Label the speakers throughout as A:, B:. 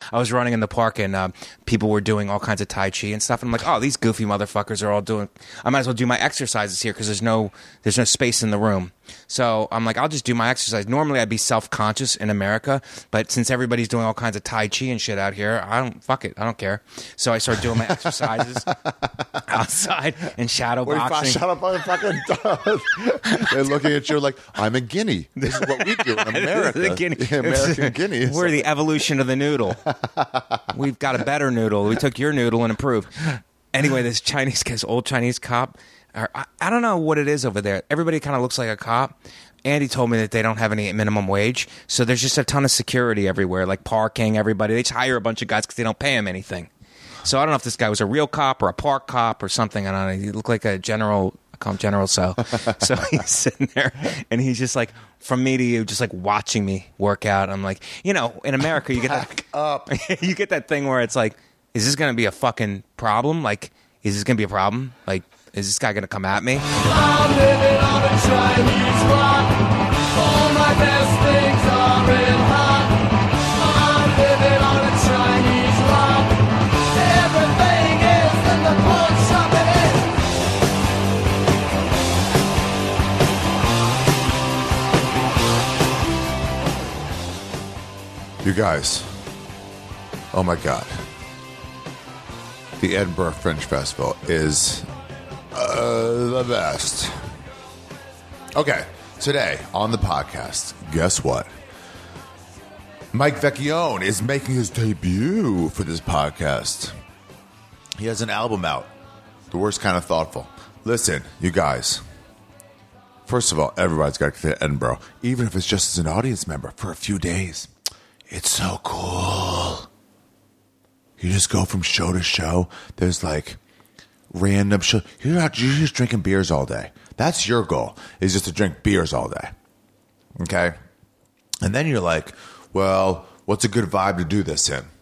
A: I was running in the park and people were doing all kinds of Tai Chi and stuff. And I'm like, oh, these goofy motherfuckers are all doing. I might as well do my exercises here because there's no space in the room. So I'm like, I'll just do my exercise. Normally I'd be self-conscious in America, but since everybody's doing all kinds of Tai Chi and shit out here, I don't care. So I started doing my exercises outside and shadow boxing.
B: Shut up, motherfucker. They're looking at you like, I'm a guinea. This is what we do in America.
A: The guinea.
B: American guinea.
A: We're the evolution of the noodle. We've got a better noodle. We took your noodle and improved. Anyway, this old Chinese cop, I don't know what it is over there. Everybody kind of looks like a cop. Andy told me that they don't have any minimum wage, so there's just a ton of security everywhere, like parking, everybody. They just hire a bunch of guys because they don't pay them anything. So I don't know if this guy was a real cop or a park cop or something. I don't know. He looked like a general. I call him General So. So he's sitting there, and he's just like, from me to you, just like watching me work out. I'm like, in America, you get you get that thing where it's like, is this going to be a fucking problem? Like, is this going to be a problem? Like, is this guy going to come at me?
C: I'm living on a Chinese block. All my best things are real hot. I'm living on a Chinese block. Everything is in the pawn shop it is.
B: You guys, oh my God. The Edinburgh Fringe Festival is the best. Okay, today on the podcast, guess what? Mike Vecchione is making his debut for this podcast. He has an album out, The Worst Kind of Thoughtful. Listen, you guys, first of all, everybody's got to get to Edinburgh, even if it's just as an audience member for a few days. It's so cool. You just go from show to show. There's like random show. You're just drinking beers all day. That's your goal, is just to drink beers all day. Okay? And then you're like, well, what's a good vibe to do this in?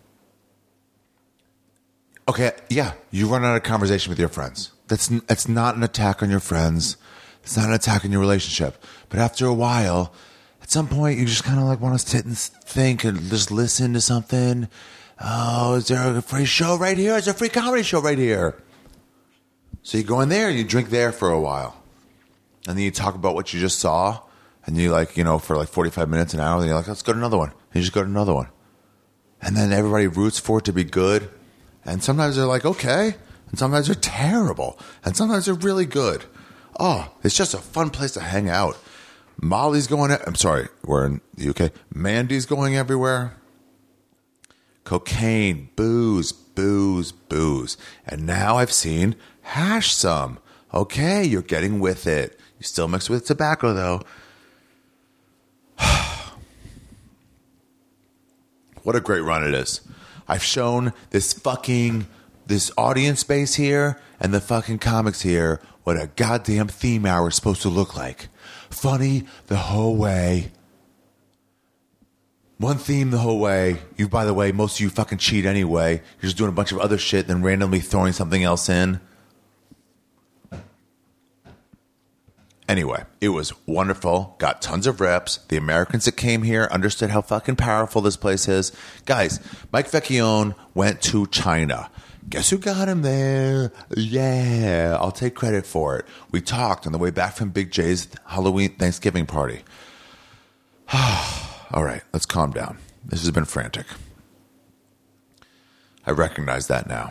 B: Okay, yeah, you run out of conversation with your friends. That's not an attack on your friends. It's not an attack on your relationship. But after a while, at some point, you just kind of like want to sit and think and just listen to something. Oh, is there a free show right here? Is there a free comedy show right here? So you go in there and you drink there for a while. And then you talk about what you just saw. And you like, for like 45 minutes, an hour. And you're like, let's go to another one. And you just go to another one. And then everybody roots for it to be good. And sometimes they're like, okay. And sometimes they're terrible. And sometimes they're really good. Oh, it's just a fun place to hang out. Molly's going, I'm sorry, we're in the UK. Mandy's going everywhere. Cocaine, booze. And now I've seen hash some. Okay, you're getting with it. You still mix with tobacco, though. What a great run it is. I've shown this audience base here and the fucking comics here what a goddamn theme hour is supposed to look like. Funny the whole way. One theme the whole way. By the way, most of you fucking cheat anyway. You're just doing a bunch of other shit, then randomly throwing something else in. Anyway, it was wonderful. Got tons of reps. The Americans that came here understood how fucking powerful this place is. Guys, Mike Vecchione went to China. Guess who got him there? Yeah, I'll take credit for it. We talked on the way back from Big J's Halloween Thanksgiving party. All right, let's calm down. This has been frantic. I recognize that now.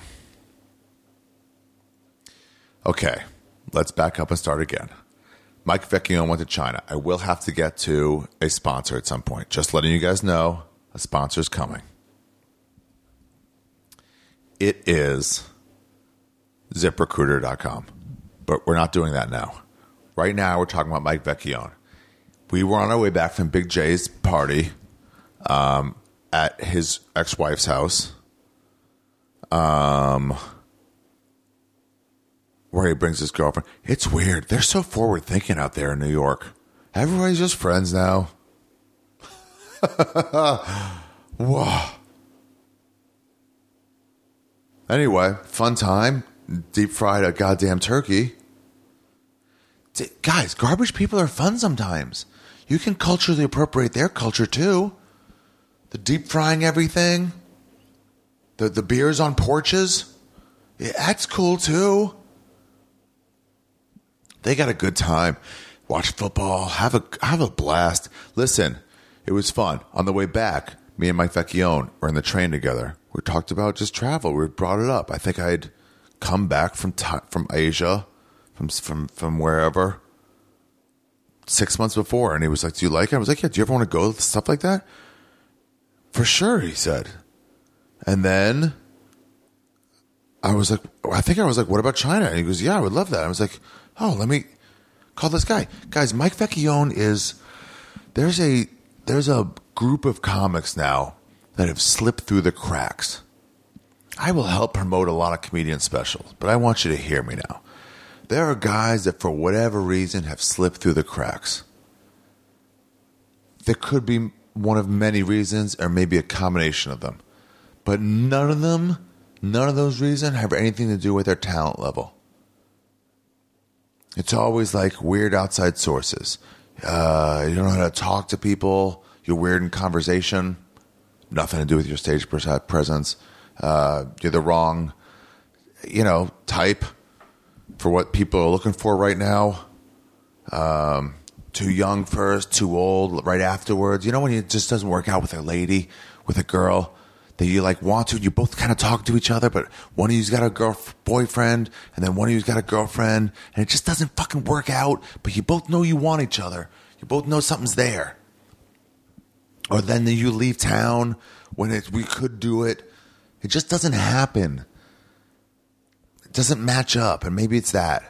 B: Okay, let's back up and start again. Mike Vecchione went to China. I will have to get to a sponsor at some point. Just letting you guys know, a sponsor's coming. It is ZipRecruiter.com. But we're not doing that now. Right now, we're talking about Mike Vecchione. We were on our way back from Big J's party at his ex-wife's house, where he brings his girlfriend. It's weird. They're so forward-thinking out there in New York. Everybody's just friends now. Whoa. Anyway, fun time. Deep fried a goddamn turkey. Guys, garbage people are fun sometimes. You can culturally appropriate their culture too. The deep frying everything. The beers on porches, yeah, that's cool too. They got a good time. Watch football, have a blast. Listen, it was fun. On the way back, me and Mike Vecchione were in the train together. We talked about just travel. We brought it up. I think I'd come back from Asia, from wherever, 6 months before, and he was like, "Do you like it?" I was like, "Yeah." "Do you ever want to go stuff like that?" "For sure," he said. And then I was like, "What about China?" And he goes, "Yeah, I would love that." I was like, "Oh, let me call this guy." Guys, Mike Vecchione is there's a group of comics now that have slipped through the cracks. I will help promote a lot of comedian specials, but I want you to hear me now. There are guys that for whatever reason have slipped through the cracks. There could be one of many reasons or maybe a combination of them. But none of those reasons have anything to do with their talent level. It's always like weird outside sources. You don't know how to talk to people. You're weird in conversation. Nothing to do with your stage presence. You're the wrong, type for what people are looking for right now. Too young first, too old right afterwards. You know when it just doesn't work out with a lady, with a girl that you want to. You both kind of talk to each other, but one of you's got a boyfriend, and then one of you's got a girlfriend, and it just doesn't fucking work out. But you both know you want each other. You both know something's there. Or then you leave town when we could do it. It just doesn't happen. It doesn't match up, and maybe it's that.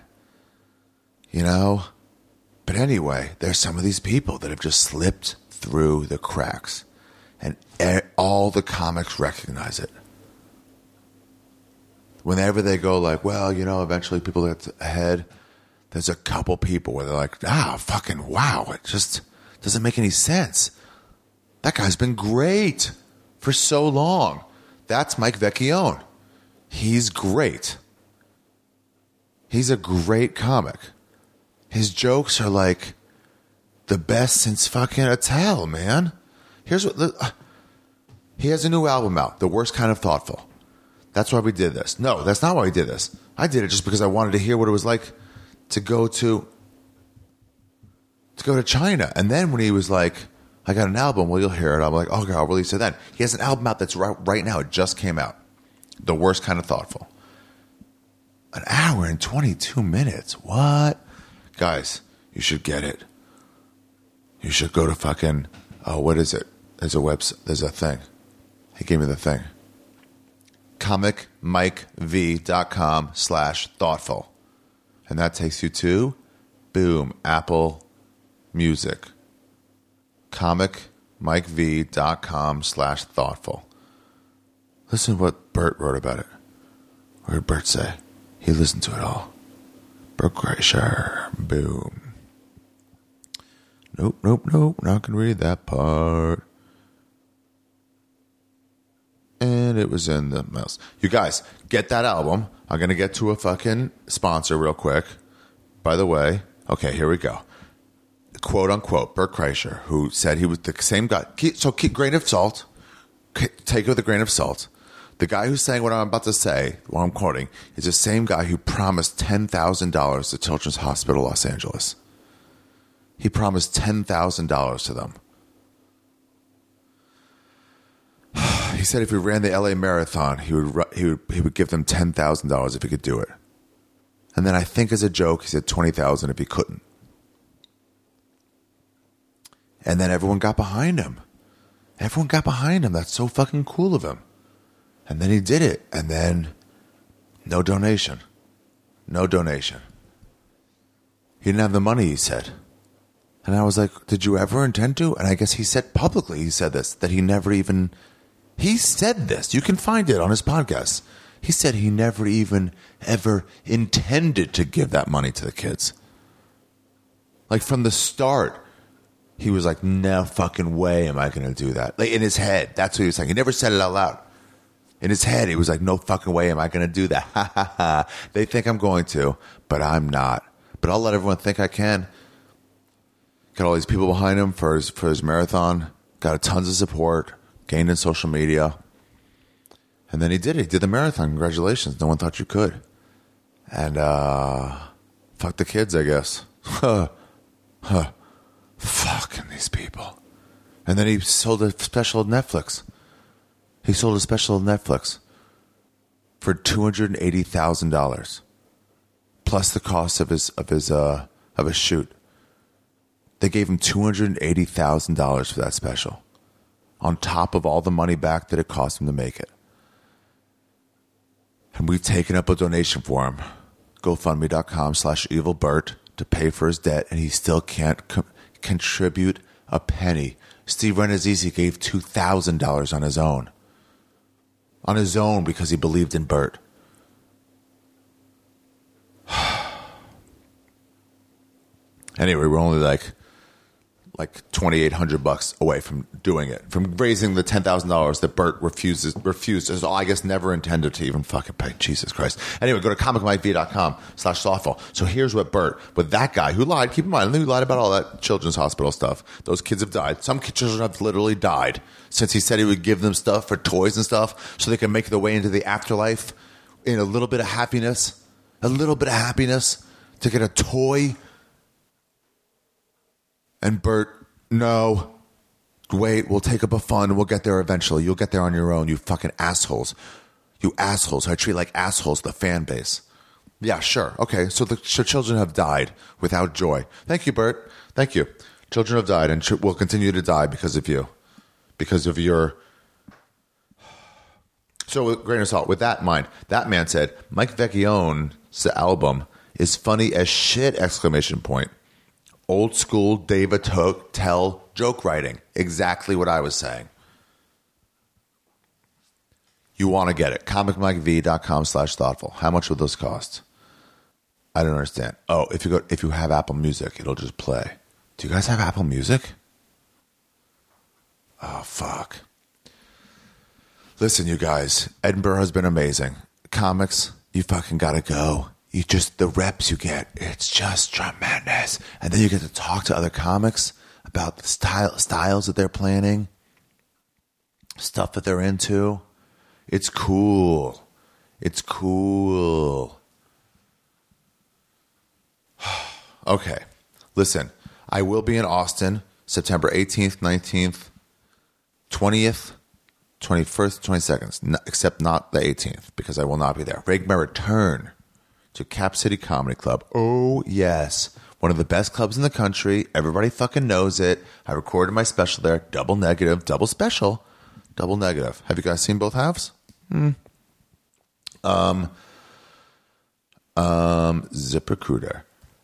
B: But anyway, there's some of these people that have just slipped through the cracks, and all the comics recognize it. Whenever they go eventually people get ahead, there's a couple people where they're like, fucking wow, it just doesn't make any sense. That guy's been great for so long. That's Mike Vecchione. He's great. He's a great comic. His jokes are like the best since fucking Attell, man. Here's what he has a new album out, The Worst Kind of Thoughtful. That's why we did this. No, that's not why we did this. I did it just because I wanted to hear what it was like to go to China. And then when he was like, I got an album, well, you'll hear it. I'm like, okay, I'll release it then. He has an album out that's right now. It just came out. The Worst Kind of Thoughtful. An hour and 22 minutes. What? Guys, you should get it. You should go to fucking, what is it? There's a website. There's a thing. He gave me the thing. comicmikev.com/thoughtful. And that takes you to, boom, Apple Music. comicmikev.com/thoughtful. Listen to what Bert wrote about it. What did Bert say? He listened to it all. Bert Kreischer. Boom. Nope. Not gonna read that part. And it was in the mouse. You guys, get that album. I'm gonna get to a fucking sponsor real quick. By the way, okay, here we go. Quote unquote, Bert Kreischer, who said he was the same guy. So keep grain of salt. Take it with a grain of salt. The guy who's saying what I'm about to say, what I'm quoting, is the same guy who promised $10,000 to Children's Hospital Los Angeles. He promised $10,000 to them. He said if he ran the LA Marathon, he would give them $10,000 if he could do it. And then I think as a joke, he said $20,000 if he couldn't. And then everyone got behind him. That's so fucking cool of him. And then he did it. And then no donation. He didn't have the money, he said. And I was like, did you ever intend to? And I guess he said publicly, he said this, that he never even, he said this. You can find it on his podcast. He said he never even ever intended to give that money to the kids. Like from the start, he was like, no fucking way am I going to do that. Like in his head, that's what he was saying. He never said it out loud. In his head, he was like, no fucking way am I going to do that. Ha ha ha. They think I'm going to, but I'm not. But I'll let everyone think I can. Got all these people behind him for his marathon. Got tons of support. Gained in social media. And then he did it. He did the marathon. Congratulations. No one thought you could. And fuck the kids, I guess. Fucking these people. And then he sold a special at Netflix. He sold a special at Netflix for $280,000 plus the cost of his shoot. They gave him $280,000 for that special, on top of all the money back that it cost him to make it. And we've taken up a donation for him, GoFundMe.com/EvilBert, to pay for his debt, and he still can't contribute a penny. Steve Renazizi gave $2,000 on his own. On his own, because he believed in Bert. Anyway, we're only like $2,800 away from doing it, from raising the $10,000 that Bert refuses, I guess never intended to even fucking pay. Jesus Christ. Anyway, go to comicmikv.com/thoughtful. So here's what Bert, with that guy who lied, keep in mind, who lied about all that children's hospital stuff. Those kids have died. Some children have literally died since he said he would give them stuff for toys and stuff so they can make their way into the afterlife in a little bit of happiness to get a toy. And Bert, no, wait, we'll take up a fund. We'll get there eventually. You'll get there on your own, you fucking assholes. You assholes. I treat like assholes the fan base. Yeah, sure. Okay, so the children have died without joy. Thank you, Bert. Thank you. Children have died and will continue to die because of you. Because of your... So, with grain of salt, with that in mind, that man said, Mike Vecchione's album is funny as shit, exclamation point. Old school Dave Attell joke writing. Exactly what I was saying. You want to get it. comicmikv.com/thoughtful. How much would those cost? I don't understand. Oh, if you have Apple Music, it'll just play. Do you guys have Apple Music? Oh, fuck. Listen, you guys. Edinburgh has been amazing. Comics, you fucking gotta go. You just, the reps you get, it's just tremendous. And then you get to talk to other comics about the styles that they're planning, stuff that they're into. It's cool. It's cool. Okay. Listen, I will be in Austin September 18th, 19th, 20th, 21st, 22nd, except not the 18th, because I will not be there. Make my return to Cap City Comedy Club. Oh, yes. One of the best clubs in the country. Everybody fucking knows it. I recorded my special there. Double negative, double special, double negative. Have you guys seen both halves? ZipRecruiter.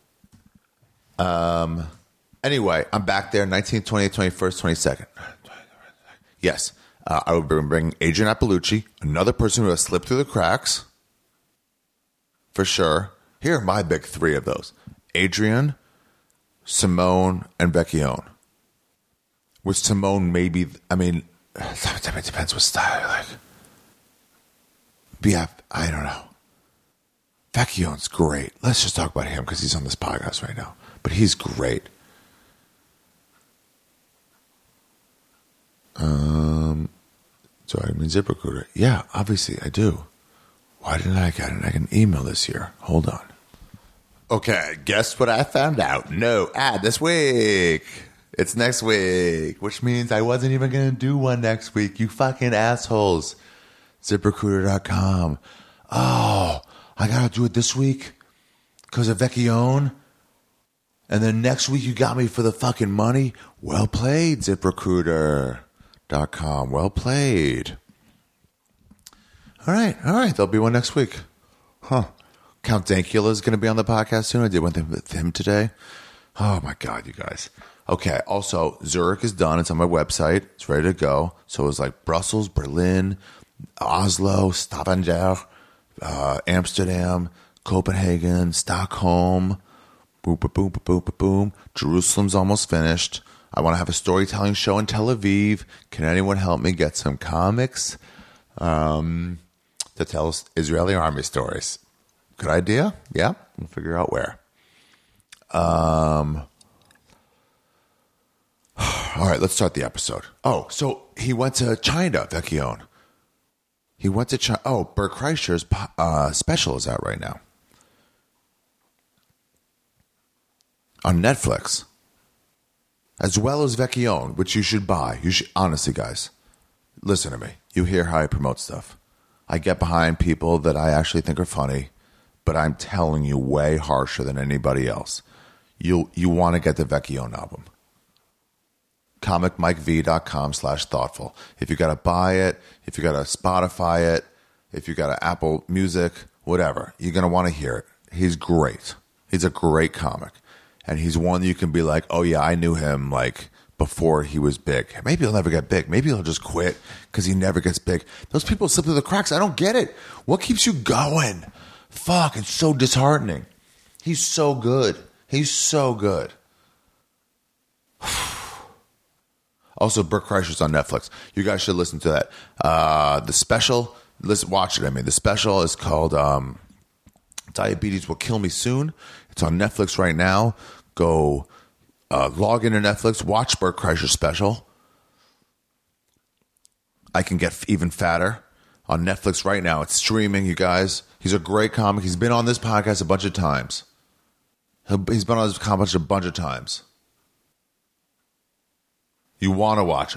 B: Anyway, I'm back there 19th, 20th, 21st, 22nd. Yes. I will bring Adrian Appalucci, another person who has slipped through the cracks. For sure. Here are my big three of those. Adrian, Simone, and Vecchione. With Simone, maybe, I mean, it depends what style you like. BF, I don't know. Vecchione's great. Let's just talk about him because he's on this podcast right now. But he's great. So I mean ZipRecruiter. Yeah, obviously I do. Why didn't I get an email this year? Hold on. Okay, guess what I found out? No ad this week. It's next week, which means I wasn't even going to do one next week. You fucking assholes. ZipRecruiter.com. Oh, I got to do it this week because of Vecchione. And then next week you got me for the fucking money. Well played, ZipRecruiter.com. Well played. All right. There'll be one next week. Huh. Count Dankula is going to be on the podcast soon. I did one thing with him today. Oh, my God, you guys. Okay. Also, Zurich is done. It's on my website. It's ready to go. So it was like Brussels, Berlin, Oslo, Stavanger, Amsterdam, Copenhagen, Stockholm. Boom, boom, boom, boom, boom. Jerusalem's almost finished. I want to have a storytelling show in Tel Aviv. Can anyone help me get some comics to tell Israeli army stories? Good idea? Yeah? We'll figure out where. All right, let's start the episode. Oh, so he went to China, Vecchione. He went to China. Oh, Bert Kreischer's special is out right now on Netflix, as well as Vecchione, which you should buy. You should, honestly, guys, listen to me. You hear how I promote stuff. I get behind people that I actually think are funny, but I'm telling you, way harsher than anybody else. You want to get the Vecchione album. ComicMikeV.com/thoughtful. If you got to buy it, if you got to Spotify it, if you got to Apple Music, whatever, you're going to want to hear it. He's great. He's a great comic. And he's one that you can be like, oh yeah, I knew him like before he was big. Maybe he'll never get big. Maybe he'll just quit because he never gets big. Those people slip through the cracks. I don't get it. What keeps you going? Fuck, it's so disheartening. He's so good. He's so good. Also, Bert Kreischer's on Netflix. You guys should listen to that. The special, watch it. The special is called Diabetes Will Kill Me Soon. It's on Netflix right now. Go log into Netflix. Watch Bert Kreischer's special. I Can Get Even Fatter on Netflix right now. It's streaming, you guys. He's a great comic. He's been on this podcast a bunch of times. He's been on this podcast a bunch of times. You want to watch it.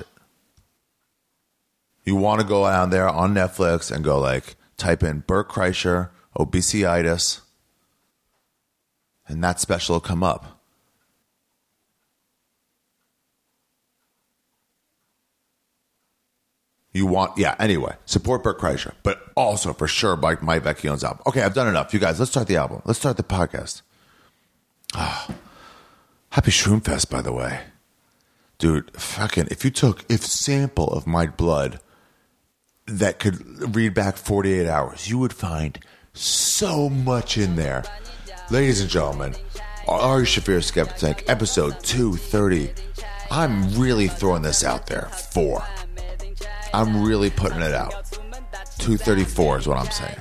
B: You want to go down there on Netflix and go type in Bert Kreischer, obesiitis, and that special will come up. Anyway, support Bert Kreischer, but also for sure Mike Vecchione's album. Okay, I've done enough. You guys, let's start the album. Let's start the podcast. Happy Shroomfest, by the way. Dude, if sample of my blood that could read back 48 hours, you would find so much in there. Ladies and gentlemen, Ari Shaffir Skeptic, episode 230. I'm really throwing this out there. 4. I'm really putting it out. 234 is what I'm saying.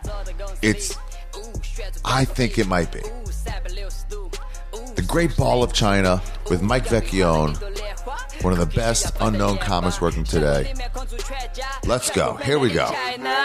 B: I think it might be. The Great Ball of China with Mike Vecchione, one of the best unknown comics working today. Let's go. Here we go.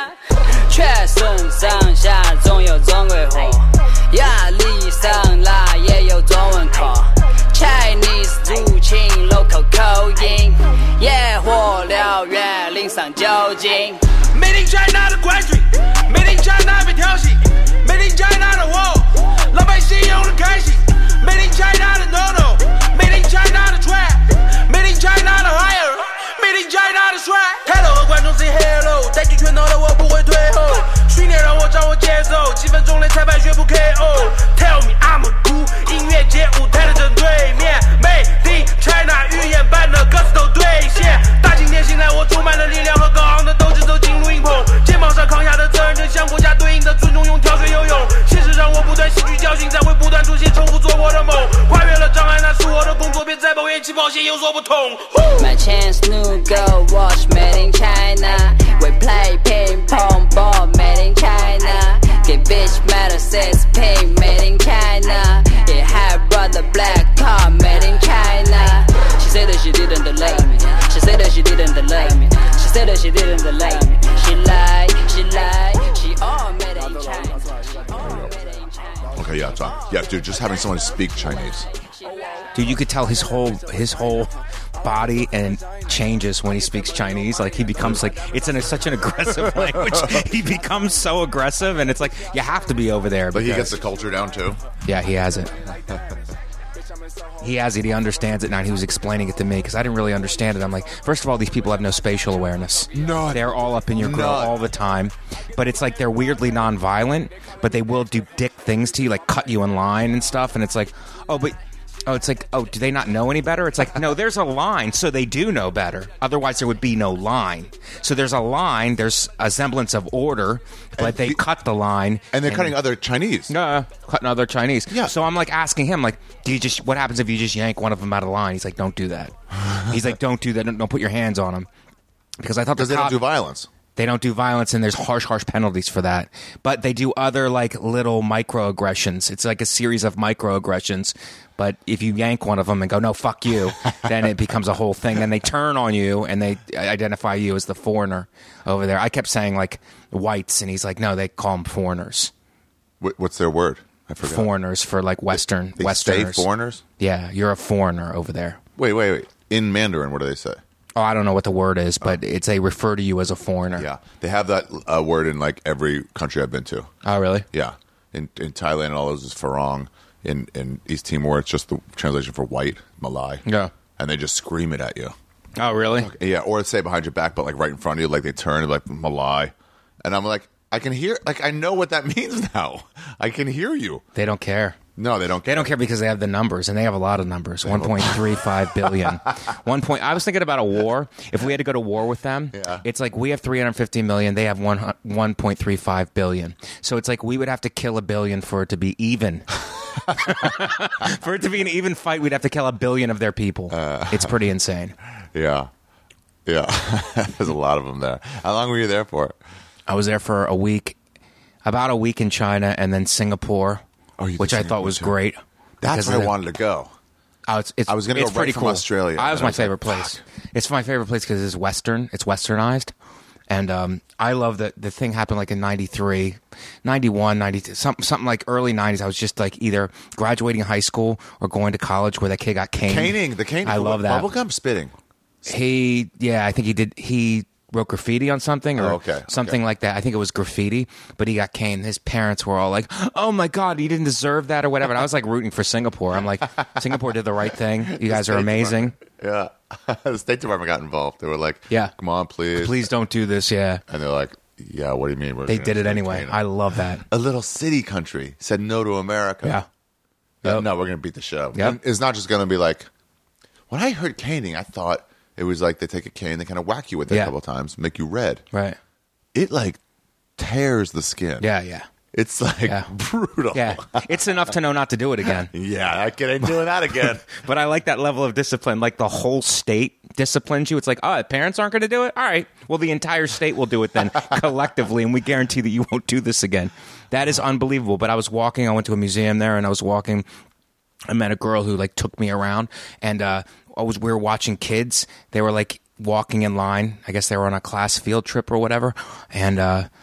D: Chinese 入侵 local 口音，野火燎原淋上酒精。Made in China 的关税 ，Made in China 被调戏 ，Made in China 的我，老百姓用的开心 ，Made in China 的 no，Made in China 的 trap，Made in China 的 higher，Made in China 的帅。抬头和观众 say hello， 带起拳头的我不会退后，训练让我掌握节奏，几分钟内裁判宣布 KO。Tell me I'm a cool， 音乐节舞台的正对面 ，Made in China 预演版的歌词都兑现。大晴天醒来，我充满了力量和高昂的斗志，走进录音棚，肩膀上扛下的责任正向国家对应的尊重，用跳水游泳。现实让我不断吸取教训，才会不断出现，重复做我的梦，跨越了障碍，那是我的工作，别再抱怨起跑线有所不同。My chance new go watch Made in China, we play ping pong ball Made in China, get bitch metal says pay Made in China, it had brother black car Made in China. She said that she didn't like me. She said that she didn't like me. She said that she didn't like me. She lied, she all made in China.
B: Okay, yeah, talk. Yeah, dude, just having someone speak Chinese.
A: Dude, you could tell his whole body and changes when he speaks Chinese. Like he becomes it's in such an aggressive language. He becomes so aggressive, and it's like you have to be over there.
B: But he gets the culture down too.
A: Yeah, he has it. He has it. He understands it now. And he was explaining it to me because I didn't really understand it. I'm like, first of all, these people have no spatial awareness.
B: No,
A: they're all up in your grill all the time. But it's like they're weirdly nonviolent, but they will do dick things to you, like cut you in line and stuff. And it's like, it's like, do they not know any better? It's like, no, there's a line, so they do know better. Otherwise, there would be no line. So there's a line, there's a semblance of order, but they cut the line.
B: And they're cutting other Chinese.
A: Cutting other Chinese.
B: Yeah.
A: So I'm like asking him, like, what happens if you just yank one of them out of line? He's like, don't do that. He's like, don't do that. Don't put your hands on them. Because I thought
B: they don't do violence.
A: They don't do violence, and there's harsh penalties for that. But they do other like little microaggressions. It's like a series of microaggressions. But if you yank one of them and go, no, fuck you, then it becomes a whole thing. Then they turn on you and they identify you as the foreigner over there. I kept saying like whites, and he's like, no, they call them foreigners.
B: What's their word? I forgot.
A: Foreigners for like Westerners.
B: They say foreigners?
A: Yeah, you're a foreigner over there.
B: Wait. In Mandarin, what do they say?
A: Oh, I don't know what the word is, but it's they refer to you as a foreigner.
B: Yeah. They have that word in like every country I've been to.
A: Oh, really?
B: Yeah. In Thailand and all those is farang. In East Timor, it's just the translation for white, Malay.
A: Yeah.
B: And they just scream it at you.
A: Oh, really?
B: Yeah, or say behind your back, but like right in front of you, like they turn like Malay. And I'm like, I can hear, like I know what that means now. I can hear you.
A: They don't care.
B: No, they don't care.
A: They don't care because they have the numbers, and they have a lot of numbers. 1.35 billion. I was thinking about a war. If we had to go to war with them, it's like we have 350 million. They have 1.35 billion. So it's like we would have to kill 1 billion for it to be even. For it to be an even fight, we'd have to kill 1 billion of their people. It's pretty insane.
B: Yeah. There's a lot of them there. How long were you there for?
A: I was there for a week, about a week in China, and then Singapore. Which I thought was great.
B: That's where I wanted to go.
A: I was
B: going to go right from Australia.
A: That was my favorite place. It's my favorite place because it's Western. It's Westernized. And I love that the thing happened like in 93, 91, 92, something like early 90s. I was just like either graduating high school or going to college where that kid got caned.
B: The caning.
A: I love that.
B: Bubblegum spitting.
A: I think he did. He wrote graffiti on something or something like that. I think it was graffiti, but he got caned. His parents were all like, oh my God, you didn't deserve that or whatever. And I was like rooting for Singapore. I'm like, Singapore did the right thing. You guys are amazing.
B: Yeah. The State Department got involved. They were like, come on, please.
A: Please don't do this. Yeah.
B: And they're like, yeah, what do you mean?
A: They did it anyway. I love that.
B: A little city country said no to America.
A: Yeah.
B: No, we're going to beat the show.
A: Yep.
B: It's not just going to be like, when I heard caning, I thought it was like they take a cane, they kind of whack you with it a couple of times, make you red.
A: Right.
B: It like tears the skin.
A: Yeah.
B: It's like brutal.
A: Yeah. It's enough to know not to do it again.
B: Yeah, I ain't doing that again.
A: But I like that level of discipline. Like the whole state disciplines you. It's like, parents aren't going to do it? All right. Well, the entire state will do it then collectively, and we guarantee that you won't do this again. That is unbelievable. But I was walking. I went to a museum there, and I was walking. I met a girl who like took me around, and we were watching kids. They were like walking in line. I guess they were on a class field trip or whatever. And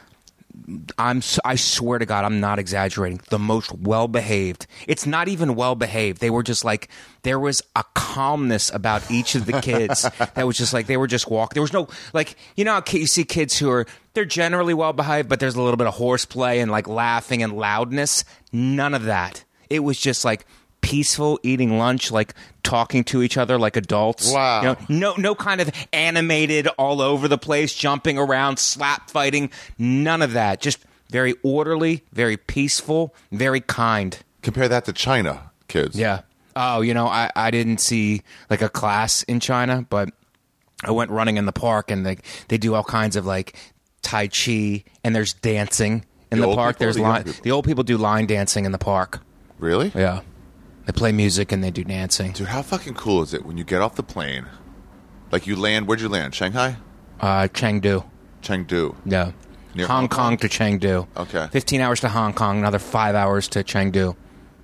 A: I swear to God, I'm not exaggerating. The most well-behaved. It's not even well-behaved. They were just like, there was a calmness about each of the kids that was just like, they were just walking. There was no, like, you know how you see kids who are, they're generally well-behaved, but there's a little bit of horseplay and like laughing and loudness. None of that. It was just like peaceful, eating lunch, like talking to each other like adults.
B: Wow.
A: You know, no kind of animated all over the place, jumping around, slap fighting. None of that. Just very orderly, very peaceful, very kind.
B: Compare that to China kids.
A: Yeah. Oh, I didn't see like a class in China, but I went running in the park, and they do all kinds of like Tai Chi, and there's dancing in the park. There's the old people do line dancing in the park.
B: Really?
A: Yeah. They play music and they do dancing.
B: Dude, how fucking cool is it when you get off the plane? Like you land, where'd you land? Shanghai?
A: Chengdu.
B: Chengdu.
A: Yeah.
B: Near
A: Hong Kong to Chengdu.
B: Okay.
A: 15 hours to Hong Kong, another 5 hours to Chengdu.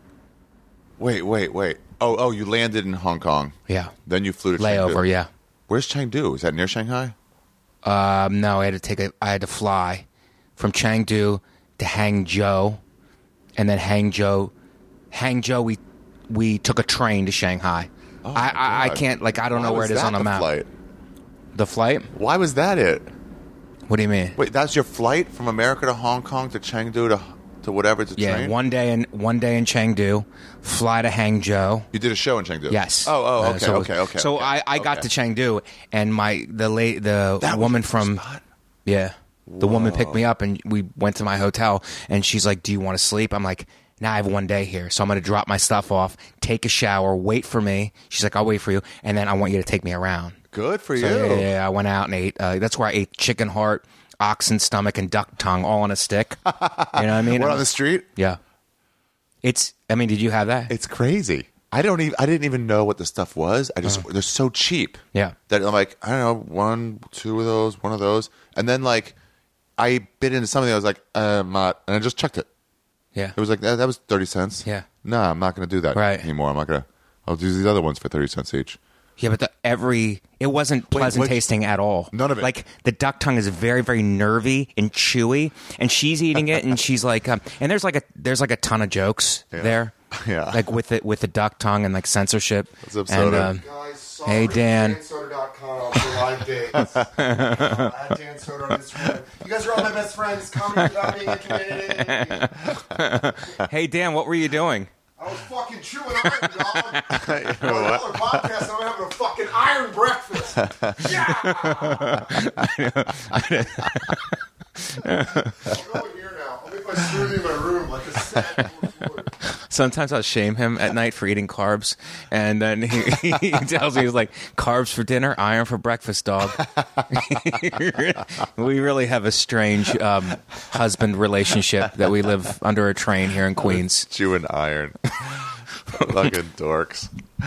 B: Wait. Oh, you landed in Hong Kong.
A: Yeah.
B: Then you flew to Chengdu.
A: Layover, yeah.
B: Where's Chengdu? Is that near Shanghai?
A: No, I had to fly from Chengdu to Hangzhou, and then Hangzhou we took a train to Shanghai.
B: Oh,
A: I can't, like, I don't know where it is on the map.
B: Flight?
A: The flight?
B: Why was that it?
A: What do you mean?
B: Wait, that's your flight from America to Hong Kong to Chengdu to whatever to train?
A: Yeah, one day in Chengdu, fly to Hangzhou.
B: You did a show in Chengdu?
A: Yes.
B: Oh, okay, okay.
A: So I got to Chengdu, and the woman from the woman picked me up, and we went to my hotel, and she's like, "Do you want to sleep?" I'm like, "Nah, I have one day here, so I'm going to drop my stuff off, take a shower, wait for me." She's like, "I'll wait for you, and then I want you to take me around."
B: Good for you.
A: Yeah, I went out and ate. That's where I ate chicken heart, oxen stomach, and duck tongue all on a stick. You know what I mean?
B: What, on the street?
A: Yeah. Did you have that?
B: It's crazy. I didn't even know what the stuff was. They're so cheap.
A: Yeah.
B: That I'm like, I don't know, 1, 2 of those, one of those. And then like I bit into something. I was like, I'm not, and I just checked it.
A: Yeah.
B: It was like that was 30 cents.
A: Yeah.
B: No, I'm not going to do that
A: Right.
B: anymore. I'll do these other ones for 30 cents each.
A: Yeah, but it wasn't pleasant tasting at all.
B: None of it.
A: Like the duck tongue is very, very nervy and chewy, and she's eating it, and she's like, and there's like a ton of jokes there,
B: Yeah.
A: like with the duck tongue and like censorship.
B: What's up, Soda?
E: Guys,
A: Hey, Dan.
E: DanSoda.com for live dates. At Dan Soda on Instagram. You guys are all my best friends. Comedy without being intimidated.
A: Hey Dan, what were you doing?
E: I was fucking chewing iron, dog. Another podcast, and I'm having a fucking iron breakfast. Yeah! I'll go in here now. I'll make my smoothie in my room like a sad little
A: Sometimes I'll shame him at night for eating carbs, and then he tells me, he's like, carbs for dinner, iron for breakfast, dog. We really have a strange husband relationship that we live under a train here in Queens.
B: Chewing iron. Fucking dorks.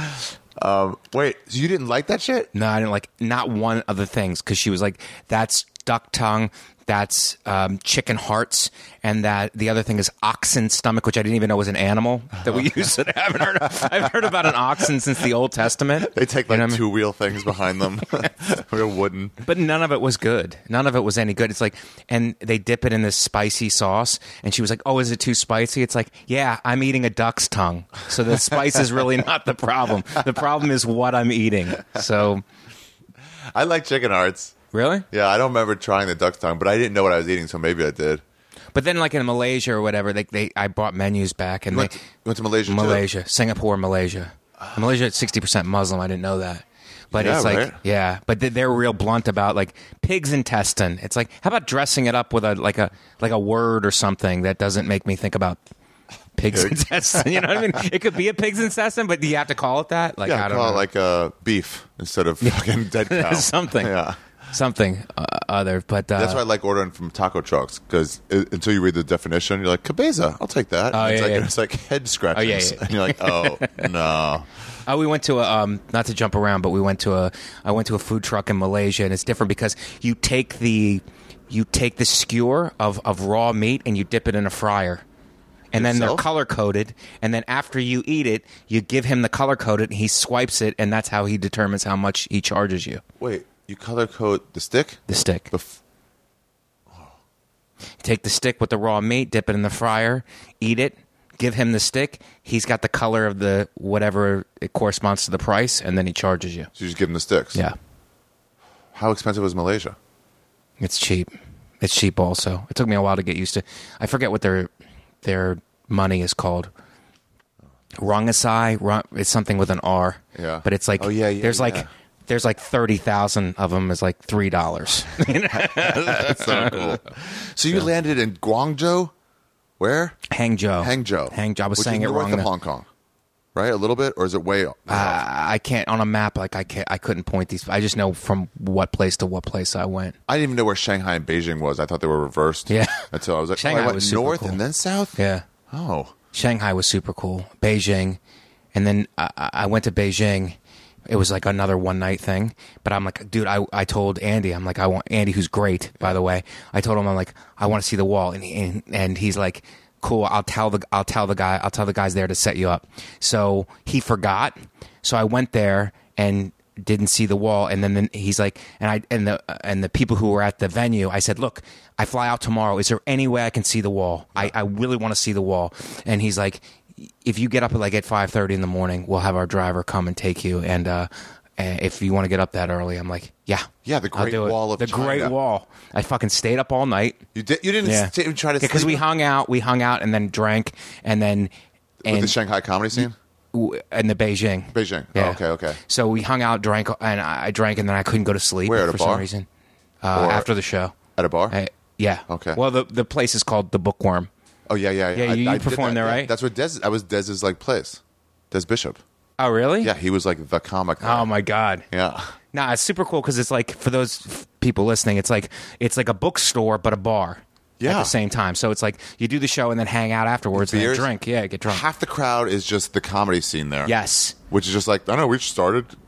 B: Wait, so you didn't like that shit?
A: No, I didn't like not one of the things, because she was like, that's duck tongue, that's chicken hearts, and that the other thing is oxen stomach, which I didn't even know was an animal that we used to have. I've heard about an oxen since the Old Testament.
B: They take
A: You know
B: like
A: what I mean?
B: two-wheel things behind them. Real wooden.
A: But none of it was good. None of it was any good. It's like, and they dip it in this spicy sauce. And she was like, "Oh, is it too spicy?" It's like, yeah, I'm eating a duck's tongue. So the spice is really not the problem. The problem is what I'm eating. So,
B: I like chicken hearts.
A: really?
B: Yeah, I don't remember trying the duck's tongue, but I didn't know what I was eating, so maybe I did.
A: But then, like in Malaysia or whatever, I brought menus back, and
B: You went to Malaysia too?
A: Malaysia, Singapore, Malaysia. Malaysia at 60% Muslim. I didn't know that. But
B: Yeah,
A: it's like,
B: right?
A: yeah. But they're real blunt about like pig's intestine. It's like, how about dressing it up with a word or something that doesn't make me think about pig's intestine? You know what I mean? It could be a pig's intestine, but do you have to call it that? Like,
B: Yeah,
A: I don't
B: call
A: know.
B: it like beef instead of fucking dead cow.
A: Something.
B: Yeah.
A: Something other. But
B: That's why I like ordering from taco trucks, because until you read the definition, you're like, cabeza, I'll take that.
A: Oh,
B: And
A: yeah,
B: it's like head scratches.
A: yeah, yeah.
B: And you're like, oh, no.
A: Oh, we went to a not to jump around, but I went to a food truck in Malaysia, and it's different because you take the skewer of raw meat and you dip it in a fryer. And then they're
B: Yourself?
A: color coded, and then after you eat it, you give him the color coded, and he swipes it, and that's how he determines how much he charges you.
B: Wait, you color code the stick?
A: The stick.
B: Bef-
A: Take the stick with the raw meat, dip it in the fryer, eat it, give him the stick. He's got the color of the whatever it corresponds to the price, and then he charges you.
B: So you just give them the sticks?
A: Yeah.
B: How expensive was Malaysia?
A: It's cheap. It's cheap also. It took me a while to get used to. I forget what their money is called. Rangasai. It's something with an R.
B: Yeah.
A: But it's like there's like 30,000 of them is like $3.
B: That's so cool. So you landed in Guangzhou? Where?
A: Hangzhou.
B: Hangzhou.
A: I was
B: which
A: saying
B: is
A: it
B: north
A: wrong.
B: of Hong Kong, right? A little bit, or is it way?
A: I can't on a map. Like I couldn't point these. I just know from what place to what place I went.
B: I didn't even know where Shanghai and Beijing was. I thought they were reversed.
A: Yeah.
B: Until I was like,
A: Shanghai
B: I went
A: was super
B: north
A: cool.
B: and then south.
A: Yeah.
B: Oh.
A: Shanghai was super cool. Beijing, and then I went to Beijing. It was like another one night thing. But I'm like, dude, I told Andy, I'm like, I want Andy, who's great, by the way. I told him, I'm like, I want to see the wall, and he's like, cool. I'll tell the guys there to set you up. So he forgot. So I went there and didn't see the wall, and then he's like, and the people who were at the venue, I said, look, I fly out tomorrow. Is there any way I can see the wall? I really want to see the wall. And he's like, if you get up at 5:30 in the morning, we'll have our driver come and take you. And if you want to get up that early, I'm like, yeah,
B: the
A: I'll
B: Great
A: do it.
B: Wall of
A: the
B: China.
A: Great Wall. I fucking stayed up all night.
B: You didn't try to
A: because
B: sleep
A: we hung out and then drank and then
B: with the Shanghai comedy scene.
A: in the Beijing.
B: Beijing.
A: Yeah.
B: Oh, okay.
A: So we hung out, drank, and I drank, and then I couldn't go to sleep.
B: Where, at a
A: for
B: bar?
A: some reason. After the show.
B: At a bar?
A: Yeah.
B: Okay.
A: Well, the place is called the Bookworm.
B: Oh yeah.
A: Yeah, you
B: did
A: performed
B: that.
A: there,
B: Yeah,
A: right?
B: That's where Des. I was Dez's place. Des Bishop.
A: Oh, really?
B: Yeah, he was like the comic. there.
A: Oh my God.
B: Yeah.
A: Nah, it's super cool because it's like, for those people listening, it's like a bookstore but a bar.
B: Yeah.
A: At the same time. So it's like you do the show and then hang out afterwards and
B: Beers?
A: then drink. Yeah, get drunk.
B: Half the crowd is just the comedy scene there.
A: Yes.
B: Which is just like, I don't know, we just started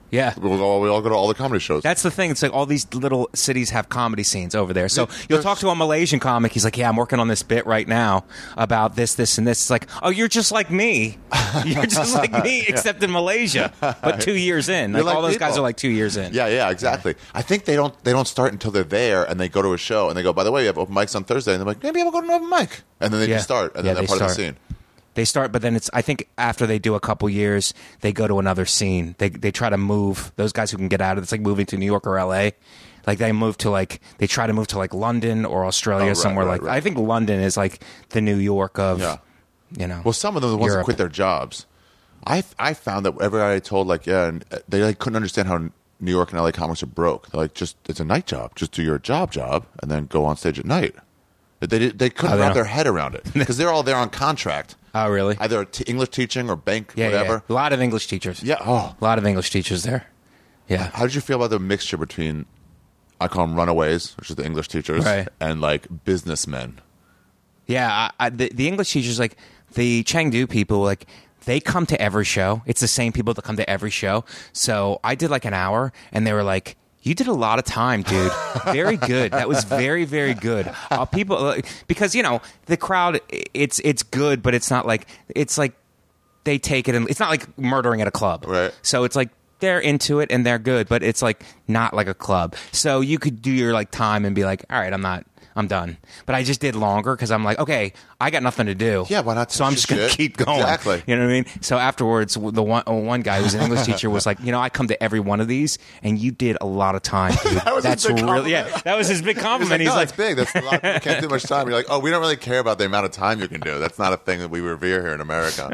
A: Yeah.
B: We all go to all the comedy shows.
A: That's the thing. It's like all these little cities have comedy scenes over there. So you'll talk to a Malaysian comic. He's like, yeah, I'm working on this bit right now about this, and this. It's like, oh, you're just like me. You're just like me, except in Malaysia. But 2 years in. Like,
B: like
A: all those guys
B: people.
A: are like 2 years in.
B: Yeah, exactly. I think they don't start until they're there and they go to a show and they go, by the way, you have open mics on Thursday, and they're like, maybe I'll go to an open mic, and then they just start, and then they're part of the scene.
A: They start, but then I think after they do a couple years, they go to another scene. They try to move. Those guys who can get out of it, it's like moving to New York or LA. Like they try to move to like London or Australia, somewhere like that. I think London is like the New York of,
B: Well, some of them are the ones that quit their jobs. I found that everybody I told, like, and they like couldn't understand how New York and LA comics are broke. They're like, it's a night job. Just do your job, and then go on stage at night. They couldn't wrap their head around it because they're all there on contract.
A: Oh, really?
B: Either English teaching or bank, whatever.
A: Yeah. A lot of English teachers.
B: Yeah. Oh,
A: a lot of English teachers there. Yeah.
B: How did you feel about the mixture between, I call them runaways, which is the English teachers,
A: right,
B: and like businessmen?
A: Yeah, the English teachers, like the Chengdu people, like they come to every show. It's the same people that come to every show. So I did like an hour, and they were like, you did a lot of time, dude. Very good. That was very, very good. People, because the crowd, it's good, but it's not like they take it, and it's not like murdering at a club.
B: Right.
A: So it's like they're into it and they're good, but it's like not like a club. So you could do your like time and be like, all right, I'm done. But I just did longer because I'm like, okay, I got nothing to do.
B: Yeah, why not?
A: So I'm just going to keep going.
B: Exactly.
A: You know what I mean? So afterwards, the one guy who's an English teacher was like, I come to every one of these, and you did a lot of time, dude.
B: That's
A: really, that was his big compliment.
B: He's like, no, that's big. That's a lot. You can't do much time. You're like, oh, we don't really care about the amount of time you can do. That's not a thing that we revere here in America.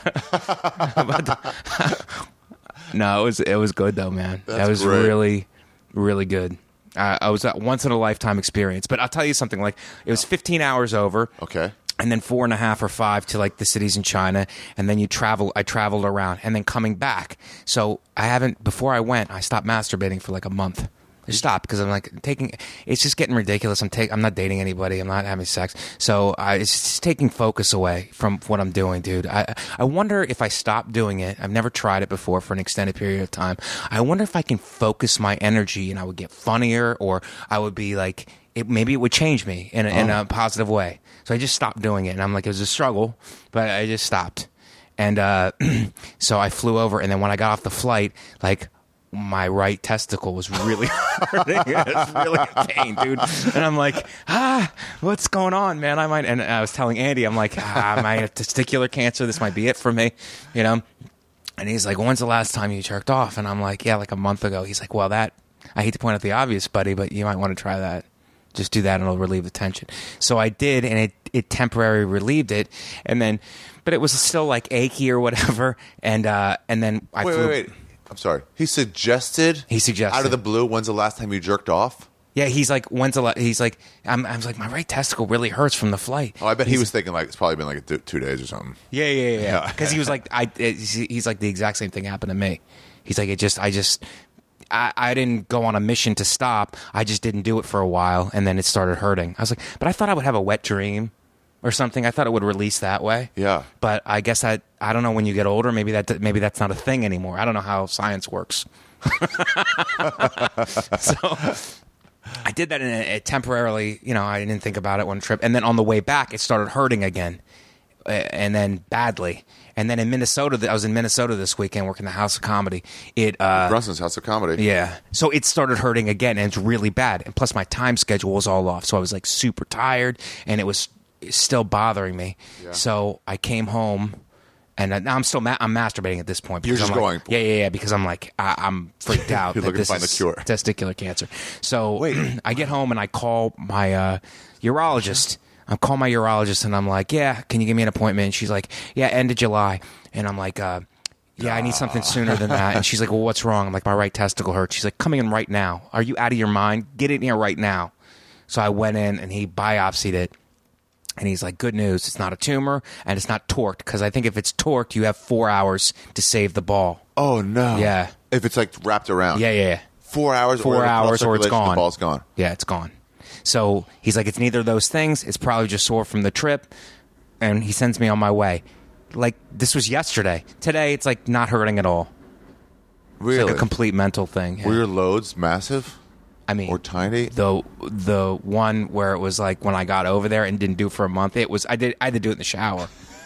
A: No, it was good though, man. That was
B: great.
A: really, really good. I was a once in a lifetime experience. But I'll tell you something. Like it was 15 hours over.
B: Okay.
A: And then 4.5 or 5 to like the cities in China, and then I traveled around, and then coming back. So before I went, I stopped masturbating for like a month. I stopped because I'm like it's just getting ridiculous. I'm not dating anybody. I'm not having sex. So it's just taking focus away from what I'm doing, dude. I wonder if I stop doing it. I've never tried it before for an extended period of time. I wonder if I can focus my energy and I would get funnier, or I would be like, maybe it would change me in a positive way. So I just stopped doing it, and I'm like, it was a struggle, but I just stopped. And so I flew over, and then when I got off the flight, like, my right testicle was really hurting. It was really in pain, dude. And I'm like, what's going on, man? And I was telling Andy, I'm like, I might have testicular cancer. This might be it for me, And he's like, when's the last time you jerked off? And I'm like, yeah, like a month ago. He's like, well, I hate to point out the obvious, buddy, but you might want to try that. Just do that and it'll relieve the tension. So I did, and it temporarily relieved it. And then, but it was still like achy or whatever. And then I flew.
B: Wait. I'm sorry. He suggested out of the blue, when's the last time you jerked off?
A: Yeah, he's like, he's like, I was like, my right testicle really hurts from the flight.
B: Oh, I bet he was thinking like it's probably been like 2 days or something.
A: Yeah. Because he was like, he's like the exact same thing happened to me. He's like, I didn't go on a mission to stop. I just didn't do it for a while, and then it started hurting. I was like, but I thought I would have a wet dream or something. I thought it would release that way.
B: Yeah.
A: But I guess I don't know, when you get older, maybe that's not a thing anymore. I don't know how science works. So I did that, and it temporarily, I didn't think about it one trip. And then on the way back, it started hurting again, and then badly. And then in Minnesota, I was in Minnesota this weekend working the House of Comedy.
B: Brunson's House of Comedy.
A: Yeah. So it started hurting again, and it's really bad. And plus my time schedule was all off. So I was like super tired, and it was still bothering me. Yeah. So I came home, and now I'm still I'm masturbating at this point.
B: You're just going.
A: Yeah. Because I'm like, I'm freaked out.
B: You're looking to find the cure.
A: Testicular cancer. So I get home, and I call my urologist. I call my urologist, and I'm like, yeah, can you give me an appointment? And she's like, yeah, end of July. And I'm like, yeah, I need something sooner than that. And she's like, well, what's wrong? I'm like, my right testicle hurts. She's like, come in right now. Are you out of your mind? Get in here right now. So I went in, and he biopsied it. And he's like, good news, it's not a tumor, and it's not torqued, because I think if it's torqued, you have 4 hours to save the ball.
B: Oh, no.
A: Yeah.
B: If it's like wrapped around.
A: Yeah.
B: 4 hours?
A: 4 hours, or it's gone.
B: The ball's gone.
A: Yeah, it's gone. So he's like, it's neither of those things. It's probably just sore from the trip. And he sends me on my way. Like, this was yesterday. Today, it's like not hurting at all. It's
B: Really?
A: like a complete mental thing. Yeah.
B: Were your loads massive
A: I mean,
B: or tiny?
A: the one where it was like when I got over there and didn't do it for a month, I had to do it in the shower.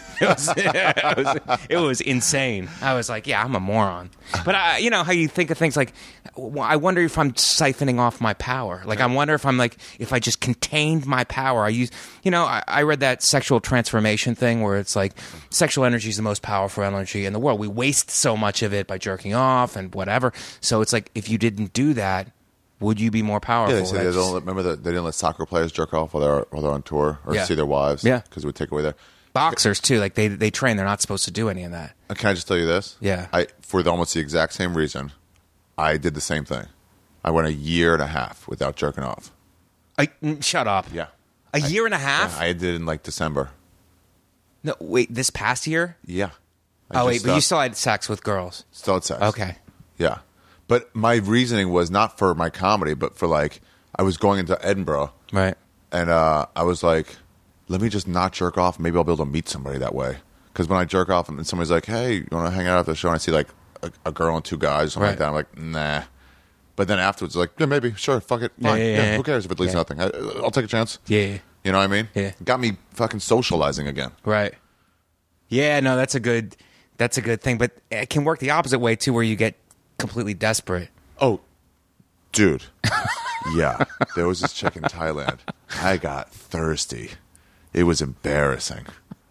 A: It was insane. I was like, yeah, I'm a moron. But you know how you think of things like, I wonder if I'm siphoning off my power. Like, I wonder if I'm like, if I just contained my power. I read that sexual transformation thing where it's like sexual energy is the most powerful energy in the world. We waste so much of it by jerking off and whatever. So it's like, if you didn't do that, would you be more powerful?
B: Yeah, they said remember that they didn't let soccer players jerk off while they're on tour or
A: Yeah.
B: see their wives.
A: Yeah.
B: Because it would take away their.
A: Boxers too, like they train, they're not supposed to do any of that.
B: Can I just tell you this?
A: Yeah.
B: For almost the exact same reason, I did the same thing. I went a year and a half without jerking off.
A: Shut up.
B: Yeah.
A: A year and a half?
B: I did it in like December.
A: No, wait, this past year?
B: Yeah.
A: But you still had sex with girls.
B: Still had sex.
A: Okay.
B: Yeah. But my reasoning was not for my comedy, but for like, I was going into Edinburgh
A: Right.
B: and I was like, let me just not jerk off. Maybe I'll be able to meet somebody that way. Because when I jerk off and somebody's like, hey, you want to hang out after the show? And I see like a girl and two guys, something like
A: Right.
B: that. I'm like, nah. But then afterwards, like, yeah, maybe, sure, fuck it, fine.
A: Yeah.
B: Who cares if it leads to nothing? I'll take a chance.
A: Yeah.
B: You know what I mean?
A: Yeah.
B: Got me fucking socializing again.
A: Right. Yeah, no, that's a good thing. But it can work the opposite way too, where you get completely desperate.
B: Oh, dude. Yeah. There was this chick in Thailand. I got thirsty. It was embarrassing.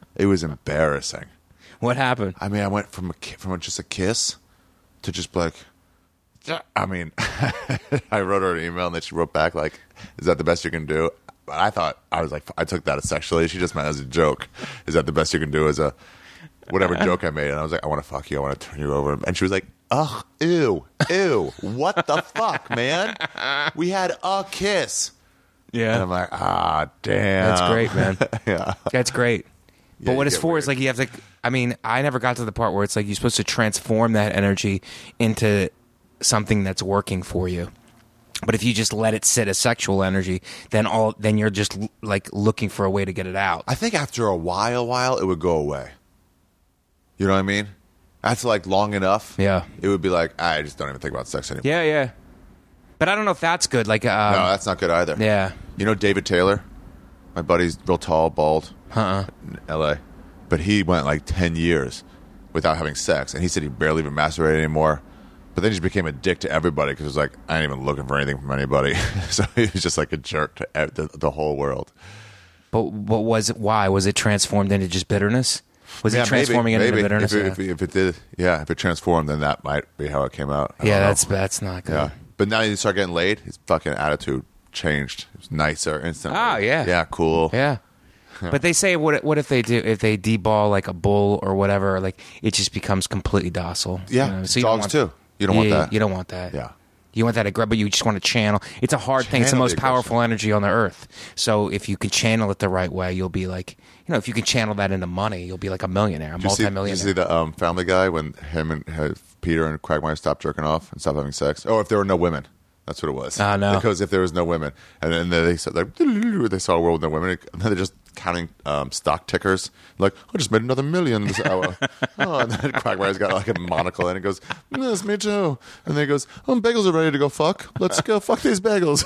A: What happened?
B: I mean, I went from just a kiss to just like, I mean, I wrote her an email and then she wrote back like, is that the best you can do? But I took that as sexually. She just meant as a joke. Is that the best you can do as a, whatever joke I made? And I was like, I want to fuck you. I want to turn you over. And she was like, ugh, ew, what the fuck, man? We had a kiss.
A: Yeah.
B: And I'm like, damn.
A: That's great, man.
B: Yeah.
A: That's great.
B: Yeah,
A: But what
B: you
A: it's
B: get
A: for is
B: weird.
A: like you have to. I mean, I never got to the part where it's like you're supposed to transform that energy into something that's working for you. But if you just let it sit as sexual energy, then you're just like looking for a way to get it out.
B: I think after a while, it would go away. You know what I mean? After like long enough,
A: Yeah.
B: it would be like, I just don't even think about sex anymore.
A: Yeah. But I don't know if that's good. Like,
B: No, that's not good either.
A: yeah.
B: You know David Taylor? My buddy's real tall, bald, in L.A. But he went like 10 years without having sex. And he said he barely even masturbated anymore. But then he just became a dick to everybody because it was like, I ain't even looking for anything from anybody. So he was just like a jerk to the whole world.
A: But why? Was it transformed into just bitterness? Was
B: Yeah,
A: it transforming
B: maybe.
A: into bitterness?
B: If it did, if it transformed, then that might be how it came out. I
A: Yeah,
B: don't know.
A: that's not good.
B: Yeah. But now you start getting laid, his fucking attitude changed. It was nicer instantly.
A: Oh, yeah.
B: Yeah, cool.
A: Yeah. But they say what if they deball like a bull or whatever, like it just becomes completely docile.
B: Yeah,
A: you know?
B: dogs
A: you don't want,
B: too. You don't want
A: Yeah,
B: that.
A: You don't want that.
B: Yeah.
A: You want that aggression, but you just want to channel. It's a hard thing. It's the
B: Channel
A: most
B: the
A: powerful energy on the earth. So if you can channel it the right way, you'll be like, if you can channel that into money, you'll be like a millionaire, a
B: Did you
A: multimillionaire.
B: see the Family Guy when him and Peter and Quagmire stopped jerking off and stopped having sex? Oh, if there were no women. That's what it was.
A: Oh, no.
B: Because if there was no women, and then they said like they saw a world with no women, and then they're just counting stock tickers. Like, I just made another million this hour. Oh, and then Quagmire's got like a monocle, and he goes, "Yes, me too." And then he goes, "Oh, bagels are ready to go fuck. Let's go fuck these bagels."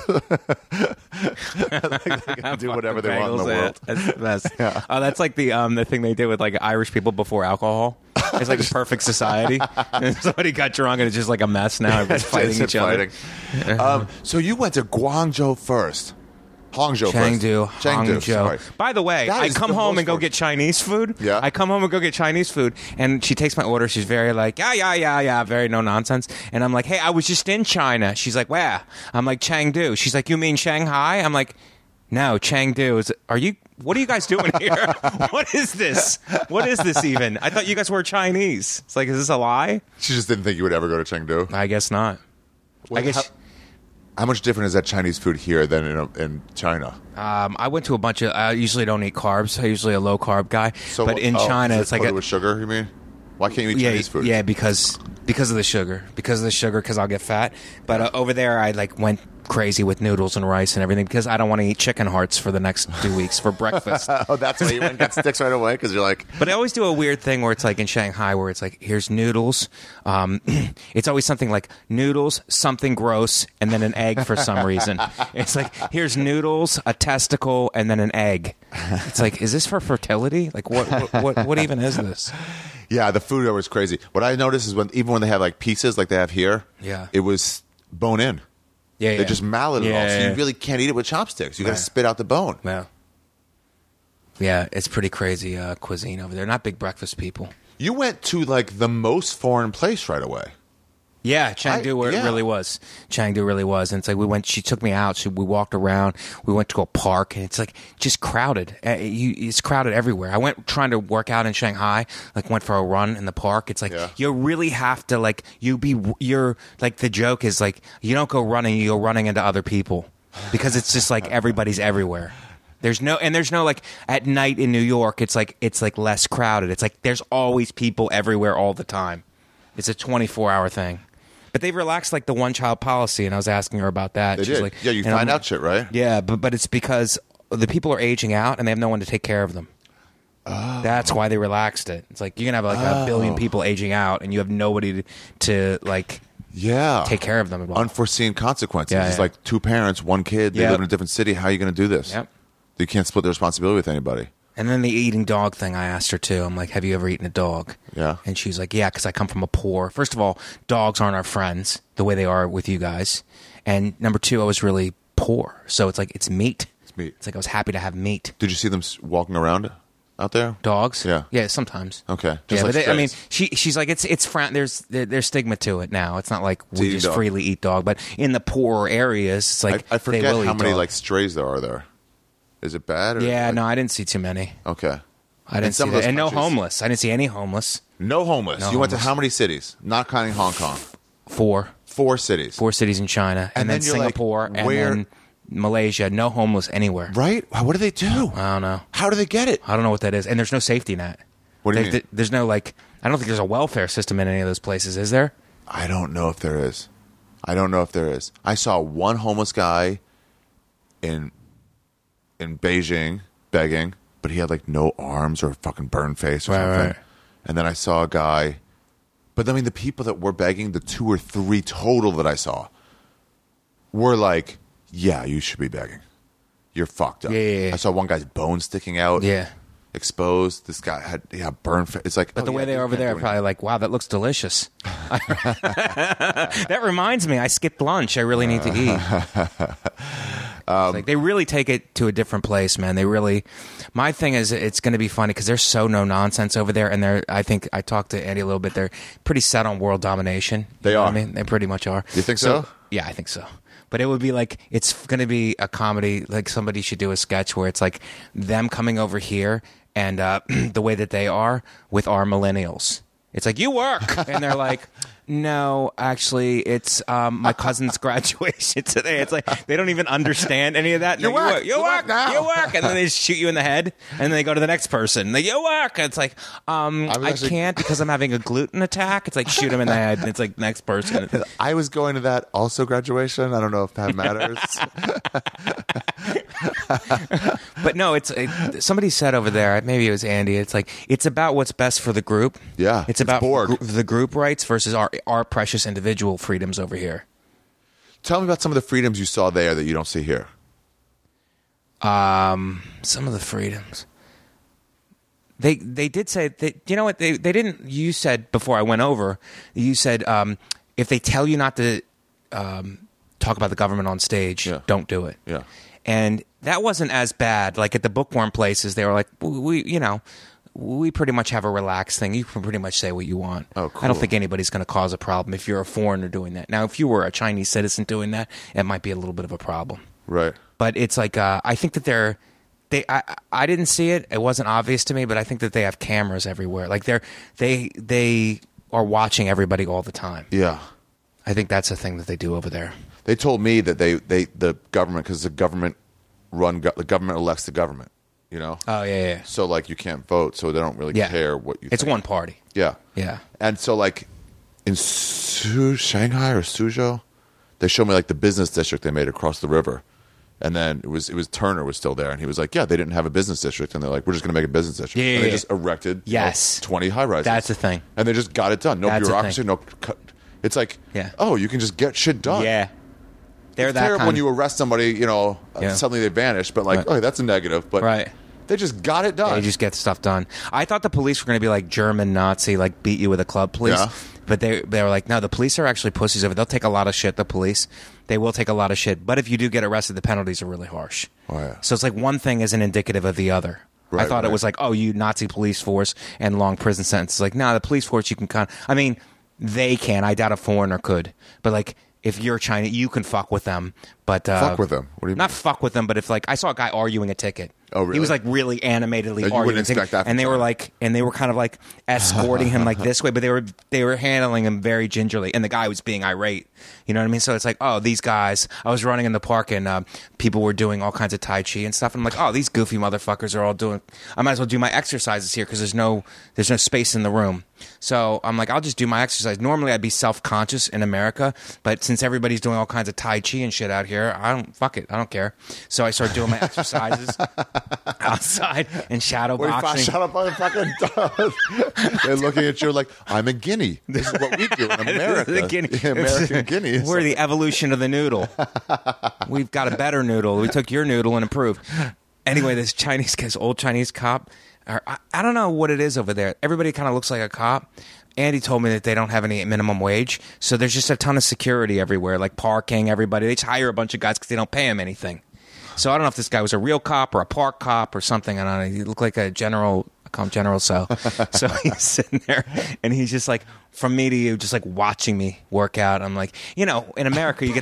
B: They can do whatever they want in the world.
A: That's the best. Oh, that's like the thing they did with like Irish people before alcohol. It's like a perfect society. And somebody got drunk and it's just like a mess now. Everybody's fighting each other.
B: So you went to Guangzhou first. Hangzhou
A: Chengdu,
B: first. Chengdu, sorry.
A: Hangzhou. By the way,
B: That
A: I
B: is
A: come
B: the
A: home
B: most
A: and go
B: for-
A: get Chinese food.
B: Yeah.
A: I come home and go get Chinese food, and she takes my order. She's very like, yeah, very no nonsense. And I'm like, hey, I was just in China. She's like, where? I'm like, Chengdu. She's like, you mean Shanghai? I'm like, no, Chengdu. What are you guys doing here? What is this? What is this even? I thought you guys were Chinese. It's like, is this a lie?
B: She just didn't think you would ever go to Chengdu.
A: I guess not. I guess.
B: How much different is that Chinese food here than in China?
A: I went to a bunch of. I usually don't eat carbs. I'm usually a low carb guy. But in China,
B: is it
A: it's like
B: coated with sugar. You mean? Why can't you eat Chinese food?
A: Yeah, because of the sugar. Because of the sugar, because I'll get fat. But over there, I like went crazy with noodles and rice and everything because I don't want to eat chicken hearts for the next 2 weeks for breakfast.
B: Oh, that's why you went and got sticks right away, because you're like...
A: But I always do a weird thing where it's like in Shanghai where it's like, here's noodles. It's always something like noodles, something gross, and then an egg for some reason. It's like, here's noodles, a testicle, and then an egg. It's like, is this for fertility? Like, what even is this?
B: Yeah, the food was crazy. What I noticed is even when they have like pieces like they have here, it was bone in.
A: Yeah,
B: They just mallet it all, so you really can't eat it with chopsticks. You got to spit out the bone.
A: Yeah, it's pretty crazy cuisine over there. Not big breakfast people.
B: You went to like the most foreign place right away.
A: Yeah, Chengdu it really was. Chengdu really was. And it's like she took me out. We walked around. We went to a park, and it's like just crowded. It's crowded everywhere. I went trying to work out in Shanghai, like went for a run in the park. It's like you really have to like you're like the joke is like you don't go running, you go running into other people because it's just like everybody's everywhere. There's no like at night in New York, it's like less crowded. It's like there's always people everywhere all the time. It's a 24-hour thing. But they've relaxed like the one-child policy, and I was asking her about that.
B: They
A: She's
B: did.
A: Like,
B: Yeah, you find out shit, right?
A: Yeah, but it's because the people are aging out, and they have no one to take care of them. Oh. That's why they relaxed it. It's like you can have like a billion people aging out, and you have nobody to like take care of them.
B: Unforeseen consequences. It's like two parents, one kid. They live in a different city. How are you going to do this?
A: Yep.
B: You can't split the responsibility with anybody.
A: And then the eating dog thing, I asked her too. I'm like, have you ever eaten a dog?
B: Yeah.
A: And she's like, yeah, because I come from a poor. First of all, dogs aren't our friends the way they are with you guys. And number two, I was really poor. So it's like, it's meat.
B: It's meat.
A: It's like I was happy to have meat.
B: Did you see them walking around out there?
A: Dogs?
B: Yeah.
A: Yeah, sometimes.
B: Okay.
A: Just
B: like
A: I mean, she's like, it's there's stigma to it now. It's not like we just
B: dog.
A: freely eat dog. But in the poorer areas, it's like
B: I forget
A: they will
B: how
A: eat
B: many
A: dog.
B: like strays there are there. Is it bad? Or
A: No, I didn't see too many.
B: Okay.
A: I didn't see that. And no homeless. I didn't see any homeless.
B: No homeless. You went to how many cities? Not counting Hong Kong.
A: 4.
B: 4 cities.
A: 4 cities in China. And then
B: you're like,
A: Singapore. And
B: where-
A: then Malaysia. No homeless anywhere.
B: Right? What do they do?
A: I don't know.
B: How do they get it?
A: I don't know what that is. And there's no safety net.
B: What do you mean?
A: There's no, like, I don't think there's a welfare system in any of those places, is there?
B: I don't know if there is. I saw one homeless guy in Beijing begging, but he had like no arms or a fucking burned face or something.
A: Right.
B: And then I saw a guy, but I mean the people that were begging, the 2 or 3 total that I saw, were like, yeah, you should be begging. You're fucked up.
A: Yeah.
B: I saw one guy's bone sticking out.
A: Yeah.
B: Exposed. This guy had burned face. It's like,
A: But the way they are over there, probably like, wow, that looks delicious. That reminds me, I skipped lunch. I really need to eat. Like they really take it to a different place, man. They really. My thing is, it's going to be funny because they're so no nonsense over there, and I think I talked to Andy a little bit. They're pretty set on world domination.
B: They
A: know
B: are.
A: what I mean, they pretty much are.
B: You think so?
A: Yeah, I think so. But it would be like it's going to be a comedy. Like somebody should do a sketch where it's like them coming over here and the way that they are with our millennials. It's like, you work, and they're like, no, actually, it's my cousin's graduation today. It's like they don't even understand any of that.
B: You work now.
A: You work, and then they just shoot you in the head, and then they go to the next person. Like, you work. And it's like, I can't because I'm having a gluten attack. It's like shoot him in the head, and it's like next person.
B: I was going to that also graduation. I don't know if that matters.
A: But no, somebody said over there, maybe it was Andy, it's like, it's about what's best for the group.
B: Yeah,
A: It's about
B: Borg.
A: the group rights versus our precious individual freedoms over here.
B: Tell me about some of the freedoms you saw there that you don't see here.
A: Some of the freedoms. They did say that, you know what, they didn't, you said before I went over, you said if they tell you not to talk about the government on stage, don't do it.
B: Yeah.
A: And that wasn't as bad. Like at the bookworm places, they were like, we pretty much have a relaxed thing. You can pretty much say what you want.
B: Oh, cool.
A: I don't think anybody's going to cause a problem if you're a foreigner doing that. Now, if you were a Chinese citizen doing that, it might be a little bit of a problem.
B: Right.
A: But it's like, I think that I didn't see it. It wasn't obvious to me, but I think that they have cameras everywhere. Like they are watching everybody all the time.
B: Yeah.
A: I think that's a thing that they do over there.
B: They told me that the government, because the government the government elects the government, you know?
A: Oh, yeah.
B: So, like, you can't vote, so they don't really care what you
A: It's
B: think.
A: one party.
B: Yeah.
A: Yeah.
B: And so like in Shanghai or Suzhou, they showed me like the business district they made across the river. And then it was Turner was still there, and he was like, "Yeah, they didn't have a business district, and they're like, we're just going to make a business district."
A: Yeah,
B: and they
A: yeah,
B: just erected
A: yes
B: 20 high rises.
A: That's the thing.
B: And they just got it done. No
A: That's the
B: bureaucracy.
A: thing.
B: No. It's like,
A: Yeah.
B: oh, you can just get shit done.
A: Yeah. They're
B: It's
A: that
B: terrible
A: kind
B: when you arrest somebody,
A: Yeah.
B: suddenly they vanish. But like,
A: Right.
B: okay, that's a negative. But
A: Right.
B: they just got it done.
A: They just get stuff done. I thought the police were going to be like German Nazi, like beat you with a club police.
B: Yeah.
A: But they were like, no, the police are actually pussies over. They'll take a lot of shit, the police. They will take a lot of shit. But if you do get arrested, the penalties are really harsh.
B: Oh, yeah.
A: So it's like one thing isn't indicative of the other. I
B: Right,
A: thought it
B: right.
A: was like, oh, you Nazi police force and long prison sentences. Like, no, the police force, you can kind of, I mean, they can. I doubt a foreigner could. But like, if you're Chinese, you can fuck with them. But
B: Fuck with them? What do you
A: not
B: mean?
A: fuck with them, but if like I saw a guy arguing a ticket.
B: Oh, really?
A: He was like really animatedly
B: You wouldn't
A: arguing a ticket.
B: expect that from
A: And they were
B: China.
A: like, and they were kind of like escorting him like this way, but they were handling him very gingerly, and the guy was being irate. You know what I mean? So it's like, oh, these guys. I was running in the park, and people were doing all kinds of Tai Chi and stuff. And I'm like, oh, these goofy motherfuckers are all doing. I might as well do my exercises here because there's no space in the room. So I'm like, I'll just do my exercise. Normally I'd be self-conscious in America, but since everybody's doing all kinds of Tai Chi and shit out here, I don't care. So I started doing my exercises outside and shadow
B: Wait,
A: boxing.
B: shut up, motherfucker. They're looking at you like, I'm a guinea. This is what we do in America.
A: The guinea.
B: Yeah, American guinea.
A: We're the evolution of the noodle. We've got a better noodle. We took your noodle and improved. Anyway, this old Chinese cop, I don't know what it is over there. Everybody kind of looks like a cop. Andy told me that they don't have any minimum wage, so there's just a ton of security everywhere, like parking everybody. They just hire a bunch of guys because they don't pay them anything. So I don't know if this guy was a real cop or a park cop or something. I don't know. He looked like a general. I call him General So. So he's sitting there, and he's just like, from me to you, just like watching me work out. I'm like, in America, you get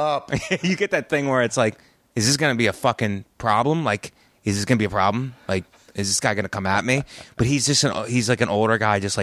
A: you get that thing where it's like, is this going to be a fucking problem? Like, is this going to be a problem? Like, is this guy going to come at me? But he's just he's like an older guy, just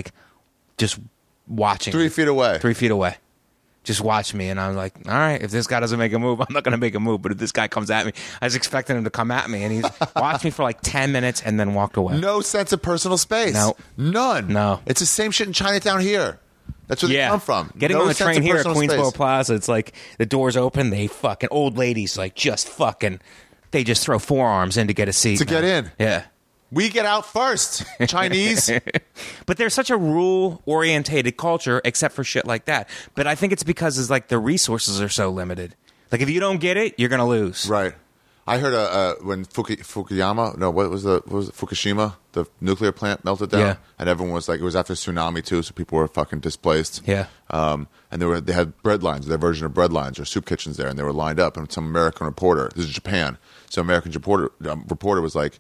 A: watching
B: 3 feet away.
A: 3 feet away. Just watch me, and I'm like, all right, if this guy doesn't make a move, I'm not going to make a move. But if this guy comes at me, I was expecting him to come at me, and he's watched me for like 10 minutes and then walked away.
B: No sense of personal space.
A: No.
B: None.
A: No.
B: It's the same shit in Chinatown here. That's where they come from.
A: Getting
B: No
A: on the
B: sense
A: train
B: of
A: here at
B: personal
A: Queensboro
B: space.
A: Plaza, it's like the doors open, they fucking old ladies like just fucking, they just throw forearms in to get a seat.
B: To get
A: man.
B: in.
A: Yeah.
B: We get out first. Chinese.
A: But there's such a rule-orientated culture, except for shit like that. But I think it's because it's like the resources are so limited. Like if you don't get it, you're gonna lose.
B: Right. I heard when Fukushima, Fukushima, the nuclear plant melted down,
A: Yeah.
B: and everyone was like, it was after tsunami too, so people were fucking displaced.
A: Yeah.
B: And they had bread lines, their version of bread lines or soup kitchens there, and they were lined up. And some American reporter, this is Japan, so American reporter was like,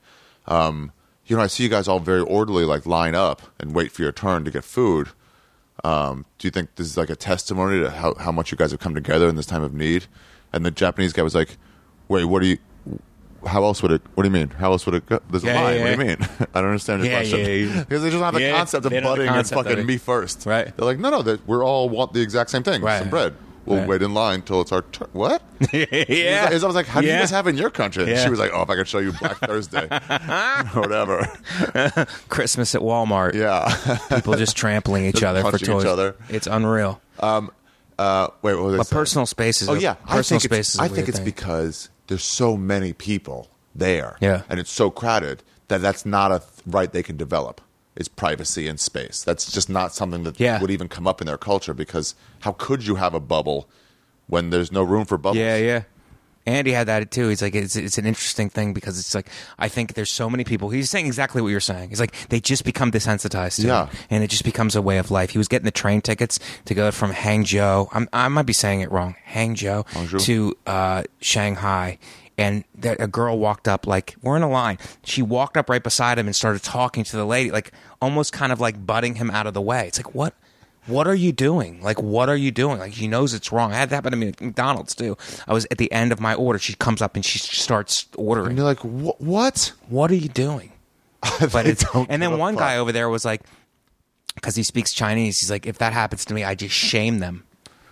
B: I see you guys all very orderly, like line up and wait for your turn to get food. Do you think this is like a testimony to how much you guys have come together in this time of need? And the Japanese guy was like, wait, how else would it, what do you mean? How else would it go? There's a
A: Yeah,
B: line.
A: yeah,
B: What do you mean? I don't understand your
A: Yeah,
B: question.
A: yeah.
B: Because they just don't have the
A: Yeah,
B: concept of
A: they don't have the
B: butting and
A: concept of
B: fucking
A: it.
B: me first.
A: Right.
B: They're like, no, we're all want the exact same thing,
A: Right.
B: some bread. We'll
A: Right.
B: wait in line till it's our turn. What?
A: Yeah.
B: I was like, how do you
A: Yeah.
B: guys have it in your country? And
A: Yeah.
B: she was like, if I could show you Black Thursday. or whatever.
A: Christmas at Walmart.
B: Yeah.
A: People just trampling each
B: Just
A: other for
B: punching
A: toys.
B: each other.
A: It's unreal.
B: Wait, what was I
A: But
B: saying?
A: personal spaces.
B: Oh yeah,
A: personal spaces.
B: I think it's because there's so many people there,
A: Yeah.
B: and it's so crowded that's not a right they can develop. Is privacy and space. That's just not something that
A: Yeah.
B: would even come up in their culture. Because how could you have a bubble when there's no room for bubbles?
A: Yeah. Andy had that too. He's like, it's an interesting thing because it's like, I think there's so many people. He's saying exactly what you're saying. He's like, they just become desensitized to
B: Yeah.
A: it, and it just becomes a way of life. He was getting the train tickets to go from Hangzhou. I might be saying it wrong. Hangzhou to Shanghai. And a girl walked up, like, we're in a line. She walked up right beside him and started talking to the lady, like, almost kind of like butting him out of the way. It's like, what are you doing? Like, what are you doing? Like, she knows it's wrong. I had that happen to me at McDonald's, too. I was at the end of my order. She comes up and she starts ordering.
B: And you're like, what?
A: What are you doing? But it's,
B: don't
A: and then
B: give a
A: one
B: fuck.
A: guy over there was like, because he speaks Chinese, he's like, if that happens to me, I just shame them.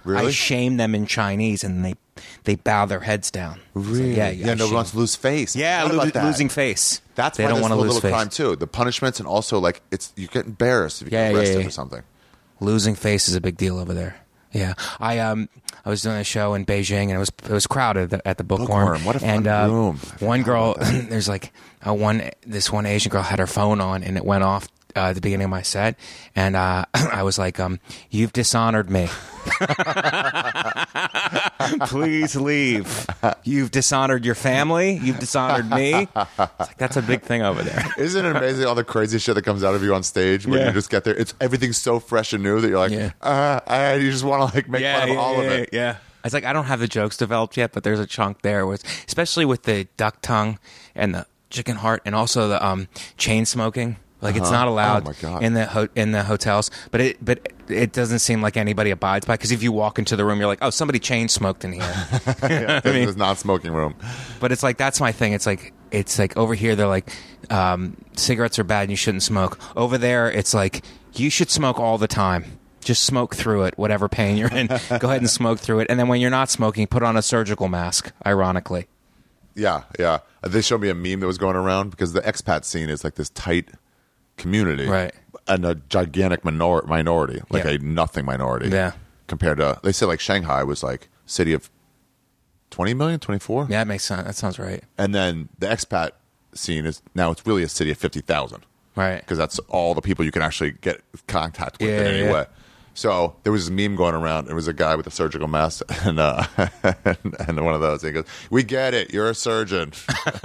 B: Really?
A: I shame them in Chinese, and they bow their heads down.
B: Really?
A: Yeah,
B: Yeah, nobody
A: shame.
B: wants to lose face.
A: Yeah,
B: I forgot about that.
A: losing face.
B: That's
A: they
B: why
A: don't
B: there's
A: want to
B: a
A: lose
B: little
A: face.
B: crime too. The punishments and also like you get embarrassed if you
A: Yeah,
B: get arrested
A: yeah.
B: for something.
A: Losing face is a big deal over there. Yeah, I was doing a show in Beijing, and it was crowded at the Bookworm.
B: Bookworm, what a fun
A: and,
B: room.
A: One girl, there's like this one Asian girl had her phone on, and it went off at the beginning of my set, and I was like, "You've dishonored me. Please leave. You've dishonored your family. You've dishonored me." It's like, that's a big thing over there.
B: Isn't it amazing all the crazy shit that comes out of you on stage when
A: Yeah.
B: you just get there? It's everything's so fresh and new that you're like,
A: Yeah.
B: you just want to like make fun of all of it.
A: Yeah. I was like, I don't have the jokes developed yet, but there's a chunk there, especially with the duck tongue and the chicken heart, and also the chain smoking. Like it's not allowed
B: Oh, my God.
A: in the hotels, but it doesn't seem like anybody abides by. Because if you walk into the room, you're like, oh, somebody chain smoked in here.
B: Yeah, it's not smoking room.
A: But it's like that's my thing. It's like over here they're like cigarettes are bad and you shouldn't smoke. Over there it's like you should smoke all the time. Just smoke through it, whatever pain you're in. Go ahead and smoke through it, and then when you're not smoking, put on a surgical mask. Ironically,
B: Yeah, yeah. They showed me a meme that was going around because the expat scene is like this tight community,
A: Right.
B: And a gigantic minority, like
A: Yeah.
B: a nothing minority,
A: Yeah.
B: Compared to, they said like Shanghai was like city of 20 million, 24,
A: yeah, that makes sense. That sounds right.
B: and then the expat scene is now it's really a city of 50,000,
A: Right.
B: because that's all the people you can actually get contact with in
A: Yeah,
B: any
A: yeah.
B: way. So there was this meme going around. It was a guy with a surgical mask and and one of those. And he goes, "We get it. You're a surgeon."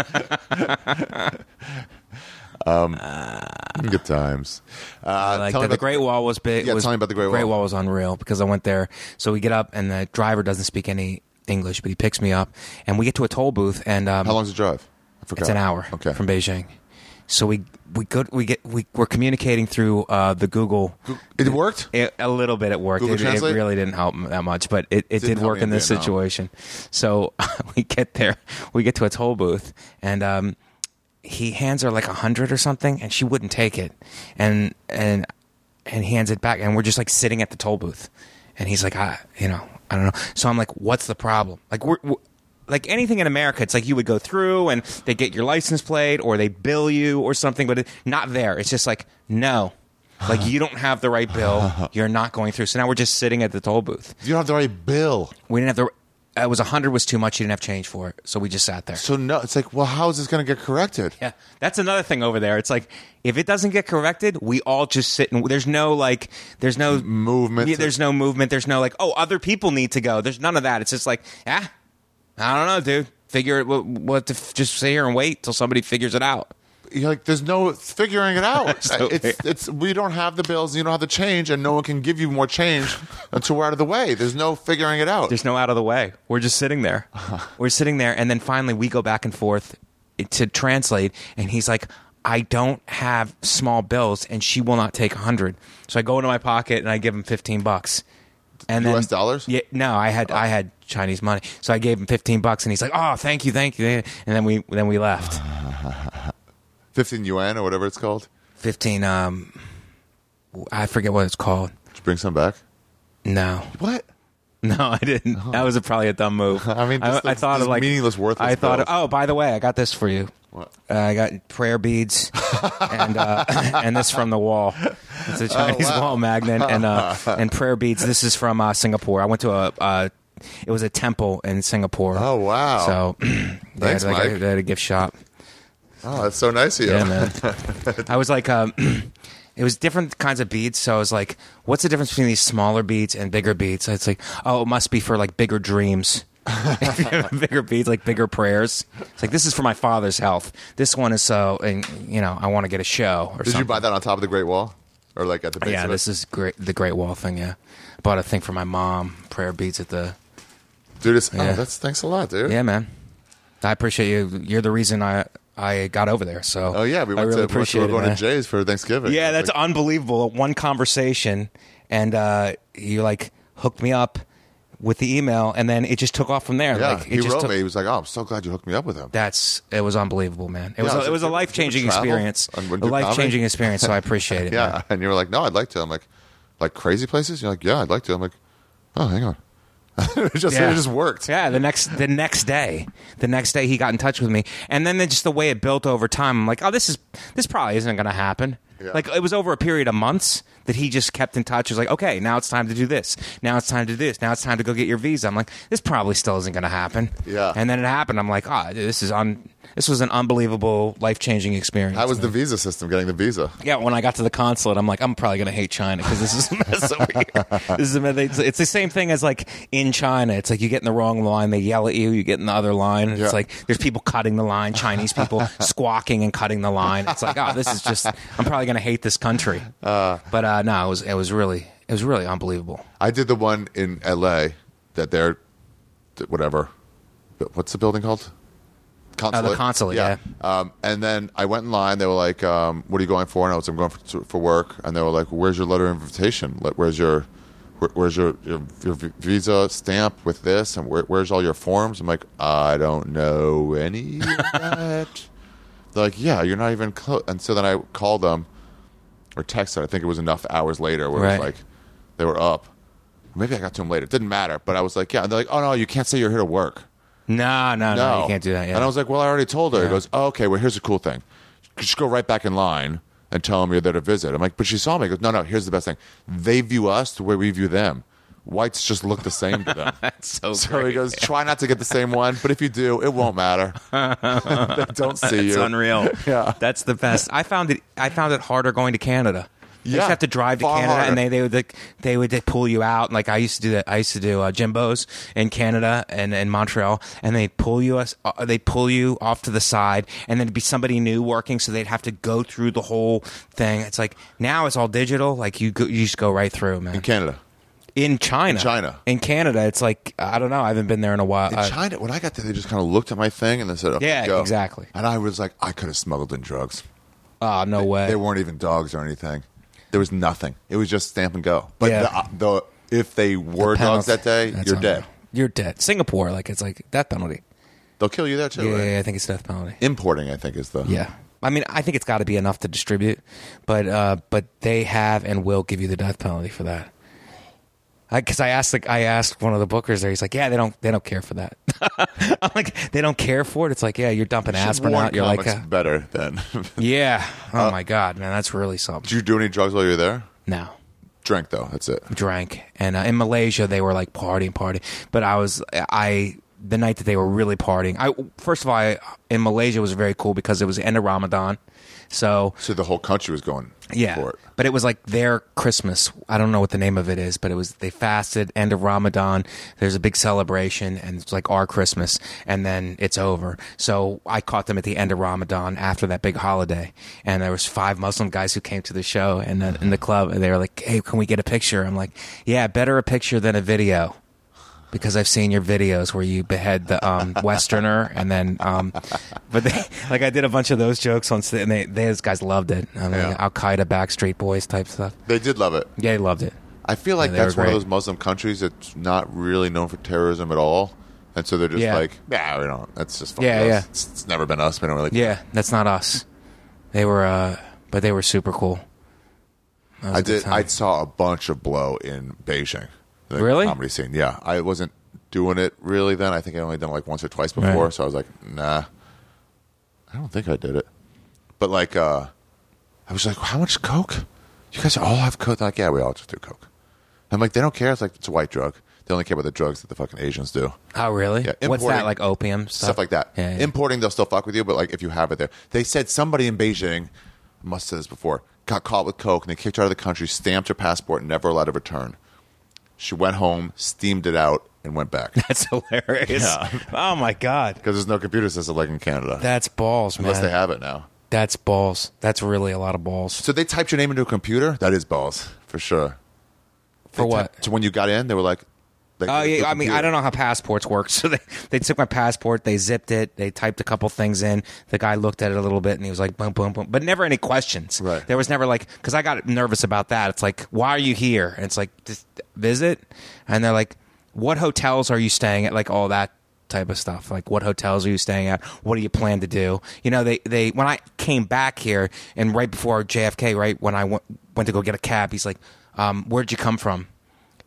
B: Good times.
A: Like
B: tell me
A: the
B: about-
A: Great Wall was big.
B: Yeah, tell me about the Great Wall.
A: Wall was unreal because I went there. So we get up, and the driver doesn't speak any English, but he picks me up, and we get to a toll booth, and
B: How long's the drive? I forgot.
A: it's an hour
B: Okay.
A: from Beijing. So we're communicating through the Google.
B: It worked.
A: A little bit it worked.
B: Google
A: It
B: Translate?
A: really didn't help that much, but it did
B: help
A: work
B: me
A: in
B: in
A: this
B: Vietnam.
A: situation. So we get there, we get to a toll booth, and he hands her like 100 or something, and she wouldn't take it, and he hands it back, and we're just like sitting at the toll booth, and he's like, I don't know. So I'm like, what's the problem? Like we're like anything in America, it's like you would go through and they get your license plate or they bill you or something, but not there. It's just like, no, like you don't have the right bill. You're not going through. So now we're just sitting at the toll booth.
B: You don't have the right bill.
A: We didn't have the, it was 100 was too much. You didn't have change for it. So we just sat there.
B: So no, it's like, well, how is this going to get corrected?
A: Yeah. That's another thing over there. It's like, if it doesn't get corrected, we all just sit and there's no
B: Movement.
A: Yeah, there's no movement. There's no like, oh, other people need to go. There's none of that. It's just like, I don't know, dude. Figure it. What to just sit here and wait till somebody figures it out.
B: You're like, there's no figuring it out.
A: So
B: it's we don't have the bills, you don't have the change, and no one can give you more change until we're out of the way. There's no figuring it out.
A: There's no out of the way. We're just sitting there. We're sitting there, and then finally we go back and forth to translate, and he's like, I don't have small bills, and she will not take 100. So I go into my pocket and I give him $15. And
B: US
A: then,
B: dollars?
A: Yeah, no, I had Chinese money, so I gave him $15, and he's like, "Oh, thank you," and then we left.
B: 15 yuan or whatever it's called.
A: 15. I forget what it's called.
B: Did you bring some back?
A: No,
B: What?
A: no, I didn't. That was probably a dumb move.
B: I mean, just
A: I thought
B: these
A: of like
B: meaningless, worthless
A: I thought,
B: bills.
A: oh, by the way, I got this for you.
B: What?
A: I got prayer beads and this from the wall. It's a Chinese
B: wow.
A: wall magnet and prayer beads. This is from Singapore. I went to it was a temple in Singapore.
B: Oh, wow.
A: So
B: Thanks,
A: they
B: Mike.
A: had a gift shop.
B: Oh, that's so nice of you.
A: Yeah, man. I was like, it was different kinds of beads. So I was like, what's the difference between these smaller beads and bigger beads? So it's like, oh, it must be for like bigger dreams. Bigger beads, like bigger prayers. It's like, this is for my father's health. This one is so, and I want to get a show or
B: Did
A: something.
B: you buy that on top of the Great Wall? Or like at the base
A: Yeah,
B: of it?
A: this is great. The Great Wall thing. Yeah, bought a thing for my mom. Prayer beads at the.
B: Dude,
A: Yeah.
B: thanks a lot, dude.
A: Yeah, man. I appreciate you. You're the reason I got over there. So
B: Oh, yeah. We
A: I
B: went
A: really
B: to
A: appreciate it,
B: going
A: man.
B: to Jay's for Thanksgiving.
A: Yeah, that's
B: Like,
A: unbelievable. One conversation, and you like hooked me up with the email, and then it just took off from there.
B: yeah,
A: Like, it
B: he
A: just
B: wrote
A: took-
B: me. He was like, oh, I'm so glad you hooked me up with him.
A: It was unbelievable, man. It was
B: Yeah,
A: it was a
B: did you
A: life changing
B: travel
A: experience.
B: and
A: A
B: do
A: life changing
B: comedy?
A: experience. So I appreciate it.
B: Yeah.
A: man.
B: And you were like, no, I'd like to. I'm like crazy places? You're like, yeah, I'd like to. I'm like, oh, hang on. it just worked.
A: Yeah, the next day he got in touch with me, and then just the way it built over time, I'm like, oh, this probably isn't going to happen.
B: Yeah.
A: Like it was over a period of months that he just kept in touch. He was like, okay, now it's time to do this. Now it's time to do this. Now it's time to go get your visa. I'm like, this probably still isn't going to happen.
B: Yeah.
A: And then it happened. I'm like, oh, this was an unbelievable, life-changing experience.
B: How was
A: man.
B: the visa system, getting the visa?
A: Yeah, when I got to the consulate, I'm like, I'm probably going to hate China because this is a mess over here. This is a mess. It's the same thing as like in China. It's like you get in the wrong line, they yell at you. You get in the other line. And It's like there's people cutting the line, Chinese people squawking and cutting the line. It's like, oh, this is just. I'm probably going to hate this country. But no, it was really unbelievable.
B: I did the one in L.A. that they're whatever. What's the building called? Consulate.
A: The consulate, yeah.
B: And then I went in line. They were like, "What are you going for?" And I was, "I'm going for work." And they were like, "Where's your letter of invitation? Where's your visa stamp with this? And where's all your forms?" I'm like, "I don't know any of that." They're like, "Yeah, you're not even close." And so then I called them or texted. I think it was enough hours later where it was like they were up. Maybe I got to them later. It didn't matter. But I was like, "Yeah." And they're like, "Oh no, you can't say you're here to work."
A: No, you can't do that. Yeah.
B: And I was like, well, I already told her. He goes, oh, okay, well, here's the cool thing. Just go right back in line and tell them you're there to visit. I'm like, but she saw me. He goes, no, here's the best thing. They view us the way we view them. Whites just look the same to them.
A: That's so
B: So
A: great.
B: he goes, try not to get the same one, but if you do, it won't matter. They don't see
A: It's
B: you.
A: unreal.
B: Yeah.
A: That's the best. I found it harder going to Canada. You just have to drive to
B: far
A: Canada,
B: harder.
A: and they would pull you out. Like I used to do that. I used to do Jimbo's in Canada and in Montreal, and they pull you off to the side, and then it'd be somebody new working, so they'd have to go through the whole thing. It's like now it's all digital. Like you just go right through, man.
B: In Canada.
A: In China. In Canada, it's like I don't know. I haven't been there in a while.
B: In China, when I got there, they just kind of looked at my thing and they said, okay,
A: Yeah,
B: go.
A: exactly.
B: And I was like, I could have smuggled in drugs.
A: Oh, no way.
B: They weren't even dogs or anything. There was nothing. It was just stamp and go. But
A: Yeah.
B: if they were dogs that day,
A: That's
B: you're
A: unreal.
B: dead.
A: You're dead. Singapore, it's like death penalty.
B: They'll kill you there too, right?
A: Yeah, I think it's death penalty.
B: Importing, I think, is the...
A: Yeah. I mean, I think it's got to be enough to distribute, but they have and will give you the death penalty for that. Because I asked one of the bookers there. He's like, "Yeah, they don't care for that." I'm like, "They don't care for it." It's like, "Yeah, you're dumping aspirin out." You're like,
B: better than...
A: "Yeah, oh my god, man, that's really something."
B: Did you do any drugs while you were there?
A: No,
B: Drink, though. That's it.
A: drank, and in Malaysia they were like partying, but the night that they were really partying. First of all, in Malaysia it was very cool because it was the end of Ramadan, so
B: the whole country was going for it.
A: But it was like their Christmas. I don't know what the name of it is, but they fasted, end of Ramadan. There's a big celebration, and it's like our Christmas, and then it's over. So I caught them at the end of Ramadan after that big holiday, and there was 5 Muslim guys who came to the show and in the club, and they were like, "Hey, can we get a picture?" I'm like, "Yeah, better a picture than a video." Because I've seen your videos where you behead the Westerner, and then, but I did a bunch of those jokes on, and those guys loved it. I mean, Al Qaeda, Backstreet Boys type stuff.
B: They did love it.
A: Yeah, they loved it.
B: I feel like
A: they
B: that's
A: were
B: one of
A: great.
B: those Muslim countries that's not really known for terrorism at all. And so they're just like, we don't. That's just fucking us. It's never been us. We don't really care.
A: Yeah, that's not us. They were, but they were super cool.
B: I did. I saw a bunch of blow in Beijing. The
A: Really?
B: comedy scene. Yeah, I wasn't doing it really then. I think I only done it like once or twice before.
A: Right.
B: So I was like, nah, I don't think I did it. But like, I was like, how much coke? You guys all have coke? They're like, yeah, we all just do coke. I'm like, they don't care. It's like it's a white drug. They only care about the drugs that the fucking Asians do.
A: Oh, really?
B: Yeah,
A: What's
B: importing-
A: that, like opium
B: Stuff like that.
A: Yeah, yeah.
B: Importing, they'll still fuck with you, but like if you have it there. They said somebody in Beijing, I must have said this before, got caught with coke and they kicked her out of the country, stamped her passport, and never allowed her to return. She went home, steamed it out, and went back.
A: That's hilarious.
B: Yeah.
A: Oh, my God.
B: Because there's no computer system like in Canada.
A: That's balls, man.
B: Unless they have it now.
A: That's balls. That's really a lot of balls.
B: So they typed your name into a computer? That is balls, for sure.
A: For what?
B: So when you got in, they were like...
A: Oh, yeah. I mean, I don't know how passports work. So they took my passport, they zipped it, they typed a couple things in. The guy looked at it a little bit, and he was like, boom, boom, boom. But never any questions.
B: Right.
A: There was never like, because I got nervous about that. It's like, why are you here? And it's like, just visit. And they're like, what hotels are you staying at? Like all that type of stuff. Like, what hotels are you staying at? What do you plan to do? You know, they when I came back here, and right before JFK, right, when I went to go get a cab, he's like, where'd you come from?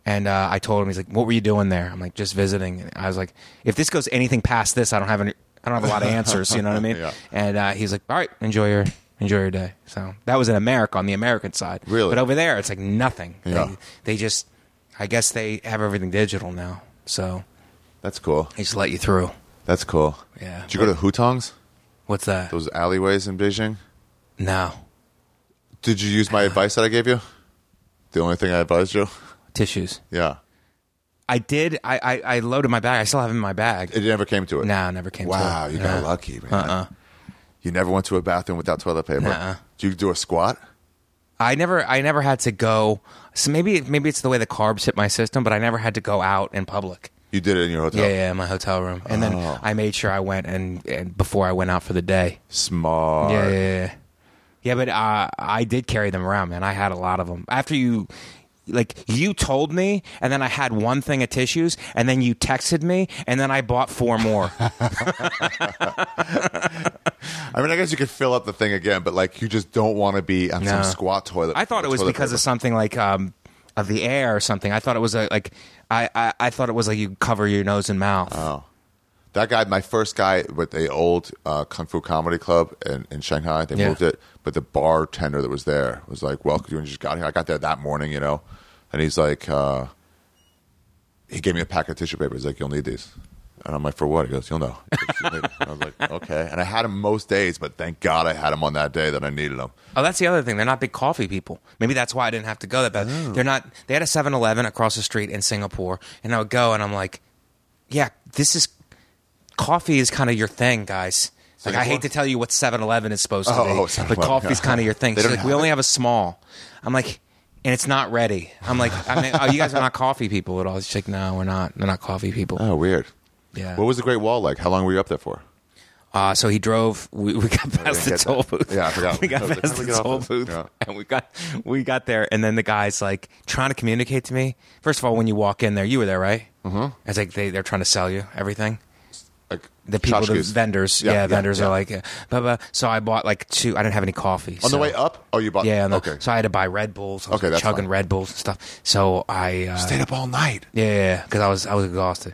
A: And I told him, he's like, "What were you doing there?" I'm like, "Just visiting." And I was like, "If this goes anything past this, I don't have a lot of answers." You know what I mean?
B: Yeah.
A: And he's like, "All right, enjoy your day." So that was in America, on the American side.
B: Really?
A: But over there, it's like nothing.
B: Yeah.
A: They just, I guess they have everything digital now. So
B: That's cool.
A: they just let you through.
B: That's cool.
A: Yeah.
B: Did you go to Hutongs?
A: What's that?
B: Those alleyways in Beijing?
A: No.
B: Did you use my advice that I gave you? The only thing I advised you?
A: Tissues.
B: Yeah.
A: I did. I loaded my bag. I still have it in my bag.
B: It never came to it.
A: No, never came to it.
B: Wow, you got
A: No.
B: lucky, man. You never went to a bathroom without toilet paper.
A: Nuh-uh.
B: Did you do a squat?
A: I never had to go. So maybe it's the way the carbs hit my system, but I never had to go out in public.
B: You did it in your hotel?
A: Yeah, in my hotel room. And then I made sure I went and before I went out for the day.
B: Smart.
A: Yeah. Yeah, but I did carry them around, man. I had a lot of them. After you told me, and then I had one thing of tissues, and then you texted me, and then I bought 4 more.
B: I mean, I guess you could fill up the thing again, but like you just don't want to be on some squat toilet.
A: I thought it was because of something like of the air or something. I thought it was I thought it was like you cover your nose and mouth.
B: Oh. That guy, my first guy with the old Kung Fu Comedy Club in Shanghai, they moved it, but the bartender that was there was like, "Welcome, you just got here." I got there that morning, and he's like, he gave me a pack of tissue paper. He's like, "You'll need these." And I'm like, "For what?" He goes, "You'll know." And I was like, "Okay." And I had them most days, but thank God I had them on that day that I needed them.
A: Oh, that's the other thing. They're not big coffee people. Maybe that's why I didn't have to go that bad. They're not. They had a 7-Eleven across the street in Singapore, and I would go, and I'm like, "Yeah, this is coffee is kind of your thing, guys." Like, I hate to tell you what 7-Eleven is supposed to be, but
B: 7-Eleven,
A: coffee's
B: yeah.
A: kind of your thing.
B: They
A: She's
B: don't
A: like, "We
B: have
A: only
B: it?"
A: have a small." I'm like, and it's not ready. I'm like, "Oh, you guys are not coffee people at all." She's like, "No, we're not. They're not coffee people."
B: Oh, weird.
A: Yeah.
B: What was the Great Wall like? How long were you up there for?
A: So he drove. We got past the
B: get
A: toll
B: that.
A: booth.
B: Yeah, I forgot.
A: We got
B: I was like,
A: past
B: how do we
A: the
B: get off
A: toll
B: this?
A: booth,
B: Yeah.
A: and we got there, and then the guy's like trying to communicate to me. First of all, when you walk in there, you were there, right? Mm-hmm. It's like they're trying to sell you everything.
B: Like
A: The people, the
B: tchotchkes.
A: vendors,
B: Yeah,
A: vendors
B: yeah.
A: are like, blah, blah. So I bought like 2. I didn't have any coffee.
B: On
A: so-
B: the way up? Oh, you bought.
A: Yeah.
B: Okay.
A: So I had to buy Red Bulls. I was
B: Okay, that's
A: chugging
B: fine.
A: Red Bulls and stuff. So I
B: Stayed up all night.
A: Yeah, because I was exhausted.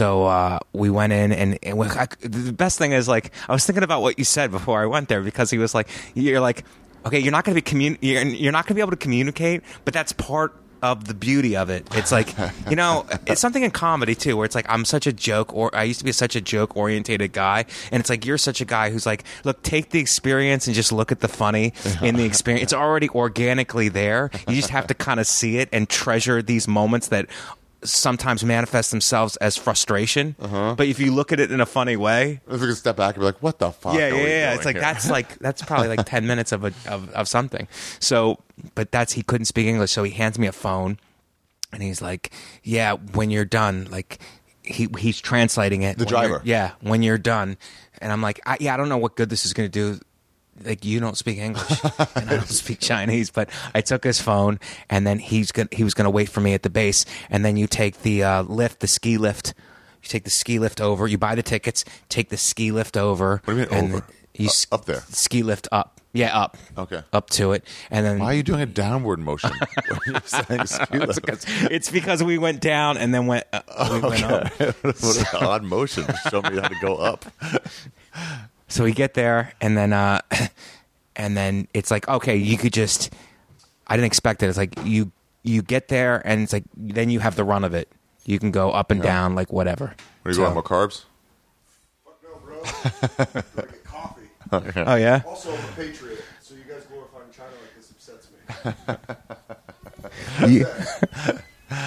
A: So we went in, and the best thing is, like, I was thinking about what you said before I went there, because he was like, "You're like, okay, you're not going to be you're not going to be able to communicate, but that's part of the beauty of it." It's like, it's something in comedy too, where it's like, I'm such a joke, or I used to be such a joke orientated guy, and it's like, you're such a guy who's like, look, take the experience and just look at the funny in the experience. It's already organically there. You just have to kind of see it and treasure these moments that sometimes manifest themselves as frustration. But if you look at it in a funny way,
B: If we could step back and be like, "What the fuck?"
A: yeah.
B: are we doing
A: It's like
B: here?
A: that's probably like 10 minutes of something. So, but he couldn't speak English, so he hands me a phone, and he's like, "Yeah, when you're done," like he's translating it.
B: The
A: When you're-
B: driver.
A: Yeah, when you're done, and I'm like, I don't know what good this is going to do. Like, you don't speak English and I don't speak Chinese, but I took his phone, and then he was gonna wait for me at the base, and then you take the lift, the ski lift. You take the ski lift over. You buy the tickets. Take the ski lift over.
B: What do you mean
A: and
B: over?
A: You
B: Up there.
A: Ski lift up. Yeah, up.
B: Okay.
A: Up to it, and then
B: Why are you doing a downward motion when you're saying ski lift?
A: it's because we went down and then went. We went up.
B: What an odd motion. Show me how to go up.
A: So we get there, and then it's like, okay, you could just. I didn't expect it. It's like you get there, and it's like then you have the run of it. You can go up and down, like whatever.
B: What do you want, more carbs?
E: Fuck no, bro. Gotta get coffee.
A: Oh yeah.
E: Also, I'm a patriot, so you guys glorifying China like this upsets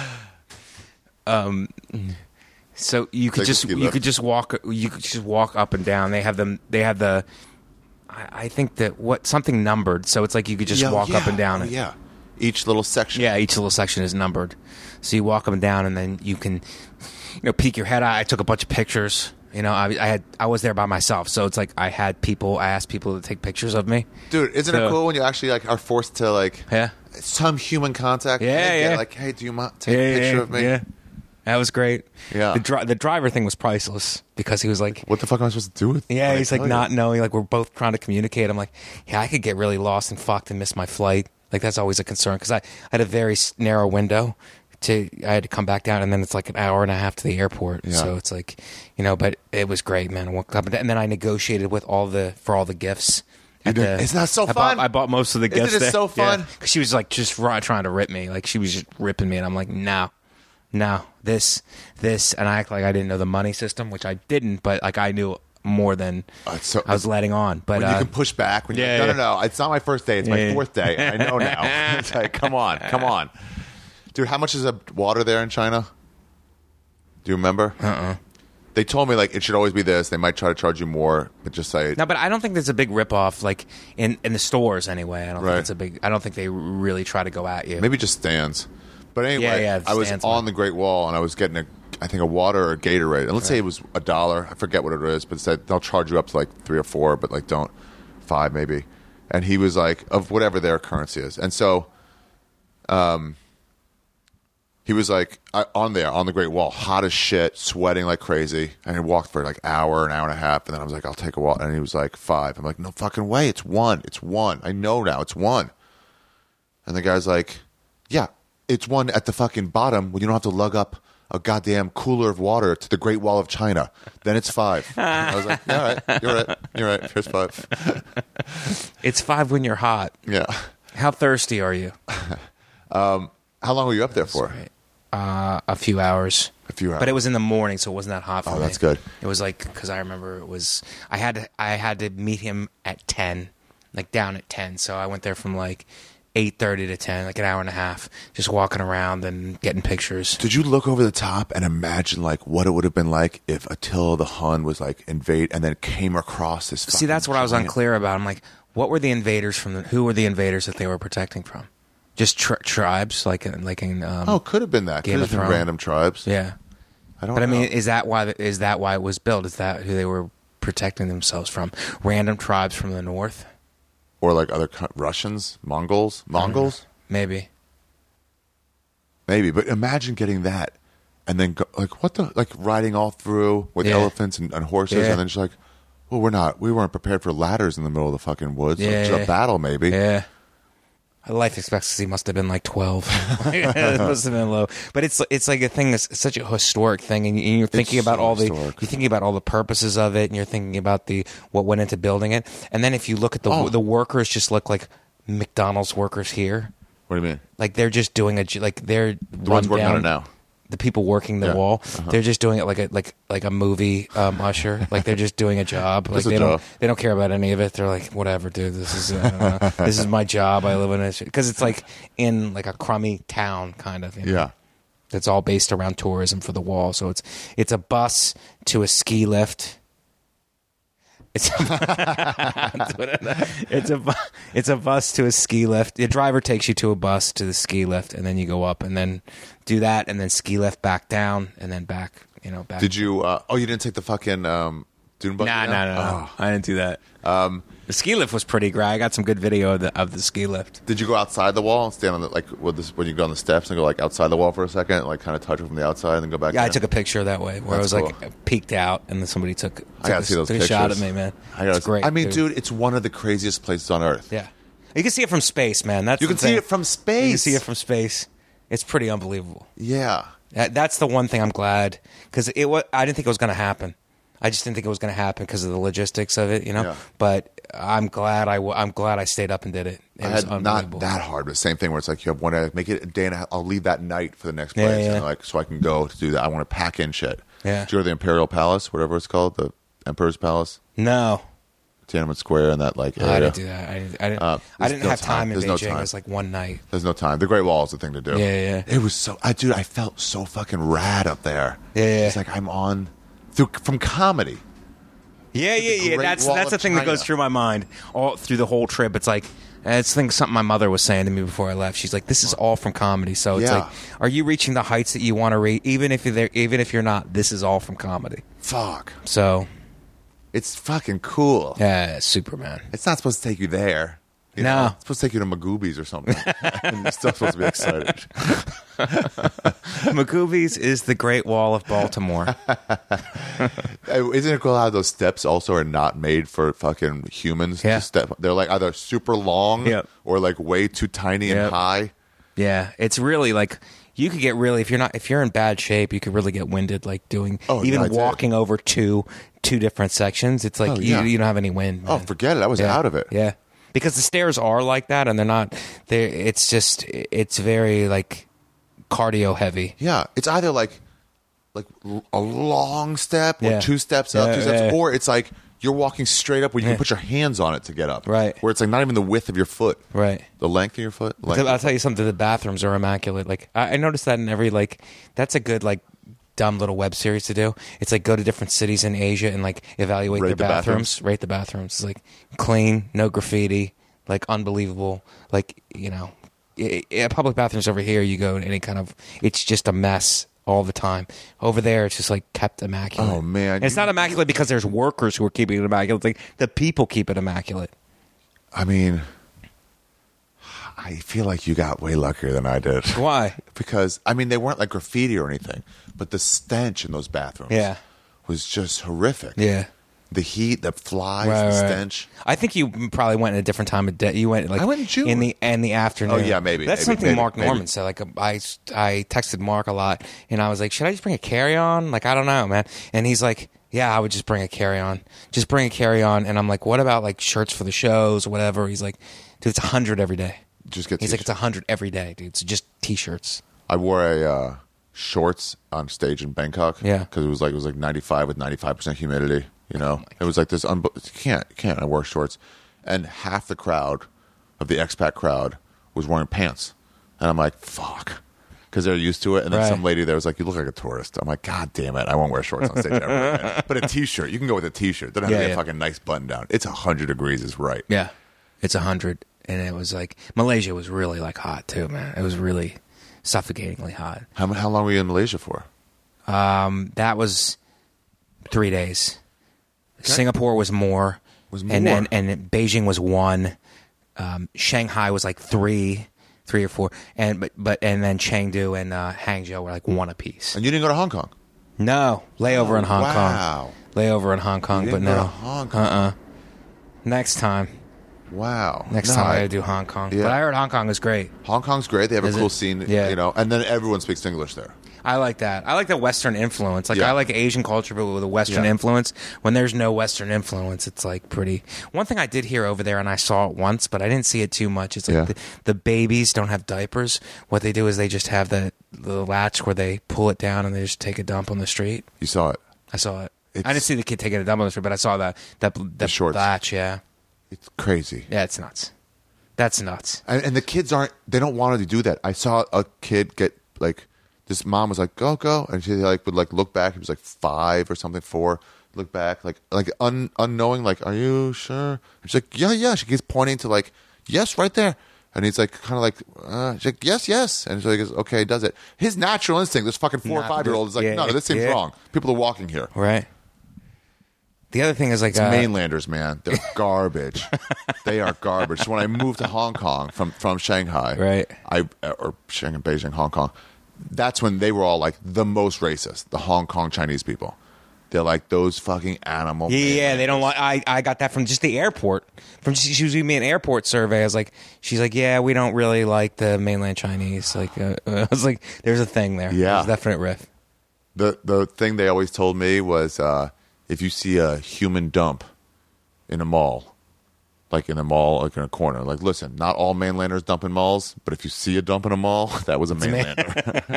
E: me.
A: So you could
B: Take
A: just
B: the ski lift.
A: you could just walk up and down. They have the. I think that something numbered, so it's like you could just walk up and down
B: Oh,
A: it.
B: yeah. Each little section.
A: Yeah, each little section is numbered. So you walk up and down, and then you can, peek your head out. I took a bunch of pictures. I was there by myself, so it's like I asked people to take pictures of me.
B: Dude, isn't
A: So-
B: it cool when you actually are forced to
A: Yeah.
B: some human contact?
A: Yeah,
B: They get
A: yeah.
B: Like, hey, do you want to take a picture of me?
A: Yeah, that was great.
B: Yeah.
A: The driver thing was priceless, because he was like,
B: What the fuck am I supposed to do with?
A: yeah,
B: what I
A: he's like
B: tell you?
A: not knowing. Like, we're both trying to communicate. I'm like, yeah, I could get really lost and fucked and miss my flight. Like, that's always a concern, because I had a very narrow window I had to come back down, and then it's like an hour and a half to the airport.
B: Yeah.
A: So it's like, you know, but it was great, man. I woke up, and then I negotiated with all the gifts.
B: Isn't that so fun?
A: I bought most of the
B: Isn't
A: gifts.
B: it
A: there.
B: so fun?
A: Yeah. 'Cause she was like just trying to rip me. Like she was just ripping me, and I'm like, no, this, and I act like I didn't know the money system, which I didn't, but like I knew more than
B: So-
A: I was letting on. But
B: When you can push back. When
A: yeah,
B: you're like,
A: yeah.
B: no, it's not my first day. It's my fourth day. And I know now. It's like, come on. Dude, how much is a water there in China? Do you remember? They told me, like, it should always be this. They might try to charge you more, but just say...
A: No, but I don't think there's a big ripoff, like in the stores anyway. I don't
B: Right.
A: think it's a big. I don't think they really try to go at you.
B: Maybe just stands. But anyway,
A: Yeah, the
B: I was
A: stands
B: on
A: one.
B: the Great Wall, and I was getting, I think, a water or a Gatorade. And let's say it was $1. I forget what it is, but it said they'll charge you up to, like, 3 or 4, but, like, don't. 5, maybe. And he was, like, of whatever their currency is. And so... he was like on the Great Wall, hot as shit, sweating like crazy. And he walked for like an hour and a half. And then I was like, I'll take a walk. And he was like, 5. I'm like, no fucking way. It's 1. It's 1. I know now. It's 1. And the guy's like, yeah, it's 1 at the fucking bottom when you don't have to lug up a goddamn cooler of water to the Great Wall of China. Then it's 5. I was like, yeah, all right. You're right. Here's 5.
A: It's 5 when you're hot.
B: Yeah.
A: How thirsty are you?
B: How long were you up there for?
A: Right. A few hours.
B: A few hours.
A: But it was in the morning, so it wasn't that hot for me.
B: Oh, that's good.
A: It was like, because I remember it was, I had to meet him at 10, like down at 10. So I went there from like 8:30 to 10, like an hour and a half, just walking around and getting pictures.
B: Did you look over the top and imagine like what it would have been like if Attila the Hun was like invade and then came across this?
A: See, that's what I was
B: giant-
A: unclear about. I'm like, what were the invaders who were the invaders that they were protecting from? Just tribes, like in
B: Oh, could have been that.
A: Game
B: Could
A: of
B: have been
A: Thrones.
B: random tribes.
A: yeah.
B: I don't.
A: But I
B: know.
A: mean, is that why it was built? Is that who they were protecting themselves from? Random tribes from the north?
B: or like other Russians, Mongols,
A: Maybe.
B: But imagine getting that, and then go, like riding all through with
A: Yeah.
B: elephants and horses,
A: Yeah.
B: and then just like, well, we weren't prepared for ladders in the middle of the fucking woods. Like,
A: Yeah.
B: just a battle, maybe.
A: Yeah. Life expectancy must have been like 12. It must have been low. But it's like a thing that's such a historic thing, and you're thinking about
B: so
A: all
B: historic.
A: you're thinking about all the purposes of it, and you're thinking about what went into building it. And then if you look at the workers, just look like McDonald's workers here.
B: What do you mean?
A: Like they're just doing they're
B: The ones working on it now.
A: The people working the
B: Yeah.
A: wall,
B: Uh-huh.
A: they're just doing it like a movie usher. Like they're just doing a job. Like
B: Just a
A: they
B: job.
A: don't care about any of it. They're like, whatever, dude. This is I don't know. This is my job. I live in it because it's like in like a crummy town kind of. You know?
B: Yeah.
A: It's all based around tourism for the wall. So it's a bus to a ski lift. It's a bus to a ski lift. The driver takes you to a bus to the ski lift, and then you go up, and then do that, and then ski lift back down, and then back. Back.
B: Did you? You didn't take the fucking dune buggy?
A: No.
B: down?
A: I didn't do that. The ski lift was pretty great. I got some good video of the ski lift.
B: Did you go outside the wall and stand on when you go on the steps and go like outside the wall for a second, like kind of touch it from the outside and then go back?
A: Yeah,
B: in?
A: I took a picture that way where
B: That's
A: I was
B: cool.
A: like peeked out, and then somebody took
B: I gotta see those
A: took
B: pictures.
A: a shot at me, man. It's great.
B: I mean, dude, it's one of the craziest places on earth.
A: Yeah, you can see it from space, man. That's
B: You
A: the
B: can see
A: thing.
B: it from space.
A: You can see it from space. It's pretty unbelievable.
B: Yeah.
A: That's the one thing I'm glad because I didn't think it was going to happen. I just didn't think it was going to happen because of the logistics of it,
B: Yeah.
A: But I'm glad I stayed up and did it. It
B: I
A: was
B: had not
A: unbelievable.
B: that hard, but same thing where it's like you have one day, make it a day and a half. I'll leave that night for the next
A: Yeah,
B: place,
A: yeah.
B: and like so I can go to do that. I want to pack in shit.
A: Yeah.
B: Did you go to the Imperial Palace, whatever it's called, the Emperor's Palace,
A: No,
B: Tiananmen Square, and that like area?
A: I didn't do that. I didn't. I
B: there's
A: didn't
B: no
A: have time in
B: There's no
A: Beijing.
B: time.
A: It was like one night.
B: There's no time. The Great Wall is the thing to do.
A: Yeah.
B: It was so, I felt so fucking rad up there.
A: Yeah.
B: It's like I'm on from comedy.
A: Yeah.
B: Great
A: That's
B: Wall
A: the
B: of
A: thing that goes
B: China.
A: through my mind all through the whole trip. It's like it's something my mother was saying to me before I left. She's like, "This is all from comedy." So it's
B: Yeah.
A: like, are you reaching the heights that you want to reach? Even if you're there, even if you're not, this is all from comedy.
B: Fuck.
A: So
B: It's fucking cool.
A: yeah, Superman.
B: It's not supposed to take you there. You
A: No.
B: know? It's supposed to take you to Magoobies or something. And you're still supposed to be excited.
A: Magoobies is the Great Wall of Baltimore.
B: Isn't it cool how those steps also are not made for fucking humans
A: Yeah.
B: to step? They're like either super long
A: Yep.
B: or like way too tiny and
A: Yep.
B: high.
A: Yeah, it's really like You could get really if you're in bad shape, you could really get winded like doing
B: Oh, yeah, I did.
A: walking over two different sections. It's like
B: Oh, yeah.
A: you don't have any wind.
B: Oh,
A: man.
B: forget it. I was
A: Yeah.
B: out of it.
A: Yeah, because the stairs are like that, and they're not. It's very like cardio heavy.
B: Yeah, it's either like a long step or
A: Yeah.
B: 2 steps up,
A: Yeah,
B: 2 steps,
A: yeah.
B: or it's like you're walking straight up where you
A: Yeah.
B: can put your hands on it to get up.
A: Right.
B: Where it's like not even the width of your foot.
A: Right.
B: The length of your foot. Length
A: I'll tell you something. The bathrooms are immaculate. Like I noticed that in every like that's a good like dumb little web series to do. It's like go to different cities in Asia and like evaluate
B: Rate
A: their
B: the bathrooms.
A: Rate the bathrooms. It's like clean, no graffiti, like unbelievable. Like public bathrooms over here, you go in any kind of it's just a mess all the time. Over there, it's just like kept immaculate.
B: Oh, man.
A: And it's not immaculate because there's workers who are keeping it immaculate. It's like the people keep it immaculate.
B: I mean, I feel like you got way luckier than I did.
A: Why?
B: Because, I mean, they weren't like graffiti or anything, but the stench in those bathrooms
A: Yeah.
B: was just horrific.
A: Yeah.
B: The heat, the flies,
A: Right,
B: the
A: right.
B: stench.
A: I think you probably went at a different time of day. You went like
B: I went in June.
A: in the afternoon.
B: Oh, yeah, maybe,
A: That's
B: maybe,
A: something
B: maybe,
A: Mark
B: maybe.
A: Norman said. Like I texted Mark a lot, and I was like, "Should I just bring a carry-on?" Like I don't know, man. And he's like, "Yeah, I would just bring a carry-on. Just bring a carry-on." And I'm like, "What about like shirts for the shows or whatever?" He's like, "Dude, it's 100 every day."
B: Just get
A: He's like,
B: t-shirts.
A: "It's 100 every day, dude. So just t-shirts."
B: I wore a shorts on stage in Bangkok.
A: Yeah.
B: because it was like 95 with 95% humidity. You know, it was like this. You can't. I wore shorts, and half the crowd of the expat crowd was wearing pants, and I'm like, fuck, because they're used to it. And then
A: Right.
B: some lady there was like, "You look like a tourist." I'm like, God damn it, I won't wear shorts on stage ever again. But a t-shirt, you can go with a t-shirt. Doesn't have to
A: Yeah,
B: be
A: yeah.
B: a fucking nice button down. It's 100 degrees is right.
A: Yeah, it's 100, and it was like Malaysia was really like hot too, man. It was really suffocatingly hot.
B: How long were you in Malaysia for?
A: That was 3 days. Singapore was more.
B: Was
A: And
B: more.
A: and Beijing was 1. Shanghai was like 3 or 4. And then Chengdu and Hangzhou were like 1 apiece.
B: And you didn't go to Hong Kong.
A: No, layover in Hong
B: wow.
A: Kong. Layover in Hong Kong,
B: You
A: but
B: didn't go
A: no.
B: to Hong Kong.
A: Next time.
B: Wow.
A: Next
B: No,
A: time I gotta do Hong Kong.
B: Yeah.
A: But I heard Hong Kong is great.
B: Hong Kong's great. They have
A: Is
B: a cool
A: it?
B: scene,
A: Yeah.
B: you know, and then everyone speaks English there.
A: I like that. I like the Western influence. Like
B: Yeah.
A: I like Asian culture, but with a Western
B: Yeah.
A: influence. When there's no Western influence, it's like pretty. One thing I did hear over there, and I saw it once, but I didn't see it too much. It's like
B: Yeah.
A: the babies don't have diapers. What they do is they just have the latch where they pull it down and they just take a dump on the street.
B: You saw it.
A: I saw it.
B: It's-
A: I didn't see the kid taking a dump on the street, but I saw that
B: shorts.
A: latch. Yeah,
B: It's crazy.
A: yeah, it's nuts. That's nuts.
B: And the kids they don't want to do that. I saw a kid get like, this mom was like, go. And she like would like look back. He was like 5 or something, 4. Look back, like unknowing, like, are you sure? And she's like, yeah. She keeps pointing to like, yes, right there. And he's like, kind of like, she's like, yes. And so he goes, okay, does it. His natural instinct, this fucking 4 or
A: Not
B: 5-year-old is like,
A: yeah,
B: no, this seems
A: yeah.
B: wrong. People are walking here.
A: Right. The other thing is like
B: It's mainlanders, man. They're garbage. They are garbage. So when I moved to Hong Kong from Shanghai,
A: Right.
B: or Shanghai, Beijing, Hong Kong, that's when they were all like the most racist. The Hong Kong Chinese people. They're like those fucking animal.
A: Yeah, they don't like. I got that from just the airport. She was giving me an airport survey. I was like, she's like, yeah, we don't really like the mainland Chinese. Like, I was like, there's a thing there.
B: Yeah.
A: There's a definite riff.
B: The thing they always told me was if you see a human dump in a mall, like in a mall, like in a corner, like listen, not all mainlanders dump in malls, but if you see a dump in a mall, that was a mainlander.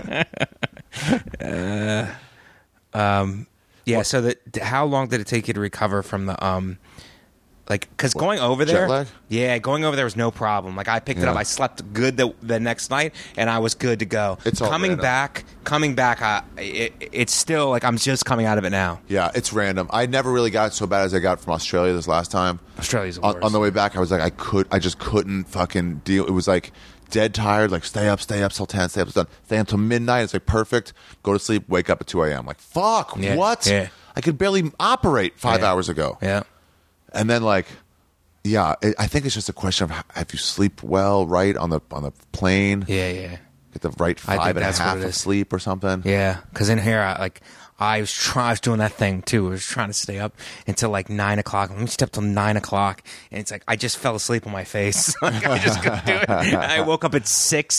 A: Yeah. So that how long did it take you to recover from the like? Because going over there,
B: jet lag?
A: yeah, going over there was no problem. Like I picked it
B: Yeah.
A: up. I slept good the next night, and I was good to go.
B: It's all
A: coming
B: random.
A: back. It's still like I'm just coming out of it now.
B: Yeah, it's random. I never really got so bad as I got from Australia this last time.
A: Australia's the
B: on,
A: worst.
B: on the way back, I was like, I just couldn't fucking deal. It was like dead tired. Like stay up till 10, stay up till 10, stay until midnight. It's like perfect. Go to sleep, wake up at 2 a.m. Like fuck,
A: Yeah,
B: what?
A: yeah.
B: I could barely operate 5
A: Yeah.
B: hours ago.
A: Yeah.
B: And then like, yeah, I think it's just a question of if you sleep well, right on the plane,
A: Yeah.
B: get the right
A: I think
B: 5 and a
A: that's what
B: half
A: it
B: of
A: is.
B: sleep or something.
A: Yeah, because in here, I was doing that thing too. I was trying to stay up until like 9 o'clock. Let me stay up till 9 o'clock, and it's like I just fell asleep on my face. Like I just couldn't do it. I woke up at 6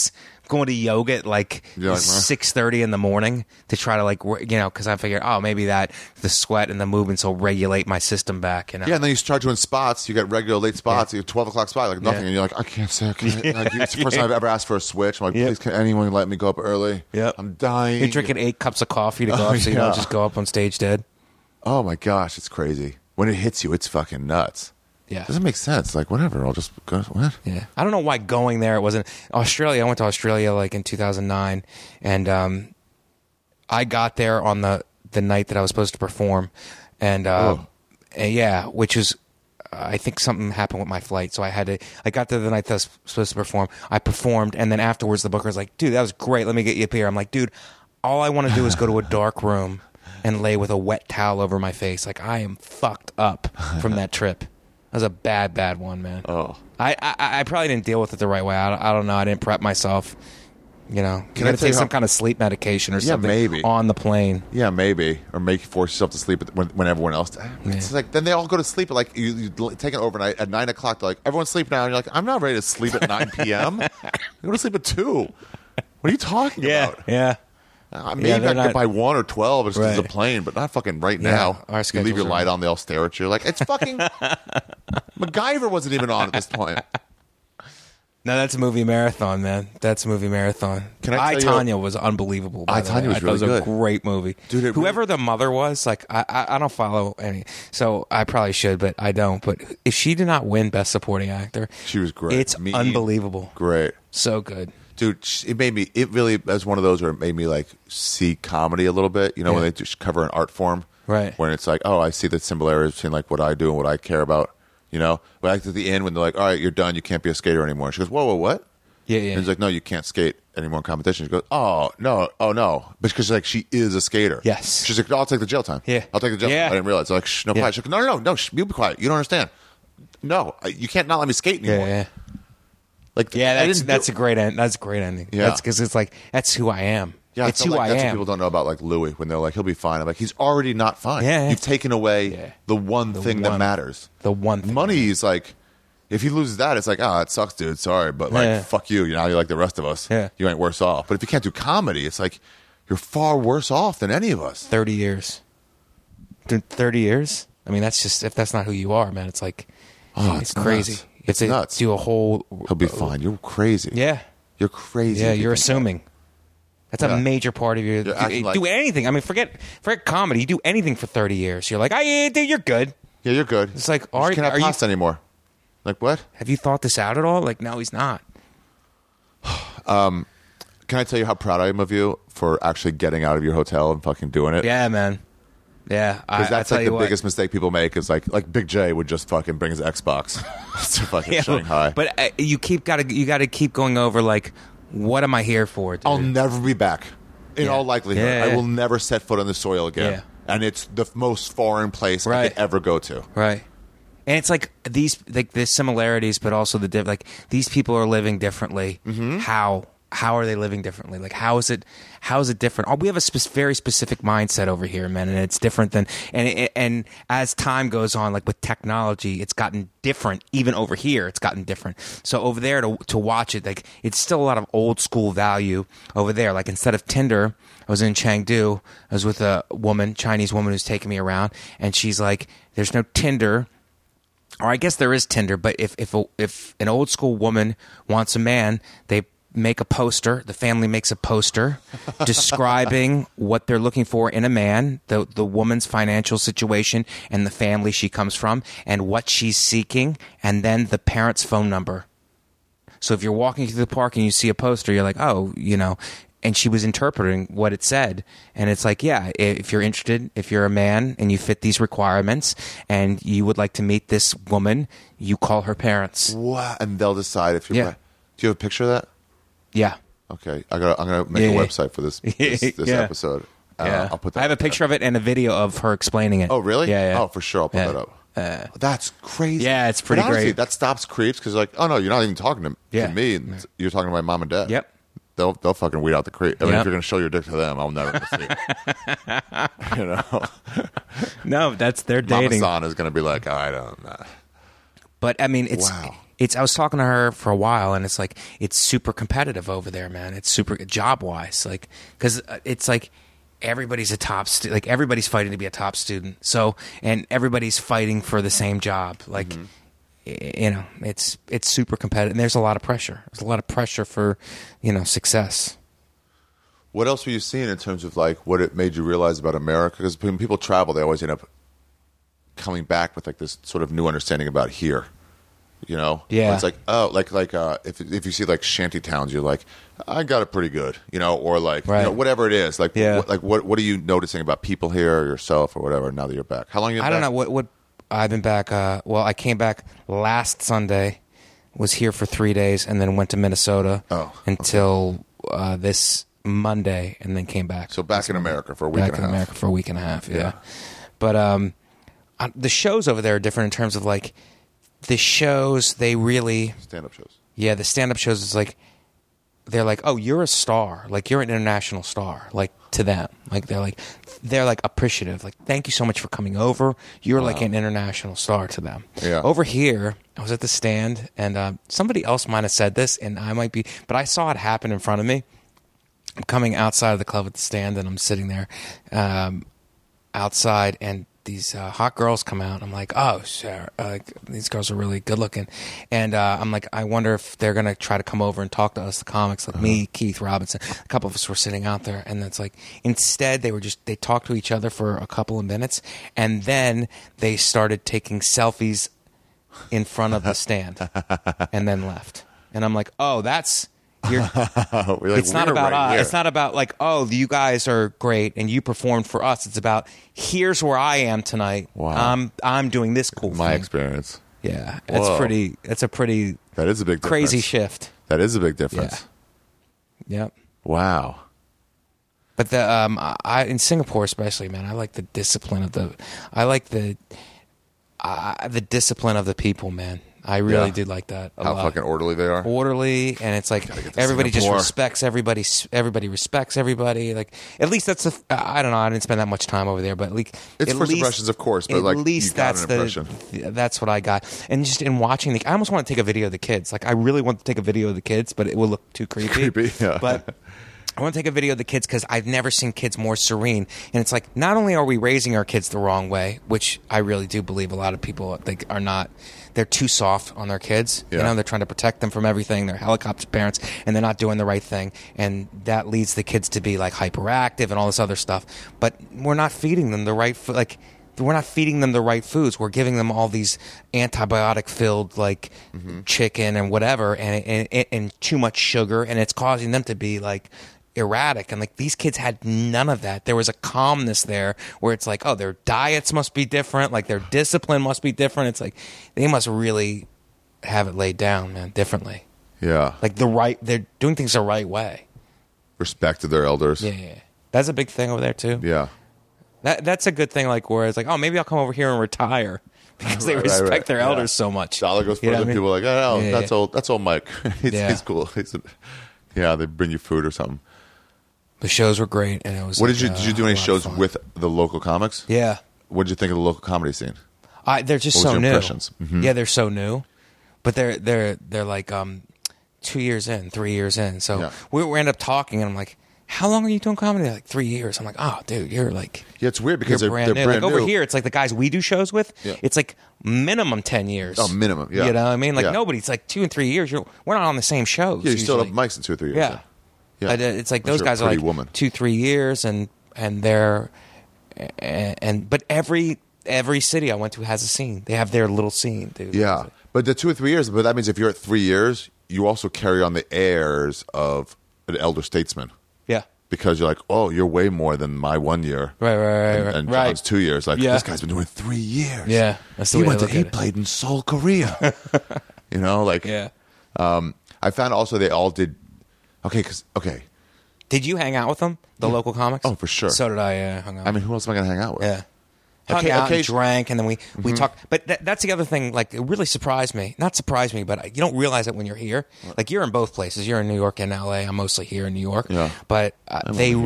A: going to yoga at like
B: You're like,
A: 6:30 in the morning to try to like because I figured maybe that the sweat and the movements will regulate my system back.
B: Yeah, and then you start doing spots. You get regular late spots. You have 12 o'clock spot, like nothing, and you're like, I can't say. Like, it's the first time I've ever asked for a switch. I'm like, please, can anyone let me go up early?
A: Yep.
B: I'm dying.
A: You're drinking 8 cups of coffee to go up, so you don't just go up on stage dead.
B: Oh my gosh, it's crazy. When it hits you, it's fucking nuts.
A: Yeah.
B: Doesn't make sense. Like, whatever, I'll just go. What?
A: Yeah. I don't know why going there, it wasn't Australia. I went to Australia like in 2009, and I got there on the night that I was supposed to perform, and which was, I think something happened with my flight, so I got there the night that I was supposed to perform. I performed, and then afterwards the booker was like, dude, that was great, let me get you up here. I'm like, dude, all I want to do is go to a dark room and lay with a wet towel over my face. Like, I am fucked up from that trip. That was a bad one, man.
B: Oh.
A: I probably didn't deal with it the right way. I don't know. I didn't prep myself. You know, you got to take some kind of sleep medication or something
B: maybe.
A: on the plane.
B: Yeah, maybe. Or force yourself to sleep when everyone else does. It's like, then they all go to sleep. Like, you take an overnight at 9 o'clock. They're like, everyone sleep now. And you're like, I'm not ready to sleep at 9 p.m. I go to sleep at 2. What are you talking about?
A: Yeah.
B: Maybe I could by 1 or 12 as a plane, but not fucking right now.
A: Our
B: You leave your
A: schedules
B: light on, they all stare at you. Like, it's fucking... MacGyver wasn't even on at this point.
A: No, that's a movie marathon, man. That's a movie marathon.
B: Can I tell you-
A: Tonya was unbelievable. By the way.
B: Tonya was
A: I thought
B: really
A: it was
B: good.
A: a great movie.
B: Dude,
A: whoever the mother was, like, I don't follow any, so I probably should, but I don't. But if she did not win Best Supporting Actor,
B: She was great.
A: It's unbelievable.
B: Great.
A: So good.
B: Dude, it really, as one of those where it made me like see comedy a little bit, when they just cover an art form.
A: Right.
B: When it's like, oh, I see the similarities between like what I do and what I care about, But like at the end when they're like, all right, you're done, you can't be a skater anymore. She goes, whoa, what?
A: Yeah.
B: And he's like, no, you can't skate anymore in competition. She goes, oh, no. Because like she is a skater.
A: Yes.
B: She's like, no, I'll take the jail time.
A: Yeah.
B: I'll take the jail time. I didn't realize. Like, shh, no, quiet. She's like, no, shh, you be quiet. You don't understand. No, you can't not let me skate anymore.
A: Yeah.
B: Like,
A: That's a great end. That's a great ending.
B: Yeah.
A: That's because it's like that's who I am.
B: Yeah,
A: it's
B: I feel
A: who
B: like
A: I
B: that's
A: am.
B: what people don't know about like Louis when they're like, he'll be fine. I'm like, he's already not fine.
A: Yeah.
B: You've taken away the one thing that matters.
A: The one thing.
B: Money is like, if he loses that, it's like, it sucks, dude. Sorry, but like, fuck you. You're like the rest of us.
A: Yeah.
B: You ain't worse off. But if you can't do comedy, it's like you're far worse off than any of us.
A: 30 years. Dude, 30 years? I mean, that's just, if that's not who you are, man, it's like, it's crazy.
B: Nuts.
A: It's
B: nuts.
A: Do a whole.
B: He'll be fine. You're crazy.
A: Yeah.
B: You're crazy.
A: Yeah,
B: if you
A: you're
B: think
A: assuming. That's a major part of your.
B: You're acting like-
A: do anything. I mean, forget comedy. You do anything for 30 years. You're like, yeah, dude, you're good.
B: that. Yeah, you're good.
A: It's like,
B: you just can't have pasta anymore. Like what?
A: Have you thought this out at all? Like, no, he's not.
B: Can I tell you how proud I am of you for actually getting out of your hotel and fucking doing it?
A: Yeah, man. Yeah,
B: Because that's like the biggest mistake people make is like Big J would just fucking bring his Xbox to fucking Shanghai.
A: But you got to keep going over like, what am I here for? Dude?
B: I'll never be back. In all likelihood,
A: Yeah.
B: I will never set foot on the soil again.
A: Yeah.
B: And it's the most foreign place I
A: Right.
B: could ever go to.
A: Right. And it's like there's similarities, but also like these people are living differently. Mm-hmm. How are they living differently? Like, how is it different? We have a very specific mindset over here, man, and it's different than, and as time goes on, like with technology, it's gotten different. Even over here, it's gotten different. So over there to watch it, like, it's still a lot of old school value over there. Like, instead of Tinder, I was in Chengdu. I was with a Chinese woman who's taking me around, and she's like, there's no Tinder. Or I guess there is Tinder, but if an old school woman wants a man, they make a poster. The family makes a poster describing what they're looking for in a man, the woman's financial situation and the family she comes from, and what she's seeking, and then the parent's phone number. So if you're walking through the park and you see a poster, you're like, oh, and she was interpreting what it said. And it's like, yeah, if you're interested, if you're a man and you fit these requirements and you would like to meet this woman, you call her parents.
B: Wow. And they'll decide if you're
A: Yeah.
B: right. Do you have a picture of that?
A: Yeah.
B: Okay. I'm gonna make a website for this
A: Yeah.
B: episode.
A: Yeah.
B: I'll put that.
A: I have a picture of it and a video of her explaining it.
B: Oh, really?
A: Yeah.
B: Oh, for sure. I'll put
A: Yeah.
B: that up. That's crazy.
A: Yeah, it's pretty
B: but honestly,
A: great.
B: That stops creeps because like, oh no, you're not even talking to me. You're talking to my mom and dad.
A: Yep.
B: They'll fucking weed out the creep. I mean,
A: Yep.
B: if you're gonna show your dick to them, I'll never see it.
A: No, th's they're
B: Mama
A: dating.
B: San is gonna be like, I don't know.
A: But I mean, it's
B: Wow.
A: I was talking to her for a while, and it's like it's super competitive over there, man. It's super job wise, like because it's like everybody's a top like everybody's fighting to be a top student. So and everybody's fighting for the same job. Like you know, it's super competitive. And there's a lot of pressure. There's a lot of pressure for success.
B: What else were you seeing in terms of like what it made you realize about America? Because when people travel, they always end up coming back with like this sort of new understanding about here.
A: Yeah.
B: Where it's like, oh, like if you see like shanty towns, you're like, I got it pretty good, or like
A: right.
B: Whatever it is, like
A: Yeah.
B: what are you noticing about people here or yourself or whatever now that you're back? How long you been
A: I don't
B: back?
A: know what I've been back. Well, I came back last Sunday, was here for 3 days, and then went to Minnesota until this Monday, and then came back.
B: So back in America for a week and a half.
A: Back in America for a week and a half, yeah. But the shows over there are different in terms of like the shows. They really
B: Stand-up shows.
A: Yeah, the stand-up shows is like they're like, oh, you're a star, like you're an international star, like to them, like they're like appreciative, like thank you so much for coming over. You're like an international star to them.
B: Yeah.
A: Over here, I was at the stand, and somebody else might have said this, and I might be, but I saw it happen in front of me. I'm coming outside of the club at the stand, and I'm sitting there outside, and these hot girls come out. I'm like, oh, sure. These girls are really good looking. And I'm like, I wonder if they're going to try to come over and talk to us, the comics, like me, Keith Robinson. A couple of us were sitting out there. And it's like, instead, they talked to each other for a couple of minutes. And then they started taking selfies in front of the stand and then left. And I'm like, oh, that's... it's not about us. It's not about like, oh, you guys are great and you performed for us. It's about here's where I am tonight.
B: Wow.
A: I'm doing this cool
B: My
A: thing.
B: experience.
A: Yeah,
B: Whoa.
A: it's a pretty
B: That is a big
A: crazy
B: difference.
A: shift.
B: That is a big difference.
A: Yep.
B: Wow.
A: But in Singapore especially, man, I like the discipline of the discipline of the people, man. I really do like that a
B: How
A: lot.
B: fucking orderly they are.
A: Orderly, and it's like
B: get to
A: everybody just
B: Singapore.
A: respects everybody. Everybody respects everybody. Like at least that's I don't know. I didn't spend that much time over there, but like
B: It's
A: at
B: first
A: least-
B: impressions, of course, but
A: at
B: like
A: least
B: you got
A: that's
B: an impression.
A: that's what I got. And just in watching I almost want to take a video of the kids. Like I really want to take a video of the kids, but it will look too creepy.
B: Yeah.
A: But I want to take a video of the kids because I've never seen kids more serene. And it's like, not only are we raising our kids the wrong way, which I really do believe a lot of people are not, they're too soft on their kids.
B: Yeah.
A: They're trying to protect them from everything. They're helicopter parents, and they're not doing the right thing. And that leads the kids to be like hyperactive and all this other stuff. But we're not feeding them the right we're not feeding them the right foods. We're giving them all these antibiotic-filled like chicken and whatever, and too much sugar, and it's causing them to be like erratic. And like these kids had none of that. There was a calmness there where it's like, oh, their diets must be different, like their discipline must be different. It's like they must really have it laid down, man, differently.
B: Yeah.
A: Like they're doing things the right way.
B: Respect to their elders.
A: Yeah. That's a big thing over there too.
B: Yeah.
A: That's a good thing, like where it's like, oh, maybe I'll come over here and retire because they
B: Right,
A: respect
B: right.
A: their elders so much.
B: Dollar goes
A: You know
B: further.
A: what I mean?
B: People are like, oh,
A: Yeah,
B: that's
A: yeah.
B: old. That's old Mike.
A: Yeah.
B: He's cool. Yeah, they bring you food or something.
A: The shows were great, and it was.
B: What
A: like,
B: did you do
A: a
B: any
A: lot of
B: shows
A: fun.
B: with the local comics?
A: Yeah,
B: What did you think of the local comedy scene?
A: they're just
B: What was
A: so
B: your
A: new.
B: impressions? Mhm.
A: Yeah, they're so new, but they're like 2 years in, 3 years in. So
B: Yeah.
A: we end up talking, and I'm like, "How long are you doing comedy?" They're like 3 years. I'm like, "Oh, dude, you're like."
B: Yeah, it's weird because
A: You're
B: they're
A: brand new.
B: brand
A: Like
B: new.
A: over here, it's like the guys we do shows with.
B: Yeah.
A: It's like minimum 10 years.
B: Oh, minimum, yeah.
A: You know what I mean? Like
B: Yeah.
A: nobody's like 2 and 3 years. We're not on the same shows.
B: Yeah, you still have
A: usually.
B: mics in 2 or 3 years.
A: Yeah.
B: Yeah.
A: It's like
B: Unless
A: those
B: you're a
A: guys are
B: pretty
A: like
B: woman.
A: 2-3 years, and they're but every city I went to has a scene. They have their little scene, dude.
B: Yeah. But the 2 or 3 years, but that means if you're at 3 years, you also carry on the airs of an elder statesman.
A: Yeah.
B: Because you're like, oh, you're way more than my 1 year.
A: Right.
B: And
A: right.
B: John's 2 years. Like,
A: Yeah.
B: this guy's been doing 3 years.
A: Yeah, that's the
B: He
A: way
B: went
A: to
B: to,
A: look
B: he
A: at it.
B: played in Seoul, Korea. You know, like,
A: Yeah.
B: I found also they all did, okay.
A: Did you hang out with them, the local comics?
B: Oh, for sure.
A: So did I. Yeah, hung out.
B: I mean, who else am I going to hang out with?
A: Yeah. Hung out and
B: occasion-
A: drank, and then we talked. But that's the other thing. Like, it really surprised me. Not surprised me, but you don't realize it when you're here. Like, you're in both places. You're in New York and L.A. I'm mostly here in New York.
B: Yeah.
A: But they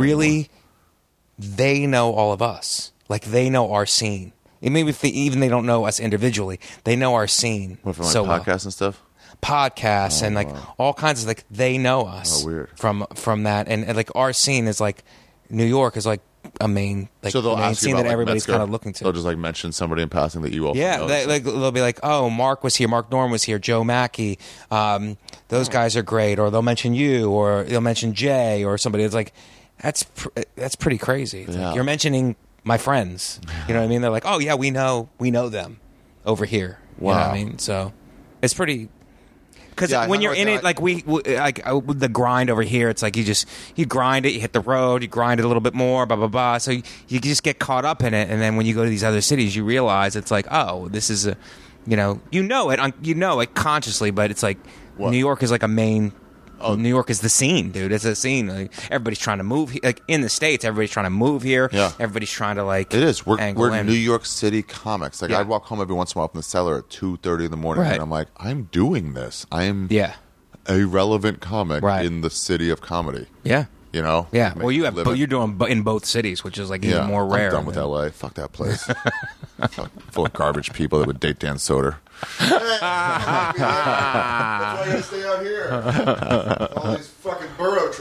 A: know all of us. Like, they know our scene. And maybe if even they don't know us individually, they know our scene
B: What, from like
A: so well.
B: podcasts and stuff?
A: podcasts and like all kinds of like they know us
B: weird.
A: from that, and like our scene is like New York is like a main like
B: So they'll
A: main
B: ask you
A: scene
B: about
A: that
B: like,
A: everybody's
B: Metzger.
A: kind of looking to.
B: They'll just like mention somebody in passing that you also
A: Yeah,
B: know.
A: they'll be like, "Oh, Mark was here. Mark Norm was here. Joe Mackey. Those guys are great." Or they'll mention you, or they'll mention Jay, or somebody. It's like that's pretty crazy. It's
B: Yeah.
A: like, you're mentioning my friends. You know what I mean? They're like, "Oh yeah, we know them over here." You know what
B: Wow.
A: I mean? So it's pretty. Because
B: Yeah, I
A: when
B: know
A: you're in
B: it's
A: it, like with the grind over here, it's like you grind it, you hit the road, you grind it a little bit more, blah blah blah. So you just get caught up in it, and then when you go to these other cities, you realize it's like, oh, this is a, you know it consciously, but it's like
B: What?
A: New York is like a main. Oh, New York is the scene, dude. It's a scene. Like, everybody's trying to move. Like in the States, everybody's trying to move here.
B: Yeah.
A: Everybody's trying to like.
B: It is. We're
A: angle in.
B: New York City comics. Like
A: Yeah.
B: I'd walk home every once in a while from the cellar at 2:30 in the morning,
A: Right.
B: and I'm like, I'm doing this. I'm
A: Yeah.
B: a relevant comic
A: Right.
B: in the city of comedy.
A: Yeah.
B: You know?
A: Yeah.
B: Make
A: Well, you
B: a
A: have.
B: living.
A: But you're doing in both cities, which is like
B: Yeah,
A: even more rare.
B: I'm done with LA. Fuck that place. Full of garbage people that would date Dan Soder.
E: That's why I gotta stay out here. All these fucking borough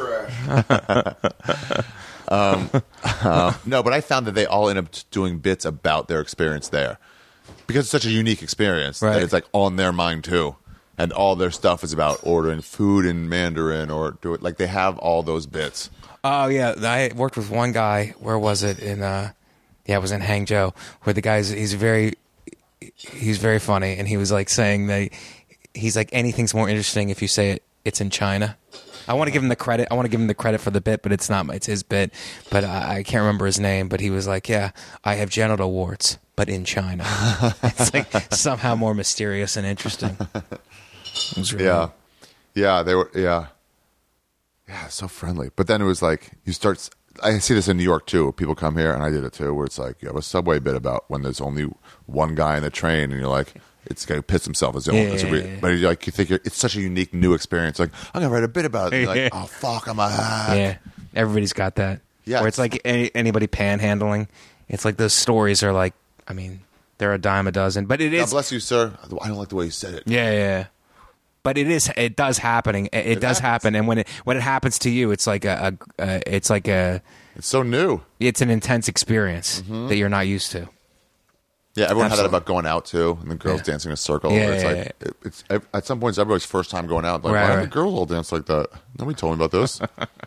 E: trash.
B: No, but I found that they all end up doing bits about their experience there because it's such a unique experience
A: Right.
B: that it's like on their mind too, and all their stuff is about ordering food in Mandarin or do it like they have all those bits.
A: Oh yeah, I worked with one guy. Where was it? In it was in Hangzhou, where the guy's he's very funny, and he was like saying that he's like anything's more interesting if you say it's in China. I want to give him the credit. I want to give him the credit for the bit, but it's not. It's his bit, but I can't remember his name. But he was like, "Yeah, I have genital warts, but in China." It's like somehow more mysterious and interesting. It was really,
B: Yeah, they were. Yeah, so friendly. But then it was like you start. I see this in New York too. People come here, and I did it too, where it's like you have a subway bit about when there's only one guy in the train, and you're like, it's going to piss himself. But you think it's such a unique new experience. Like I'm going to write a bit about it. And you're like, oh fuck, I'm a hack.
A: Yeah, everybody's got that.
B: Yeah,
A: Where it's like anybody panhandling. It's like those stories are like, I mean, they're a dime a dozen, but it
B: God
A: is.
B: bless you, sir. I don't like the way you said it.
A: Yeah. But it is. It does happening. It does happen, and when it happens to you, it's like it's
B: so new.
A: it's an intense experience that you're not used to.
B: Yeah, everyone had that
A: Absolutely.
B: about going out too, and the girls
A: Yeah.
B: dancing in a circle.
A: Yeah,
B: where it's
A: yeah,
B: like it's at some point it's everybody's first time going out. Like,
A: Right,
B: why do
A: right.
B: the girls all dance like that? Nobody told me about this.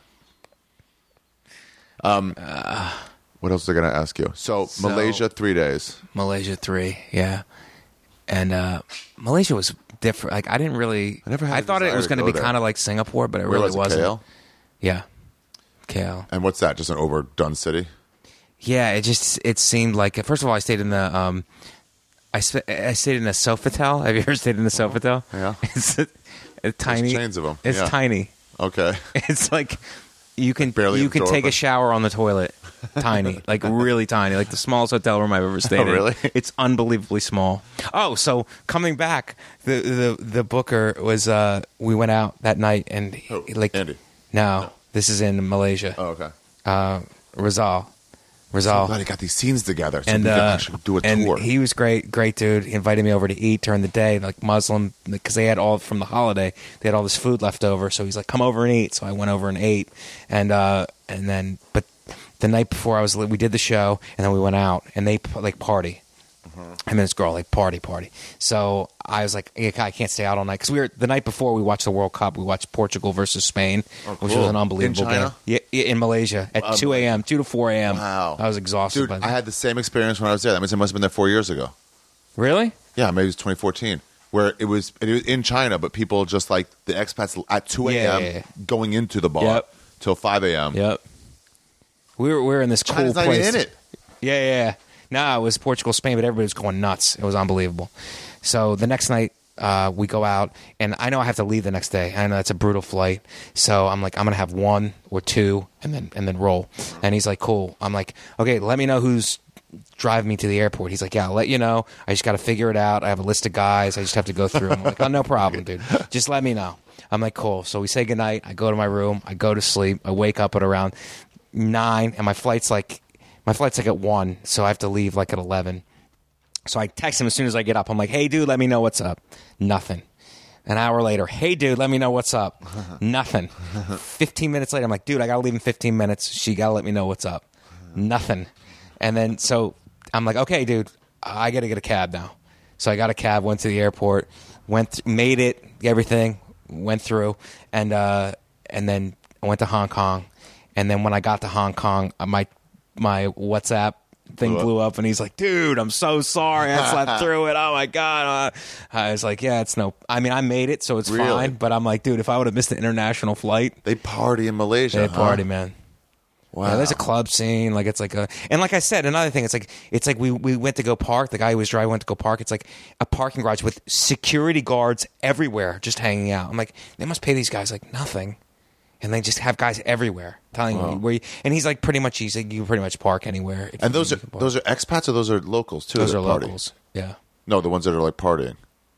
B: What else was I going to ask you? So Malaysia 3 days.
A: Malaysia 3, yeah, and Malaysia was different. Like I didn't really.
B: I never had a
A: thought it
B: desire
A: was
B: to
A: going to
B: go
A: be
B: there.
A: kind of like Singapore, but it
B: Where
A: really
B: was it,
A: wasn't.
B: KL?
A: Yeah, KL.
B: And what's that? Just an overdone city?
A: Yeah, it seemed like. First of all, I stayed in the I stayed in a Sofitel. Have you ever stayed in the Sofitel?
B: Yeah.
A: It's a tiny.
B: chains of 'em.
A: It's
B: Yeah.
A: tiny.
B: Okay.
A: It's like you can
B: Barely
A: take
B: absorbent.
A: a shower on the toilet. Tiny, like really tiny, like the smallest hotel room I've ever stayed
B: Oh,
A: in.
B: really?
A: It's unbelievably small. Oh, so coming back, the booker was. We went out that night and
B: Who?
A: like
B: Andy?
A: No, this is in Malaysia.
B: Oh, okay.
A: Rizal.
B: I'm glad he got these scenes together so
A: And
B: we can actually do a
A: and
B: tour.
A: he was great dude. He invited me over to eat during the day, like Muslim, because they had all from the holiday. They had all this food left over, so he's like, "Come over and eat." So I went over and ate, and then, but the night before we did the show, and then we went out, and they like party. Him and this girl like party. So I was like, I can't stay out all night because the night before we watched the World Cup. We watched Portugal versus Spain, which
B: cool.
A: was an unbelievable
B: In China?
A: game. Yeah, in Malaysia at 2 a.m., 2 to 4 a.m.
B: Wow.
A: I was exhausted.
B: Dude,
A: by
B: I
A: then.
B: had the same experience when I was there. That means it must have been there 4 years ago.
A: Really?
B: Yeah, maybe it was 2014, where it was in China, but people just like the expats at 2 a.m.
A: Yeah.
B: going into the bar
A: Yep.
B: till 5 a.m.
A: Yep. We were in this
B: China's
A: cool
B: not
A: place.
B: even in it.
A: Yeah. No, it was Portugal, Spain, but everybody was going nuts. It was unbelievable. So the next night, we go out, and I know I have to leave the next day. I know that's a brutal flight. So I'm like, I'm going to have 1 or 2 and then roll. And he's like, cool. I'm like, okay, let me know who's driving me to the airport. He's like, yeah, I'll let you know. I just got to figure it out. I have a list of guys. I just have to go through them. I'm like, oh, no problem, dude. Just let me know. I'm like, cool. So we say goodnight. I go to my room. I go to sleep. I wake up at around 9, and my flight's like at 1, so I have to leave like at 11. So I text him as soon as I get up. I'm like, hey, dude, let me know what's up. Nothing. An hour later, hey, dude, let me know what's up. Nothing. 15 minutes later, I'm like, dude, I got to leave in 15 minutes. She got to let me know what's up. Nothing. And then, so I'm like, okay, dude, I got to get a cab now. So I got a cab, went to the airport, made it, everything, went through, and then I went to Hong Kong. And then when I got to Hong Kong, my WhatsApp thing blew up, and he's like, dude, I'm so sorry I slept through it. Oh my god. I was like, yeah, it's no, I mean, I made it, so it's fine, but I'm like, dude, if I would have missed an international flight.
B: They party in Malaysia.
A: They party, man.
B: Wow.
A: Yeah, there's a club scene, like it's like a, and like I said, another thing, it's like we went to go park. The guy who was driving went to go park. It's like a parking garage with security guards everywhere, just hanging out. I'm like, they must pay these guys like nothing. And they just have guys everywhere telling you where. And he's like, he's like, you pretty much park anywhere.
B: And those are expats, or those are locals too?
A: Those are
B: party?
A: locals. Yeah.
B: No, the ones that are like partying.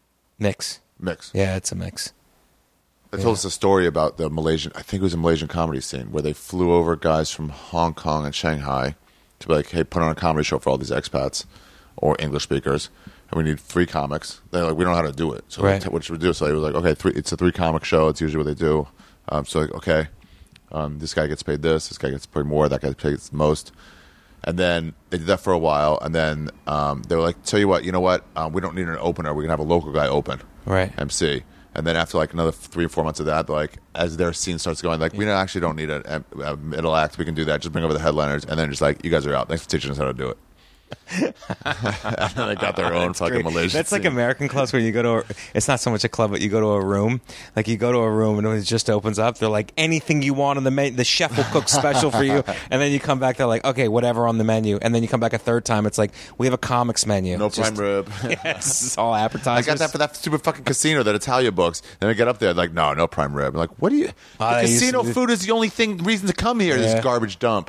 A: Mix.
B: Yeah,
A: it's a mix.
B: They told us a story about the Malaysian. I think it was a Malaysian comedy scene where they flew over guys from Hong Kong and Shanghai to be like, hey, put on a comedy show for all these expats or English speakers, and we need 3 comics. They're like, we don't know how to do it, so what should we do? So they was like, okay, it's a 3 comic show. It's usually what they do. So like, okay, this guy gets paid this guy gets paid more, that guy pays the most. And then they did that for a while, and then they were like, tell you what, we don't need an opener. We can have a local guy open,
A: right?
B: MC. And then after like another 3 or 4 months of that, like as their scene starts going, like we actually don't need a middle act. We can do that. Just bring over the headliners, and then just like, you guys are out. Thanks for teaching us how to do it. And then they got their own fucking Malaysian.
A: That's like
B: scene.
A: American clubs where you go to. It's not so much a club, but you go to a room. Like you go to a room and when it just opens up, they're like, anything you want on the menu. The chef will cook special for you. And then you come back, they're like, okay, whatever on the menu. And then you come back a third time, it's like, we have a comics menu.
B: No prime rib.
A: Yes, it's all appetizers.
B: I got that for that stupid fucking casino that Italia books. Then I get up there, like, no prime rib. I'm like, what do you? The casino food is the only reason to come here. This garbage dump.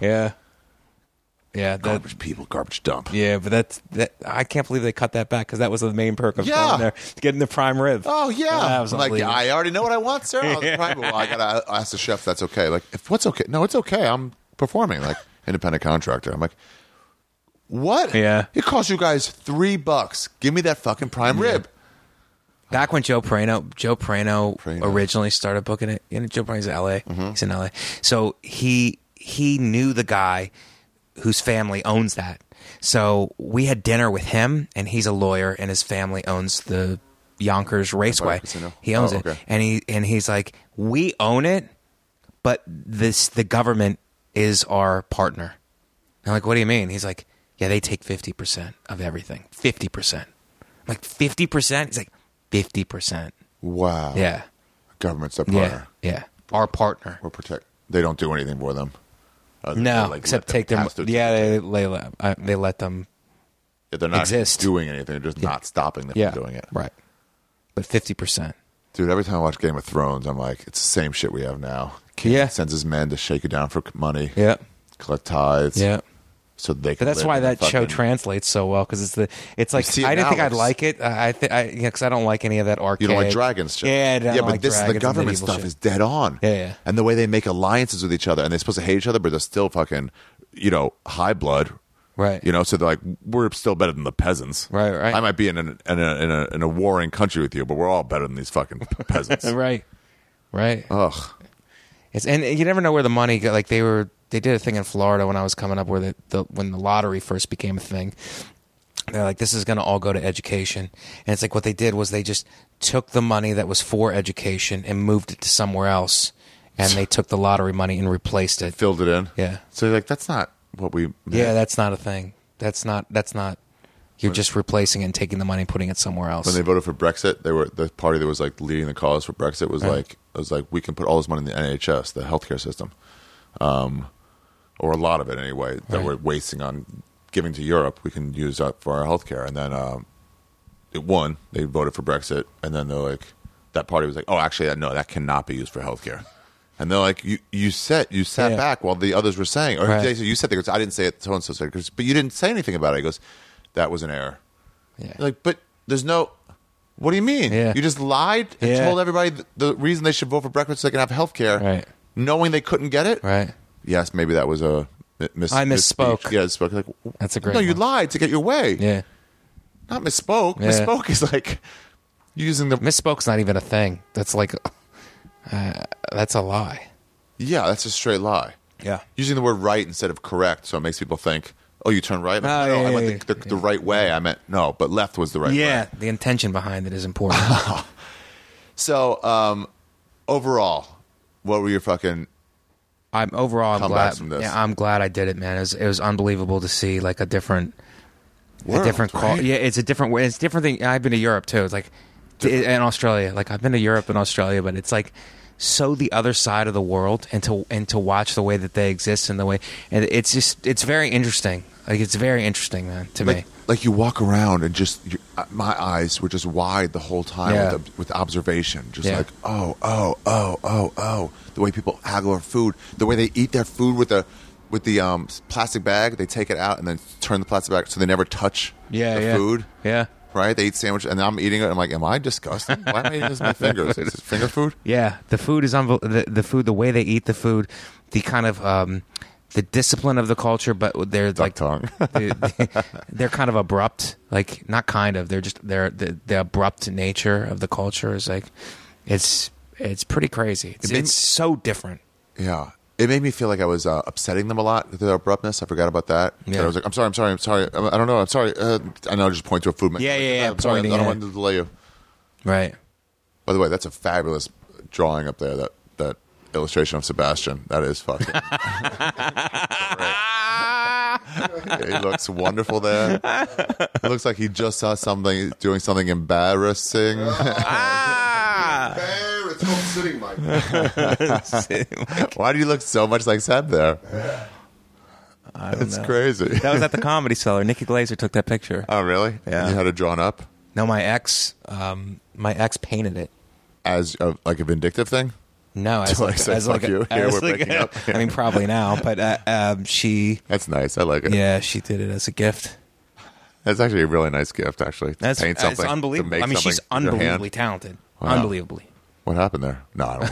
A: Yeah,
B: garbage people, garbage dump.
A: Yeah, but I can't believe they cut that back because that was the main perk of going there, getting the prime rib.
B: Oh yeah,
A: was
B: I'm like, I already know what I want, sir. Well, I gotta ask the chef if that's okay. Like, what's okay? No, it's okay. I'm performing like independent contractor. I'm like, what?
A: Yeah,
B: it costs you guys $3. Give me that fucking prime rib.
A: Back when Joe Prano originally started booking it, Joe Prano's in LA. Mm-hmm. He's in LA, so he knew the guy whose family owns that. So we had dinner with him, and he's a lawyer, and his family owns the Yonkers Raceway. He owns it, and he's like, we own it, but the government is our partner. And I'm like, what do you mean? He's like, yeah, they take 50% of everything. 50%. I'm like, 50%? He's like, 50%.
B: Wow.
A: Yeah.
B: Government's their partner.
A: Yeah. Our partner.
B: Or protect. They don't do anything for them.
A: No, except take them. Yeah, they let them.
B: Yeah, they're not
A: exist.
B: Doing anything. They're just not stopping them from doing it.
A: Right. But 50%.
B: Dude, every time I watch Game of Thrones, I'm like, it's the same shit we have now. King sends his men to shake you down for money.
A: Yeah.
B: Collect tithes.
A: Yeah.
B: So they.
A: But that's why that show translates so well, because it's like I didn't think I'd like it. Because I don't like any of that arcade.
B: You don't like dragons shit.
A: Yeah,
B: but the government stuff is dead on.
A: Yeah.
B: And the way they make alliances with each other, and they're supposed to hate each other, but they're still fucking, high blood.
A: Right.
B: So they're like, we're still better than the peasants.
A: Right.
B: I might be in a warring country with you, but we're all better than these fucking peasants.
A: Right.
B: Ugh.
A: And you never know where the money go. Like they did a thing in Florida when I was coming up where when the lottery first became a thing. They're like, this is going to all go to education. And it's like what they did was they just took the money that was for education and moved it to somewhere else. And they took the lottery money and replaced it.
B: Filled it in?
A: Yeah.
B: So you're like, that's not what we...
A: Yeah, that's not a thing. That's not... You're just replacing it and taking the money and putting it somewhere else.
B: When they voted for Brexit, the party that was like leading the cause for Brexit was like, we can put all this money in the NHS, the healthcare system. Or a lot of it anyway, that we're wasting on giving to Europe, we can use up for our healthcare. And then it won. They voted for Brexit, and then they're like, that party was like, oh, actually, no, that cannot be used for healthcare. And they're like, you sat back while the others were saying, or you said, I didn't say it, so and so said, but you didn't say anything about it. He goes, that was an error.
A: Yeah.
B: Like, but there's no. What do you mean?
A: Yeah.
B: You just lied and told everybody the reason they should vote for Brexit so they can have healthcare, knowing they couldn't get it.
A: Right.
B: Yes, maybe that was a
A: I misspoke.
B: Misspeech. Yeah, I spoke. Like,
A: that's a great.
B: No, you
A: one.
B: lied to get your way.
A: Yeah.
B: Not misspoke.
A: Yeah.
B: Misspoke is like You're using the
A: Misspoke's not even a thing. That's like, that's a lie.
B: yeah. That's a straight lie.
A: Yeah.
B: Using the word right instead of correct, so it makes people think, "Oh, you turn right."
A: Oh,
B: no,
A: yeah,
B: I
A: yeah,
B: went the right way. I meant no, but left was the right way.
A: Yeah, the intention behind it is important.
B: So, overall, what were your fucking?
A: I'm
B: Come back
A: glad.
B: from this.
A: Yeah, I'm glad I did it, man. It was unbelievable to see like a different
B: World, right?
A: Yeah, it's a different way. It's different thing. I've been to Europe too. It's like in Australia. Like I've been to Europe and Australia, but it's like so the other side of the world, and to watch the way that they exist and the way, and it's very interesting. Like it's very interesting, man, to me.
B: Like you walk around and just my eyes were just wide the whole time
A: Yeah.
B: with observation, just
A: Yeah.
B: like the way people haggle over food, the way they eat their food with the plastic bag, they take it out and then turn the plastic bag so they never touch the food.
A: Yeah.
B: Right? They eat sandwich and I'm eating it. I'm like, am I disgusting? Why am I eating this with my fingers? Is it finger food?
A: Yeah, the food is the food, the way they eat the food, the kind of the discipline of the culture, but they're like
B: tongue.
A: they're kind of abrupt. Like not kind of, they're just the abrupt nature of the culture is like it's pretty crazy. It's so different.
B: Yeah. It made me feel like I was upsetting them a lot with their abruptness. I forgot about that.
A: Yeah.
B: I was like, I'm sorry. I don't know. I'm sorry. I know I just point to a food menu.
A: Yeah,
B: I'm sorry. I
A: pointing,
B: don't want to delay you.
A: Right.
B: By the way, that's a fabulous drawing up there, that illustration of Sebastian. That is fucking great. He looks wonderful there. It looks like he just saw doing something embarrassing.
E: Bear, it's called sitting, Mike.
B: Why do you look so much like Seb there? It's crazy.
A: That was at the Comedy Cellar. Nikki Glaser took that picture.
B: Oh, really?
A: Yeah.
B: And you had it drawn up
A: No, my ex painted it.
B: as like a vindictive thing?
A: No, as
B: So I say,
A: as
B: fuck
A: like
B: you. Here, we're breaking up.
A: I mean, probably now, but she,
B: That's nice. I like it.
A: yeah, she did it as a gift.
B: That's actually a really nice gift, actually.
A: That's
B: Paint something.
A: It's unbelievable.
B: To make
A: I mean, she's
B: something with your hand.
A: unbelievably talented.
B: Wow.
A: Unbelievably.
B: What happened there? No, I don't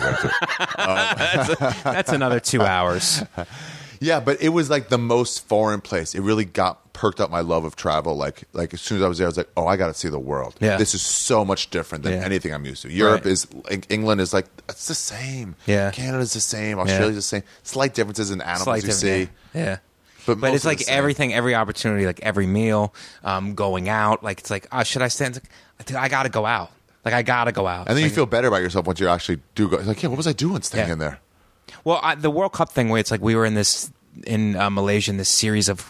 B: get it.
A: That's another 2 hours.
B: Yeah, but it was like the most foreign place. It really perked up my love of travel. Like as soon as I was there, I was like, oh, I got to see the world.
A: Yeah.
B: This is so much different than
A: Yeah.
B: anything I'm used to. Europe
A: Right.
B: is, England is like, it's the same.
A: Yeah.
B: Canada's the same. Australia's the same. Slight differences in animals
A: Slight
B: you
A: different-
B: see.
A: Yeah.
B: But
A: But
B: most
A: it's
B: of
A: like
B: the same.
A: everything, every opportunity, like every meal, going out. Like it's like, oh, should I stand? Dude, I got to go out. Like I got to go out.
B: And then
A: Like,
B: you feel better about yourself once you actually do go. It's like, yeah, what was I doing staying
A: Yeah.
B: in there?
A: Well, the World Cup thing, where it's like we were in Malaysia, in this series of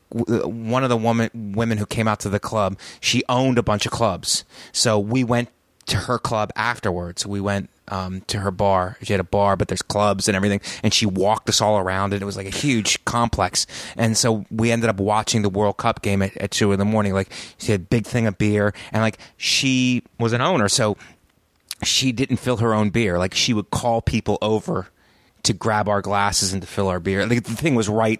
A: one of the women who came out to the club. She owned a bunch of clubs, so we went to her club afterwards. We went to her bar. She had a bar, but there's clubs and everything, and she walked us all around it. It was like a huge complex, and so we ended up watching the World Cup game at 2 a.m. Like she had a big thing of beer, and like she was an owner, so she didn't fill her own beer. Like she would call people over to grab our glasses and to fill our beer. Like, the thing was right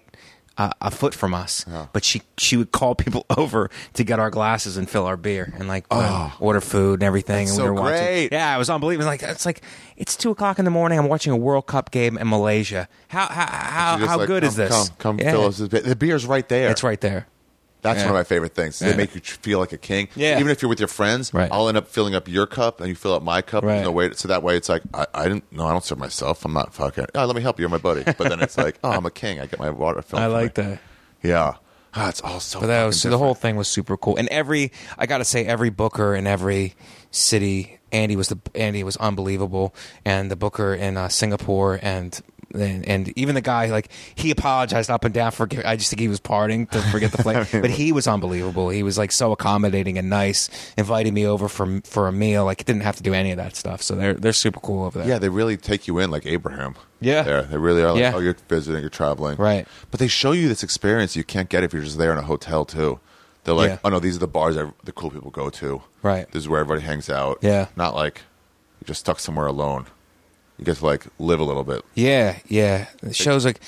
A: a foot from us, but she would call people over to get our glasses and fill our beer and like order food and everything.
B: That's
A: and we
B: so
A: were watching.
B: great.
A: Yeah, it was unbelievable. It's 2 o'clock in the morning. I'm watching a World Cup game in Malaysia.
B: You're
A: How
B: just like,
A: good is this?
B: Come
A: Yeah.
B: fill us. The beer's right there.
A: It's right there.
B: That's
A: Yeah.
B: one of my favorite things.
A: Yeah.
B: They make you feel like a king.
A: Yeah.
B: Even if you're with your friends,
A: Right.
B: I'll end up filling up your cup and you fill up my cup.
A: Right.
B: There's no way. So that way it's like, I don't serve myself. I'm not fucking, oh, let me help you. You're my buddy. But then it's like, oh, I'm a king. I get my water filled.
A: I
B: for
A: like
B: me.
A: that.
B: Yeah. Ah, it's all so
A: But that
B: fucking
A: was the
B: different.
A: whole thing was super cool. And I got to say, every booker in every city, Andy was unbelievable, and the booker in Singapore and even the guy, like, he apologized up and down for. I just think he was partying to forget the flight, but he was unbelievable. He was like so accommodating and nice, inviting me over for a meal. Like, didn't have to do any of that stuff. So they're super cool over there.
B: Yeah, they really take you in like Abraham.
A: Yeah.
B: They really are like,
A: Yeah.
B: oh, you're visiting, you're traveling.
A: Right.
B: But they show you this experience you can't get if you're just there in a hotel, too. They're like,
A: Yeah.
B: oh, no, these are the bars that the cool people go to.
A: Right.
B: This is where everybody hangs out.
A: Yeah.
B: Not like you're just stuck somewhere alone. You get to, like, live a little bit.
A: Yeah. It shows like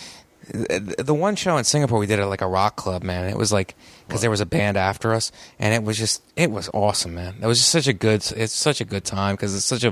A: the one show in Singapore we did at like a rock club, man. It was like because there was a band after us, and it was awesome, man. It was just such a good time because it's such a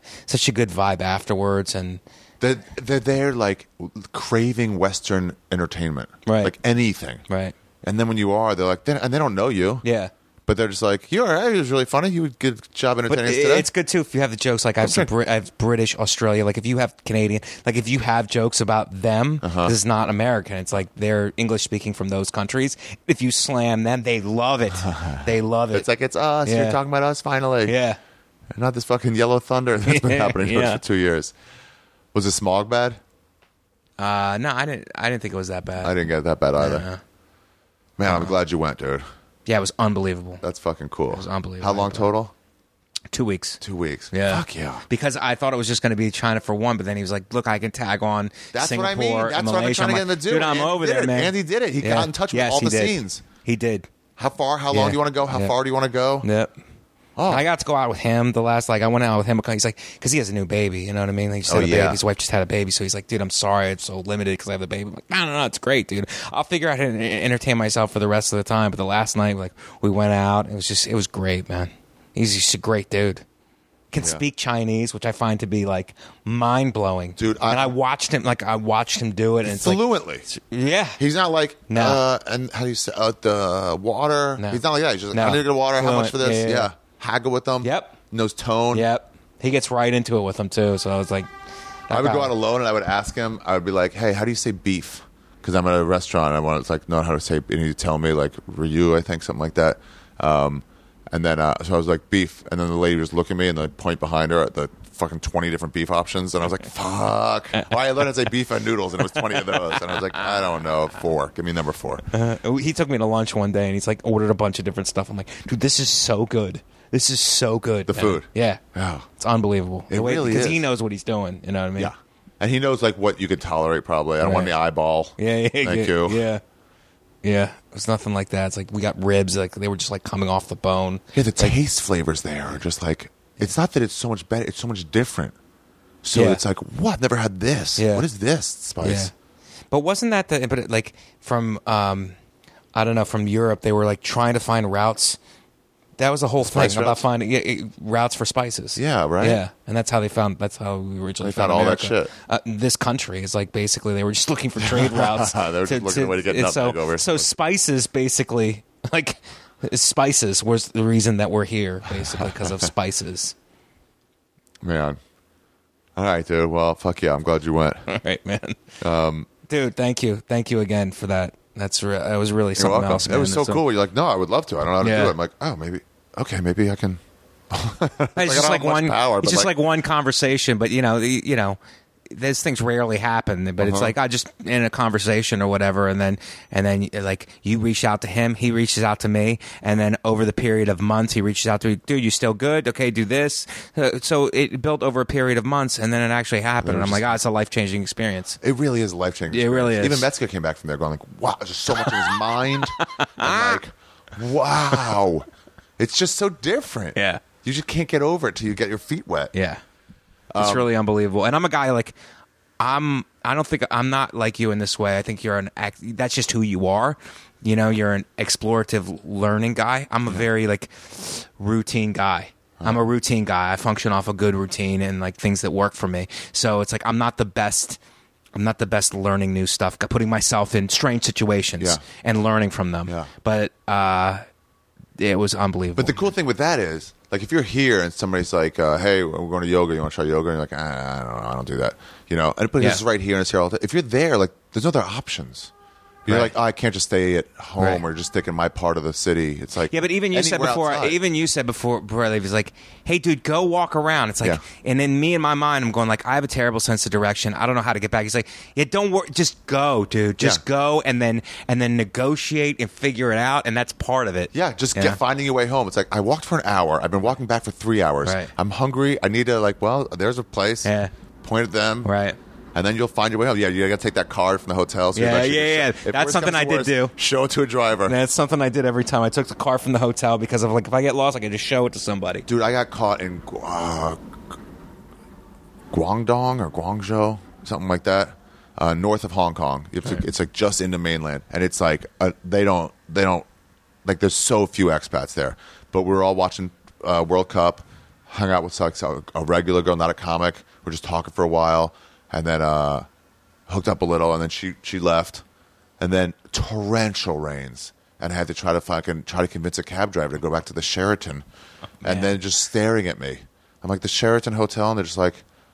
A: good vibe afterwards, and
B: They're there, like, craving Western entertainment.
A: Right.
B: Like anything.
A: right.
B: And then when you are, they're like, and they don't know you.
A: Yeah.
B: But they're just like, you're all right. It was really funny. You did a good job
A: But
B: entertaining us today.
A: it's good too if you have the jokes. Like I have British, Australia. Like if you have Canadian, like if you have jokes about them, this is not American. It's like they're English speaking from those countries. If you slam them, they love it. They love it.
B: It's like, it's us.
A: Yeah.
B: You're talking about us finally.
A: Yeah.
B: Not this fucking yellow thunder that's been happening to us for 2 years. Was the smog bad?
A: No, I didn't think it was that bad.
B: I didn't get that bad either.
A: Uh-huh.
B: Man, I'm glad you went, dude.
A: Yeah, it was unbelievable.
B: That's fucking cool. It
A: was unbelievable.
B: How long total?
A: 2 weeks.
B: 2 weeks.
A: Yeah.
B: Fuck yeah.
A: Because I thought it was just going to be China for one, but then he was like, look, I can tag on
B: That's
A: Singapore
B: what I mean. That's
A: and
B: what I've been
A: Malaysia.
B: trying to get
A: I'm
B: him
A: like,
B: to do.
A: Dude, I'm
B: Andy
A: over
B: did
A: there,
B: it.
A: man.
B: Andy did it. He got in touch with all
A: he
B: the
A: did.
B: scenes.
A: He did.
B: How long do you want to go? How far do you want to go?
A: Yep.
B: Oh.
A: I got to go out with him the last, I went out with him. He's like, because he has a new baby, you know what I mean? Like, he just had a baby. His wife just had a baby. So he's like, dude, I'm sorry. It's so limited because I have the baby. I'm like, no, it's great, dude. I'll figure out how to entertain myself for the rest of the time. But the last night, like, we went out. It was great, man. He's just a great dude. Can speak Chinese, which I find to be like mind blowing,
B: dude.
A: And I watched him do it, and it's
B: fluently.
A: Yeah,
B: he's not like
A: No.
B: And how do you say the water?
A: No.
B: He's not like that. He's just like,
A: No.
B: I need to get water. How much for this?
A: Fluent. Yeah.
B: Haggle with them.
A: Yep.
B: Knows tone.
A: Yep. He gets right into it with them too. So I was like,
B: I would go out alone and I would ask him. I would be like, hey, how do you say beef? Because I'm at a restaurant and I want to like know how to say. And he'd tell me like Ryu, I think something like that. And then so I was like beef, and then the lady was looking at me and the point behind her at the fucking 20 different beef options, and I was like, fuck. Well, I learned how to say beef and noodles, and it was 20 of those, and I was like, I don't know, 4. Give me number 4.
A: He took me to lunch one day, and he's like ordered a bunch of different stuff. I'm like, dude, this is so good. This is so good.
B: The
A: man.
B: food.
A: Yeah.
B: Yeah.
A: It's unbelievable.
B: It really
A: Because
B: is.
A: he knows what he's doing. You know what I mean?
B: Yeah. And he knows like what you could tolerate. Probably. I don't want
A: Right.
B: the eyeball.
A: Yeah.
B: Thank you.
A: Yeah. Yeah. It was nothing like that. It's like we got ribs. Like they were just like coming off the bone.
B: Yeah, the taste flavors there are just like, it's not that it's so much better, it's so much different. So
A: Yeah.
B: it's like, what? I've never had this.
A: Yeah.
B: What is this spice?
A: Yeah. But wasn't that like from I don't know, from Europe, they were like trying to find routes. That was the whole thing
B: Spice
A: about
B: routes?
A: finding routes for spices.
B: Yeah, right?
A: Yeah, and that's how we originally
B: They found all that
A: America. This country is like basically they were just looking for trade routes.
B: They were just looking for a way to get nutmeg over.
A: So spices basically, like spices was the reason that we're here, basically because of spices.
B: Man. All right, dude. Well, fuck yeah. I'm glad you went.
A: All right, man. Dude, thank you again for that. That was really
B: You're
A: something
B: welcome.
A: else.
B: It
A: Man.
B: was so cool. You're like, no, I would love to. I don't know how to
A: Yeah.
B: do it. I'm like, oh, maybe. Okay, maybe I can.
A: It's just
B: I
A: like
B: don't have much
A: one.
B: power,
A: It's
B: but
A: just like one conversation, but you know, those things rarely happen. But it's like I just in a conversation or whatever, and then like you reach out to him, he reaches out to me, and then over the period of months, he reaches out to me. Dude, you still good? Okay, do this. So it built over a period of months, and then it actually happened. And I'm like, it's a life changing experience.
B: It really is life changing.
A: It really is.
B: Even Metzger came back from there going like, wow, there's just so much in his mind. I'm like, wow. It's just so different.
A: Yeah.
B: You just can't get over it till you get your feet wet.
A: Yeah. It's really unbelievable. And I'm a guy like I don't think I'm not like you in this way. I think you're that's just who you are. You know, you're an explorative learning guy. I'm a very like routine guy. I'm a routine guy. I function off a good routine and like things that work for me. So it's like I'm not the best learning new stuff, putting myself in strange situations and learning from them.
B: Yeah.
A: But it was unbelievable.
B: But the cool thing with that is, like, if you're here and somebody's like, hey, we're going to yoga, you want to try yoga? And you're like, I don't know, I don't do that. You know, but it's right here and it's here all the time. If you're there, like, there's no other options. You're like, I can't just stay at home or just stick in my part of the city. It's like,
A: yeah, but even you said before, Bradley was like, hey, dude, go walk around. It's like, and then me in my mind, I'm going like, I have a terrible sense of direction. I don't know how to get back. He's like, yeah, don't worry, just go, dude, just go, and then negotiate and figure it out, and that's part of it.
B: Yeah, just finding your way home. It's like, I walked for an hour. I've been walking back for 3 hours.
A: Right.
B: I'm hungry. I need to, like, well, there's a place.
A: Yeah.
B: Point at them.
A: Right.
B: And then you'll find your way home. Yeah, you got to take that card from the hotel. So
A: Yeah.
B: if
A: That's
B: worst
A: something
B: comes
A: I
B: to
A: did
B: worst,
A: do.
B: Show it to a driver.
A: That's something I did every time. I took the car from the hotel because of like, if I get lost, I can just show it to somebody.
B: Dude, I got caught in Guangdong or Guangzhou, something like that, north of Hong Kong. It's like just into mainland, and it's like they don't like. There's so few expats there, but we were all watching World Cup, hung out with like a regular girl, not a comic. We're just talking for a while, and then hooked up a little, and then she left, and then torrential rains. and I had to try to convince a cab driver to go back to the Sheraton, and then just staring at me. I'm like, the Sheraton Hotel, and they're just like,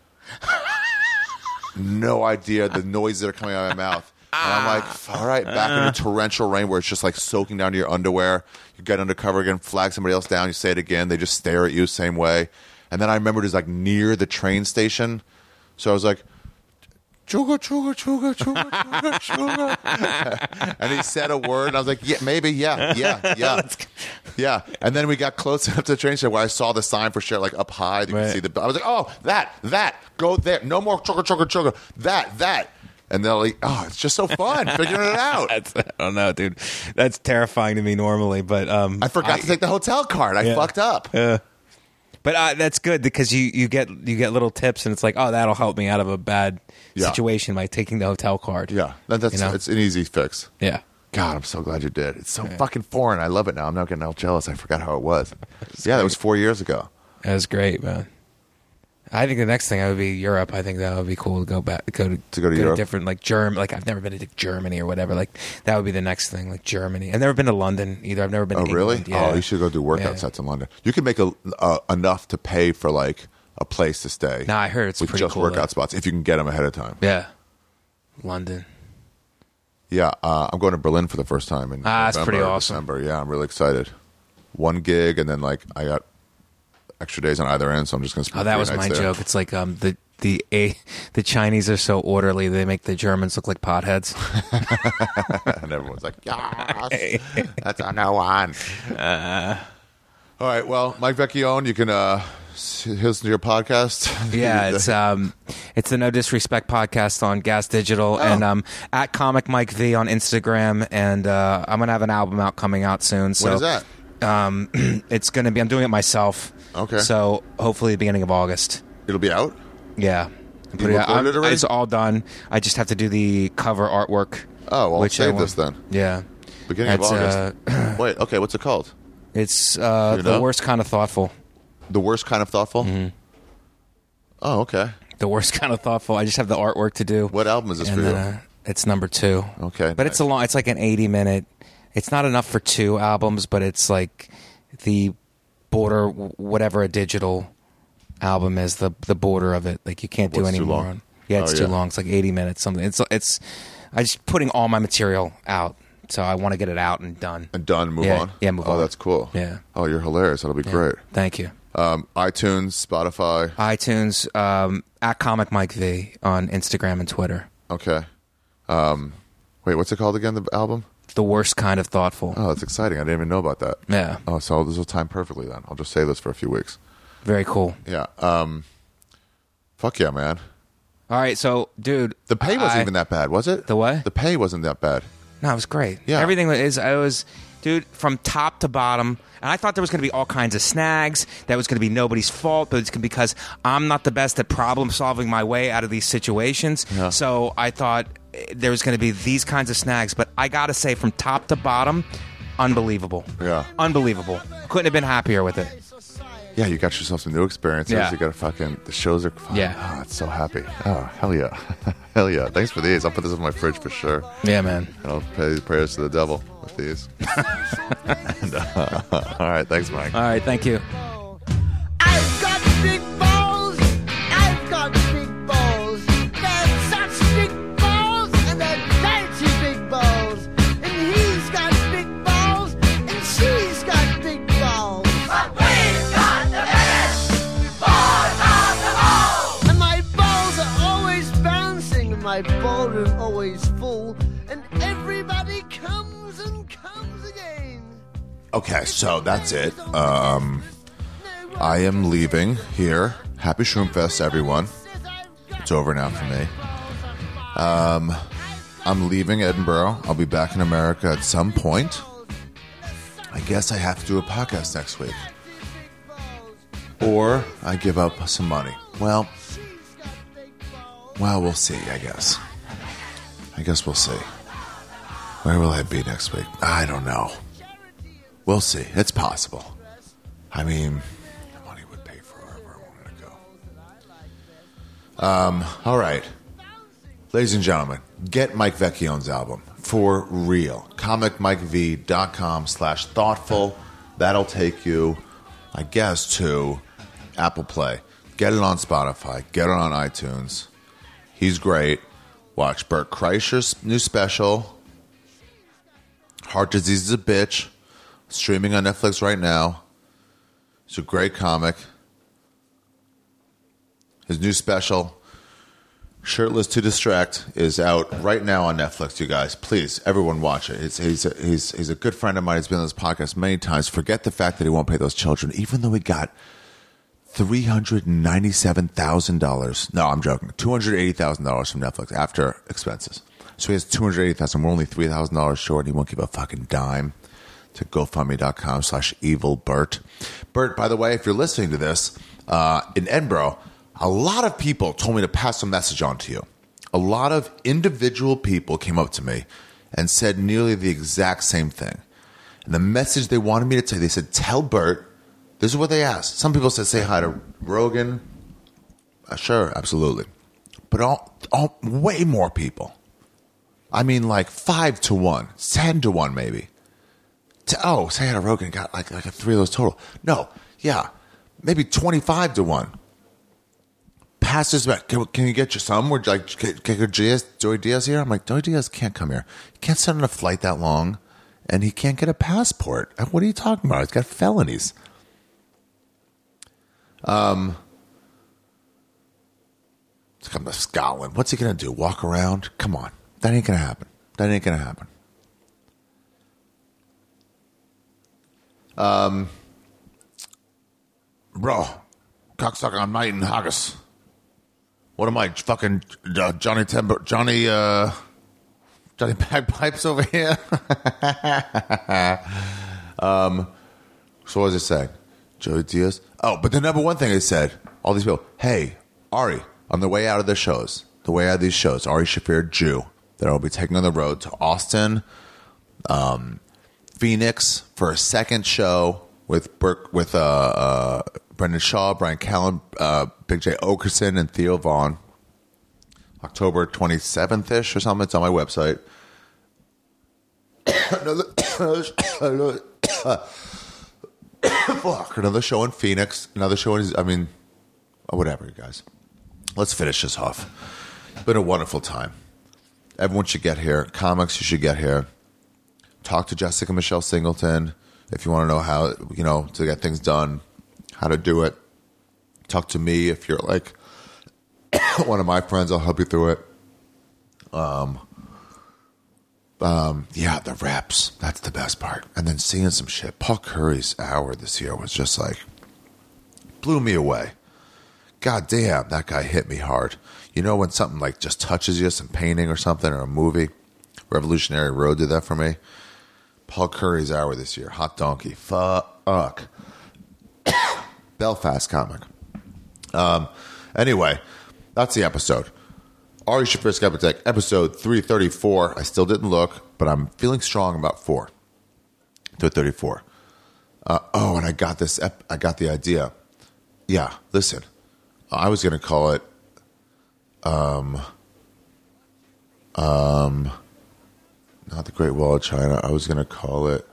B: no idea the noises that are coming out of my mouth. And I'm like, all right, back in the torrential rain where it's just like soaking down to your underwear. You get undercover again, flag somebody else down, you say it again, they just stare at you same way. And then I remembered it was like near the train station. So I was like, chuga, chuga, chuga, chuga, chuga, chuga. And he said a word, and I was like, yeah, maybe, yeah. And then we got close enough to the train station where I saw the sign for sure, like up high. You can see I was like, oh, that, go there. No more chuga, chuga, chuga. That. And they're like, oh, it's just so fun figuring it out.
A: I don't know, dude. That's terrifying to me normally, but
B: I forgot to take the hotel card. I fucked up.
A: But that's good because you get little tips, and it's like, oh, that'll help me out of a bad situation by taking the hotel card.
B: Yeah, it's an easy fix.
A: Yeah.
B: God, I'm so glad you did. It's so fucking foreign. I love it now. I'm not getting all jealous. I forgot how it was. That was 4 years ago.
A: That was great, man. I think the next thing would be Europe. I think that would be cool to go to
B: Europe.
A: Different, like Germany. Like I've never been to Germany or whatever. Like that would be the next thing, like Germany. I've never been to London either. I've never been. to
B: really?
A: England. Yeah.
B: Oh, you should go do workout sets in London. You can make enough to pay for like a place to stay.
A: No, I heard it's
B: with
A: pretty
B: just
A: cool,
B: workout
A: though.
B: spots if you can get them ahead of time.
A: Yeah, London.
B: Yeah, I'm going to Berlin for the first time in
A: that's
B: November,
A: pretty awesome.
B: December. Yeah, I'm really excited. One gig, and then like I got extra days on either end, so I'm just going to spend.
A: Oh, that was my joke. It's like the Chinese are so orderly; they make the Germans look like potheads.
B: And everyone's like, "Yes, that's a no one." All right, well, Mike Vecchione, you can listen to your podcast.
A: Yeah, it's the No Disrespect podcast on Gas Digital, and at Comic Mike V on Instagram, and I'm gonna have an album coming out soon. So
B: when is that?
A: It's gonna be. I'm doing it myself.
B: Okay.
A: So hopefully the beginning of August.
B: It'll be out?
A: Yeah.
B: You recorded it already?
A: It's all done. I just have to do the cover artwork.
B: Oh, well, save this then.
A: Yeah.
B: Beginning of August. Wait, okay, what's it called?
A: It's The Worst Kind of Thoughtful.
B: The Worst Kind of Thoughtful? Mm-hmm. Oh, okay.
A: The Worst Kind of Thoughtful. I just have the artwork to do.
B: What album is this for you?
A: It's number 2.
B: Okay.
A: But
B: nice.
A: it's like an 80-minute. It's not enough for 2 albums, but it's like the border, whatever a digital album is, the border of it. Like you can't do any more on. Yeah, it's too long. It's like 80 minutes something. It's I just putting all my material out. So I want to get it out and done.
B: And done, move on?
A: Yeah, move on.
B: Oh, that's cool.
A: Yeah.
B: Oh, you're hilarious. That'll be great.
A: Thank you.
B: iTunes, Spotify.
A: iTunes, at Comic Mike V on Instagram and Twitter.
B: Okay. Wait, what's it called again, the album?
A: The Worst Kind of Thoughtful.
B: Oh, that's exciting. I didn't even know about that.
A: Yeah.
B: Oh, so this will time perfectly then. I'll just save this for a few weeks.
A: Very cool.
B: Yeah. Fuck yeah, man.
A: All right, so, dude.
B: The pay wasn't even that bad, was it?
A: The what?
B: The pay wasn't that bad.
A: No, it was great.
B: Yeah.
A: Everything was, dude, from top to bottom. And I thought there was going to be all kinds of snags. That was going to be nobody's fault, but it's because I'm not the best at problem solving my way out of these situations. Yeah. So I thought there was going to be these kinds of snags. But I got to say, from top to bottom, unbelievable.
B: Yeah.
A: Unbelievable. Couldn't have been happier with it.
B: Yeah, you got yourself some new experiences.
A: Yeah.
B: You got the shows are fun.
A: Yeah.
B: Oh, it's so happy. Oh, hell yeah. Hell yeah. Thanks for these. I'll put this on my fridge for sure.
A: Yeah, man.
B: And I'll pay prayers to the devil with these. And, all right. Thanks, Mike.
A: All right. Thank you.
F: I've got big balls. I've got big balls. They're such big balls, and they're fancy big balls. And he's got big balls, and she's got big balls.
C: But we've got the biggest balls of them all.
F: And my balls are always bouncing, and my ballroom always full, and everybody comes and comes again.
B: Okay, so that's it. I am leaving here. Happy Shroomfest, everyone. It's over now for me. I'm leaving Edinburgh. I'll be back in America at some point. I guess I have to do a podcast next week. Or I give up some money. Well, we'll see, I guess. I guess we'll see. Where will I be next week? I don't know. We'll see. It's possible. I mean, the money would pay for wherever I wanted to go. All right. Ladies and gentlemen, get Mike Vecchione's album for real. ComicMikeV.com/thoughtful. That'll take you, I guess, to Apple Play. Get it on Spotify. Get it on iTunes. He's great. Watch Bert Kreischer's new special, Heart Disease is a Bitch, streaming on Netflix right now. It's a great comic. His new special, Shirtless to Distract, is out right now on Netflix, you guys. Please, everyone watch it. He's a good friend of mine. He's been on this podcast many times. Forget the fact that he won't pay those children, even though he got $397,000. No, I'm joking. $280,000 from Netflix after expenses. So he has $280,000. We're only $3,000 short. And he won't give a fucking dime to GoFundMe.com/evilbert. Bert, by the way, if you're listening to this, in Edinburgh, a lot of people told me to pass a message on to you. A lot of individual people came up to me and said nearly the exact same thing. And the message they wanted me to tell, they said, tell Bert. This is what they asked. Some people said, say hi to Rogan. Sure, absolutely. But way more people. I mean, like 5 to 1, 10 to 1 maybe. Say hi to Rogan. Got like a 3 of those total. No, yeah, maybe 25 to 1. Pass this back. Can you get your son? We're like, Joey Diaz here? I'm like, Joey Diaz can't come here. He can't send on a flight that long, and he can't get a passport. What are you talking about? He's got felonies. Come to Scotland. What's he going to do? Walk around? Come on. That ain't going to happen. Bro, cocksucker, I'm not eating haggis. What am I, fucking Johnny Bagpipes over here? So what was I saying? Joey Diaz? Oh, but the number one thing I said, all these people, hey, Ari, on the way out of these shows, Ari Shaffir, Jew, that I'll be taking on the road to Austin, Phoenix for a second show with Brendan Shaw, Brian Callen, Big J Okerson, and Theo Vaughn. October 27th-ish or something. It's on my website. Another show in Phoenix. Another show in, whatever, you guys. Let's finish this off. It's been a wonderful time. Everyone should get here. Comics, you should get here. Talk to Jessica Michelle Singleton if you want to know how, to get things done, how to do it. Talk to me if you're like one of my friends. I'll help you through it. Yeah, the reps. That's the best part. And then seeing some shit. Paul Curry's hour this year was just like, blew me away. God damn, that guy hit me hard. You know when something like just touches you, some painting or something, or a movie? Revolutionary Road did that for me. Paul Curry's hour this year. Hot donkey. Fuck. Belfast comic. Anyway, that's the episode. Ari Shaffir Skeptic, episode 334. I still didn't look, but I'm feeling strong about 334. And I got this. I got the idea. Yeah, listen. I was going to call it. Not the Great Wall of China. I was going to call it.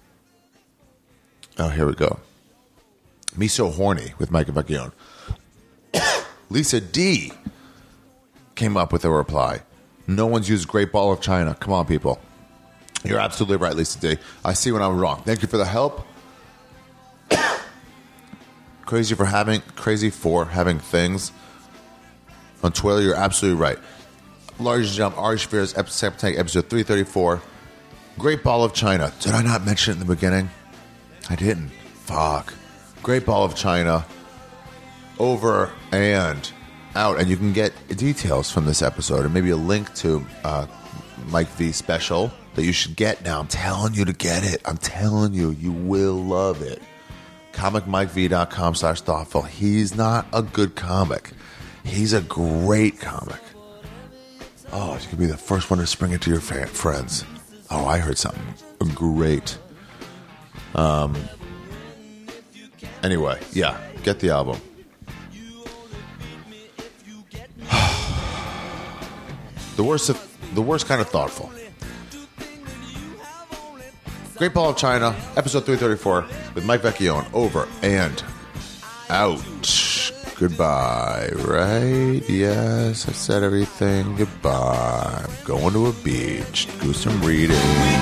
B: Oh, here we go. Me So Horny with Mike Vecchione. Lisa D came up with a reply. No one's used Great Ball of China. Come on, people. You're absolutely right, Lisa D. I see when I'm wrong. Thank you for the help. Crazy for having things on Twitter. You're absolutely right. Large jump. Ari Shaffir's episode 334. Great Ball of China. Did I not mention it in the beginning? I didn't. Fuck. Great Ball of China. Over and out. And you can get details from this episode and maybe a link to Mike V special that you should get now. I'm telling you to get it. I'm telling you, you will love it. ComicMikeV.com/thoughtful. He's not a good comic. He's a great comic. Oh, you could be the first one to spring it to your friends. Oh, I heard something great. Anyway, yeah, get the album. The worst kind of thoughtful. Great Ball of China, episode 334 with Mike Vecchione. Over and out. Goodbye, right? Yes, I said everything. Goodbye. I'm going to a beach. Do some reading.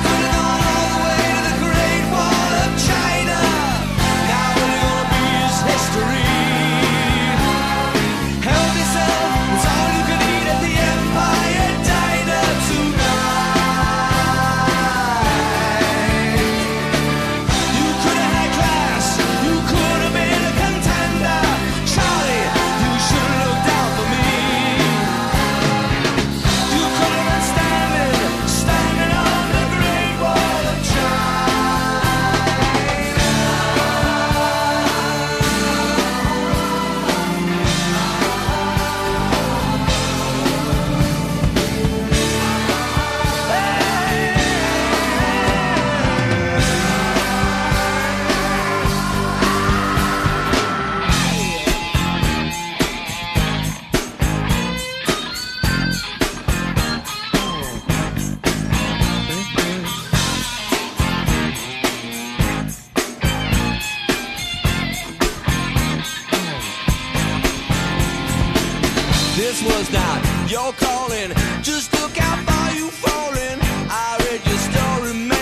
C: This was not your calling. Just look how far you've fallen. I read your story.